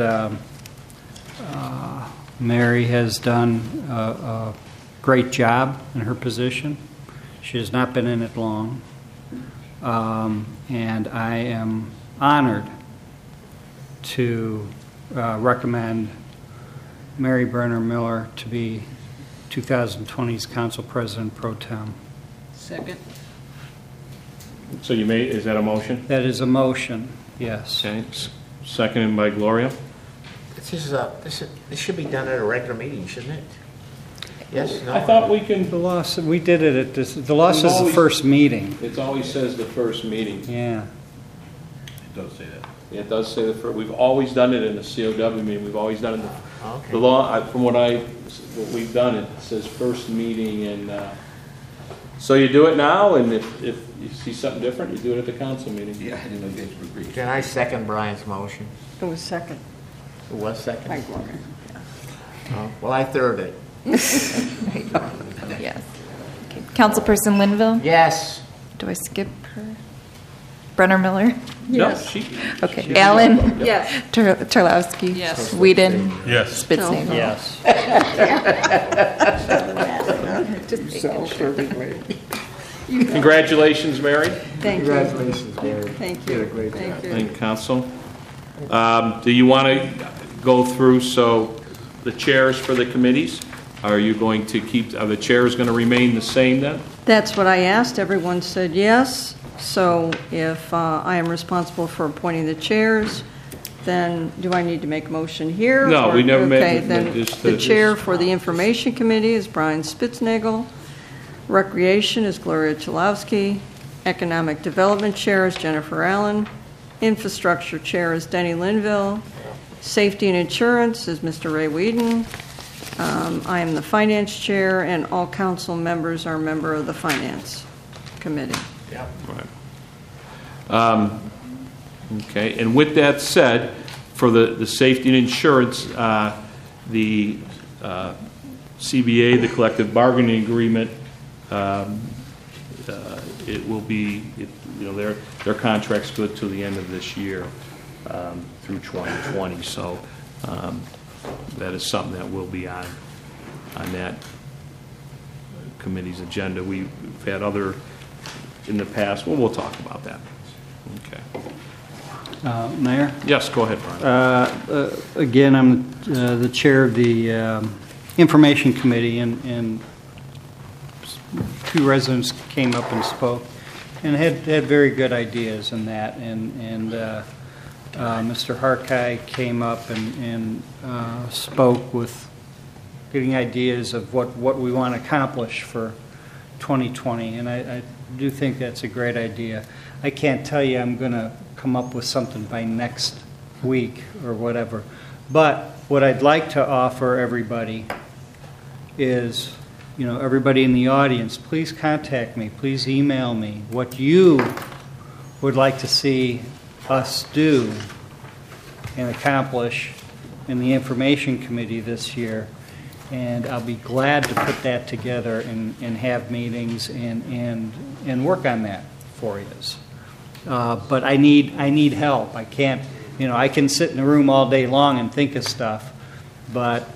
Mary has done a great job in her position. She has not been in it long, and I am honored to recommend Mary Brenner Miller to be 2020's Council President Pro Tem. Second. So is that a motion? That is a motion, yes. Okay. Seconded by Gloria. This should be done at a regular meeting, shouldn't it? Yes, no? I thought we can. The law, we did it at this, the law says the first meeting. It always says the first meeting. Yeah. It does say that. It does say the first. We've always done it in the COW meeting. We've always done it. Okay. The law, from what we've done, it says first meeting, and so you do it now, and if you see something different, you do it at the council meeting. Yeah, I didn't know you guys would agree. Can I second Brian's motion? It was second. Who was second? By Gloria. Oh, well, I third it. Yes. Okay. Councilperson Linville? Yes. Do I skip her? Brenner Miller? Yes. No, Okay. Allen? Yes. Terlowski? Yes. Whedon? Yes. Spitznagel? Yes. Congratulations, Mary. Thank you. Congratulations, Mary. Thank you. Thank you. Thank you, Council. Do you want to go through, the chairs for the committees? Are you going to are the chairs going to remain the same then? That's what I asked. Everyone said yes. So if I am responsible for appointing the chairs, then do I need to make a motion here? No, we never made Okay, it, then just the the- chair for the Information Committee is Brian Spitznagel. Recreation is Gloria Chalowski. Economic Development Chair is Jennifer Allen. Infrastructure Chair is Denny Linville. Safety and Insurance is Mr. Ray Whedon. I am the Finance Chair, and all council members are a member of the Finance Committee. Yep. Right. Okay, and with that said, for the safety and insurance, the CBA, the collective bargaining agreement, it will be, their contract's good till the end of this year, through 2020. So that is something that will be on that committee's agenda. We've had other in the past. Well, we'll talk about that. Okay. Mayor? Yes, go ahead, Brian. Again, I'm the chair of the Information Committee, and two residents came up and spoke and had very good ideas in that. And Mr. Harkai came up and spoke with getting ideas of what we want to accomplish for 2020. And I do think that's a great idea. I can't tell you I'm going to come up with something by next week or whatever. But what I'd like to offer everybody is, everybody in the audience, please contact me, please email me what you would like to see us do and accomplish in the Information Committee this year. And I'll be glad to put that together and have meetings and work on that for you. But I need help. I can't, I can sit in a room all day long and think of stuff, but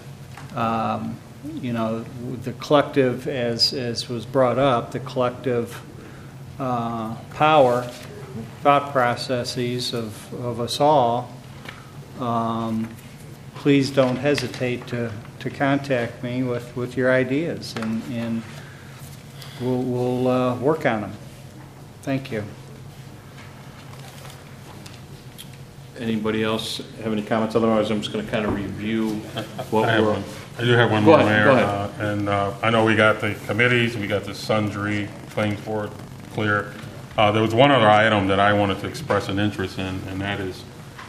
the collective, as was brought up, the collective power, thought processes of us all, please don't hesitate to contact me with your ideas, and we'll work on them. Thank you. Anybody else have any comments? Otherwise, I'm just going to kind of review what I do have one Go more, ahead, Mayor. go ahead. I know we got the committees, we got the sundry, claims board clear. There was one other item that I wanted to express an interest in, and that is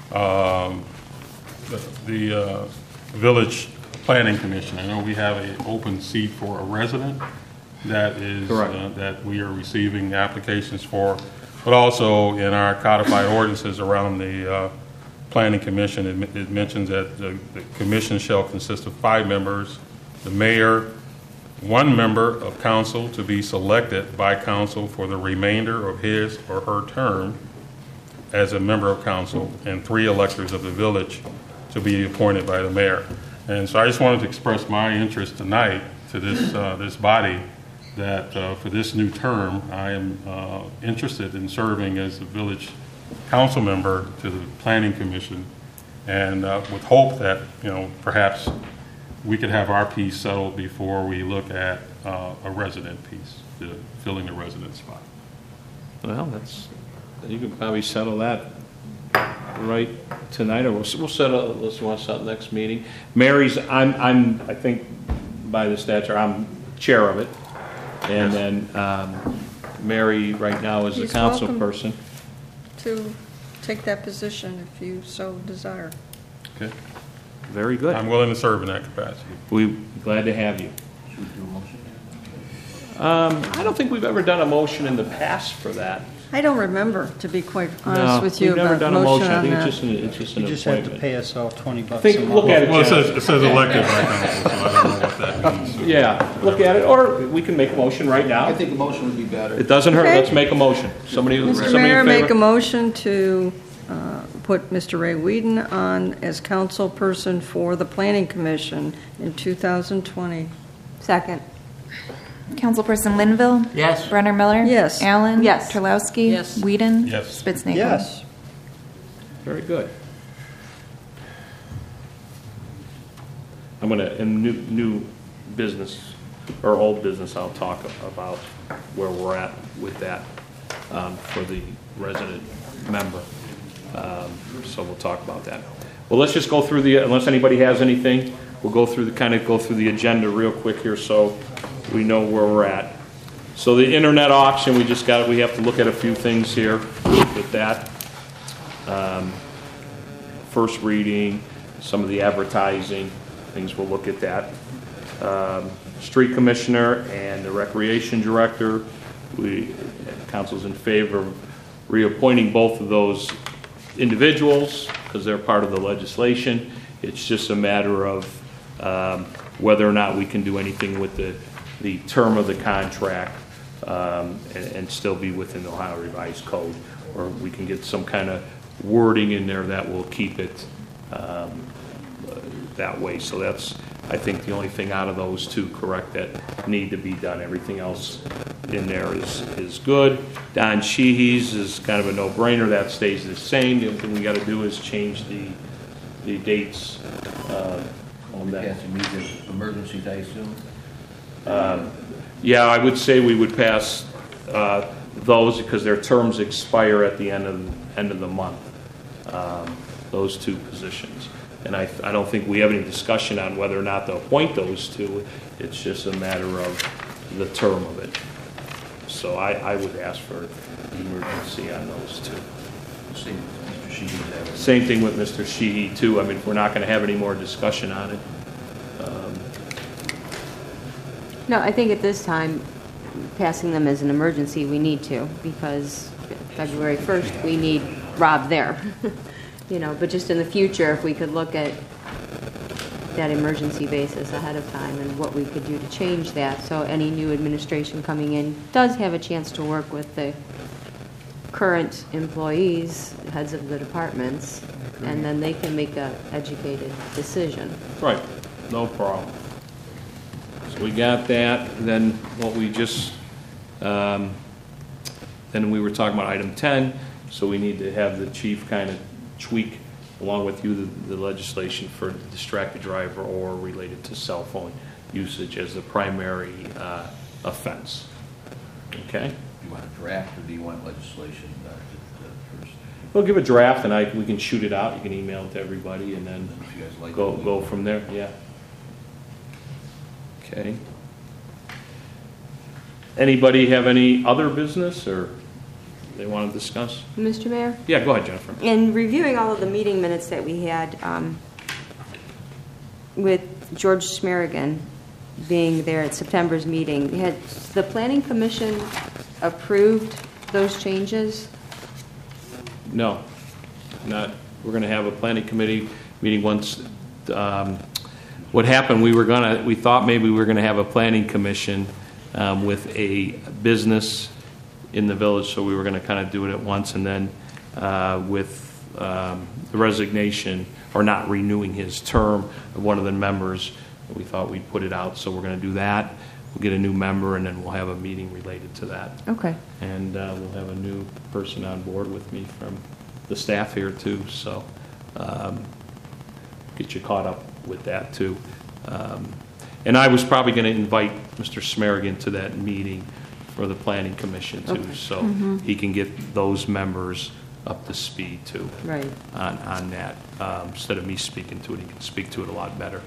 the Village Planning Commission. I know we have an open seat for a resident that is that we are receiving applications for, but also in our codified ordinances around the Planning Commission, it mentions that the commission shall consist of 5 members, the mayor, 1 member of council to be selected by council for the remainder of his or her term as a member of council, and 3 electors of the village to be appointed by the mayor. And so I just wanted to express my interest tonight to this body that for this new term, I am interested in serving as a village council member to the Planning Commission, and with hope that perhaps we could have our piece settled before we look at a resident piece, filling a resident spot. Well, you can probably settle that right tonight, or we'll settle. Let's want to settle next meeting. Mary's, I think by the statute, I'm chair of it, and then Mary right now is the He's council welcome person. To take that position if you so desire. Okay. Very good. I'm willing to serve in that capacity. We're glad to have you. Should we do a motion? I don't think we've ever done a motion in the past for that. I don't remember, to be quite honest No, with you, we've never about done a motion motion. I on think that. it's just an You just have to appointment. pay us all $20 Think- a month. look at it, Well, Jen. it says elected by council, so I don't know what that means. Yeah, look at it, or we can make a motion right now. I think a motion would be better. It doesn't hurt. Okay. Let's make a motion. Somebody Mr. in Mayor, favor? make a motion to put Mr. Ray Whedon on as council person for the Planning Commission in 2020. Second. Councilperson Linville? Yes. Brenner Miller? Yes. Allen? Yes. Terlowski? Yes. Whedon? Yes. Spitznagel? Yes. Very good. I'm going to, in new business, or old business, I'll talk about where we're at with that for the resident member. So we'll talk about that. Well, let's just go through unless anybody has anything, we'll go through the agenda real quick here so we know where we're at. So the internet auction, we have to look at a few things here with that. First reading, some of the advertising, things, we'll look at that. Street Commissioner and the Recreation Director, council's in favor of reappointing both of those individuals because they're part of the legislation. It's just a matter of whether or not we can do anything with the term of the contract and still be within the Ohio Revised Code, or we can get some kind of wording in there that will keep it that way. So that's, I think, the only thing out of those two, correct, that need to be done. Everything else in there is good. Don Sheehy's is kind of a no-brainer. That stays the same. The only thing we got to do is change the dates on that. Pass immediate emergencies, I assume? Yeah, I would say we would pass those because their terms expire at the end of the month. Those two positions, and I don't think we have any discussion on whether or not to appoint those two. It's just a matter of the term of it. So I would ask for emergency on those two. Same thing with Mr. Sheehy too. I mean, if we're not going to have any more discussion on it. No, I think at this time, passing them as an emergency, we need to, because February 1st, we need Rob there. But just in the future, if we could look at that emergency basis ahead of time and what we could do to change that, so any new administration coming in does have a chance to work with the current employees, heads of the departments, and then they can make an educated decision. Right, no problem. So we got that, then what we just, then we were talking about item 10, so we need to have the chief kind of tweak, along with you, the legislation for distracted driver or related to cell phone usage as the primary offense. Okay? Do you want a draft or do you want legislation first? We'll give a draft and we can shoot it out. You can email it to everybody and then If you guys like go from there. Yeah. Okay. Anybody have any other business or they want to discuss? Mr. Mayor? Yeah, go ahead, Jennifer. In reviewing all of the meeting minutes that we had with George Schmerigan being there at September's meeting, had the Planning Commission approved those changes? No, not. We're going to have a planning committee meeting once. What happened? We thought maybe we were going to have a planning commission with a business in the village, so we were going to kind of do it at once, and then with the resignation or not renewing his term of one of the members, we thought we'd put it out. So we're going to do that. We'll get a new member, and then we'll have a meeting related to that. Okay. And we'll have a new person on board with me from the staff here too. So get you caught up with that too. And I was probably going to invite Mr. Smerigan to that meeting for the Planning Commission too, okay. So he can get those members up to speed too. Right. On that. Instead of me speaking to it, he can speak to it a lot better.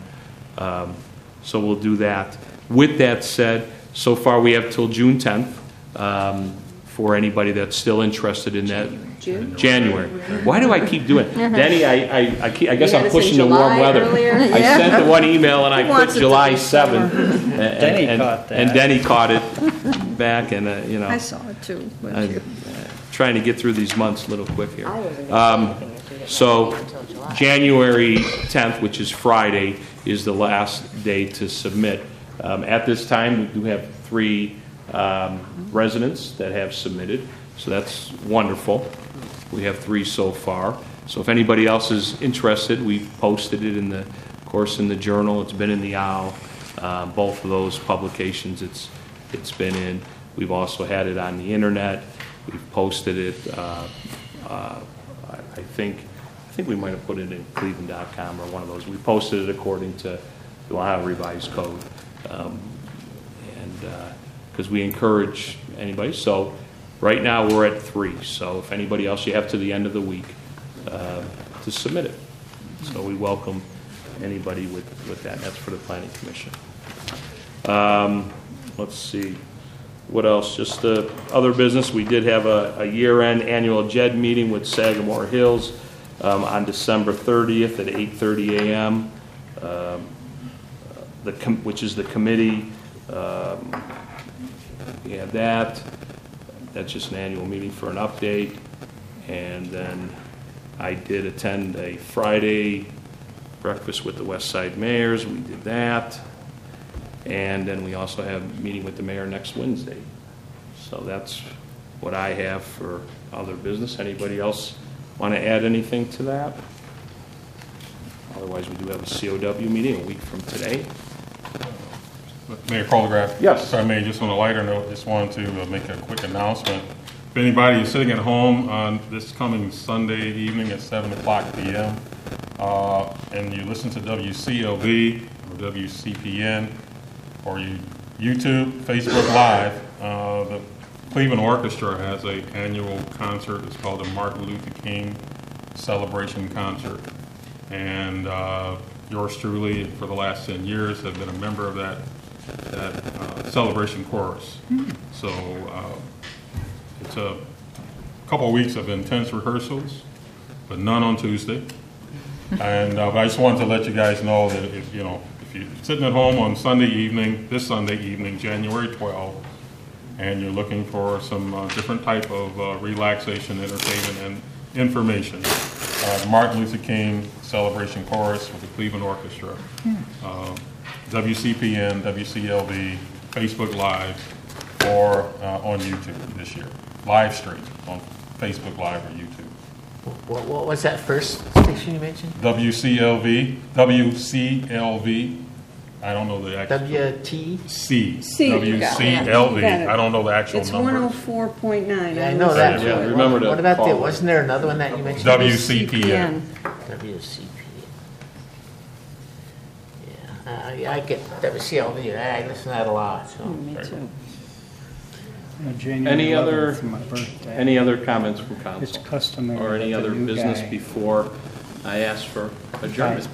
So we'll do that. With that said, so far we have till June 10th for anybody that's still interested in that. June? January. Why do I keep doing it? Denny, I guess You I'm had to pushing say the warm July weather. earlier? I Yeah. sent the one email and I Who put wants it to July be 7th. Denny caught that. And Denny caught it back, and I saw it too. I'm trying to get through these months a little quick here. I wasn't going to say anything if we didn't So have it until July. January 10th, which is Friday, is the last day to submit. At this time, we do have 3 residents that have submitted, so that's wonderful. We have 3 so far. So if anybody else is interested, we've posted it in the course in the Journal. It's been in the Owl. Both of those publications, it's been in. We've also had it on the internet. We've posted it. I think we might have put it in Cleveland.com or one of those. We posted it according to the Ohio Revised Code, and because we encourage anybody. So right now we're at 3. So if anybody else, you have to the end of the week to submit it. So we welcome anybody with that. That's for the Planning Commission. Let's see. What else? Just the other business. We did have a year-end annual JED meeting with Sagamore Hills on December 30th at 8:30 a.m., which is the committee. We had that. That's just an annual meeting for an update. And then I did attend a Friday breakfast with the West Side Mayors. We did that. And then we also have a meeting with the mayor next Wednesday. So that's what I have for other business. Anybody else want to add anything to that? Otherwise, we do have a COW meeting a week from today. Mayor Colgraf? Yes. If I may, just on a lighter note, just wanted to make a quick announcement. If anybody is sitting at home on this coming Sunday evening at 7 o'clock p.m., and you listen to WCOV or WCPN, or YouTube, Facebook Live, the Cleveland Orchestra has an annual concert. It's called the Martin Luther King Celebration Concert. And yours truly, for the last 10 years, have been a member of that celebration chorus. So it's a couple of weeks of intense rehearsals, but none on Tuesday. And I just wanted to let you guys know that if if you're sitting at home on Sunday evening, this Sunday evening, January 12th, and you're looking for some different type of relaxation, entertainment, and information, the Martin Luther King Celebration Chorus with the Cleveland Orchestra, WCPN, WCLV, Facebook Live, or on YouTube this year. Live stream on Facebook Live or YouTube. What was that first station you mentioned? WCLV. I don't know the actual. WT? C. C, you got it. WCLV. You got it. I don't know the actual It's number. 104.9. Yeah, I know that. Yeah, remember to What about call the, it. wasn't there another one that you mentioned? WCPN. WCP. Yeah, I get WCLV. I listen to that a lot. So. Me too. Any other comments from council? It's customary. Or any that the other new business guy- before I ask for adjournment?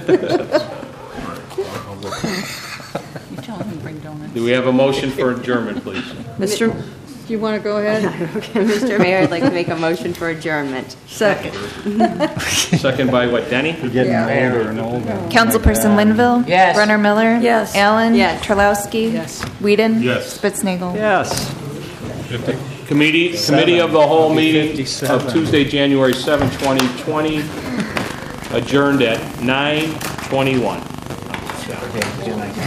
You tell him to bring donuts. Do we have a motion for adjournment, please? Mr., do you want to go ahead? Okay, Mr. Mayor, I'd like to make a motion for adjournment. Second. Second by what, Denny? Yeah. Older and older. Councilperson Linville? Yes. Runner Miller? Yes. Allen? Yes. Charlowski? Yes. Whedon? Yes. Spitznagel? Yes. Committee of the whole meeting of 57. Tuesday, January 7, 2020, adjourned at 9:21.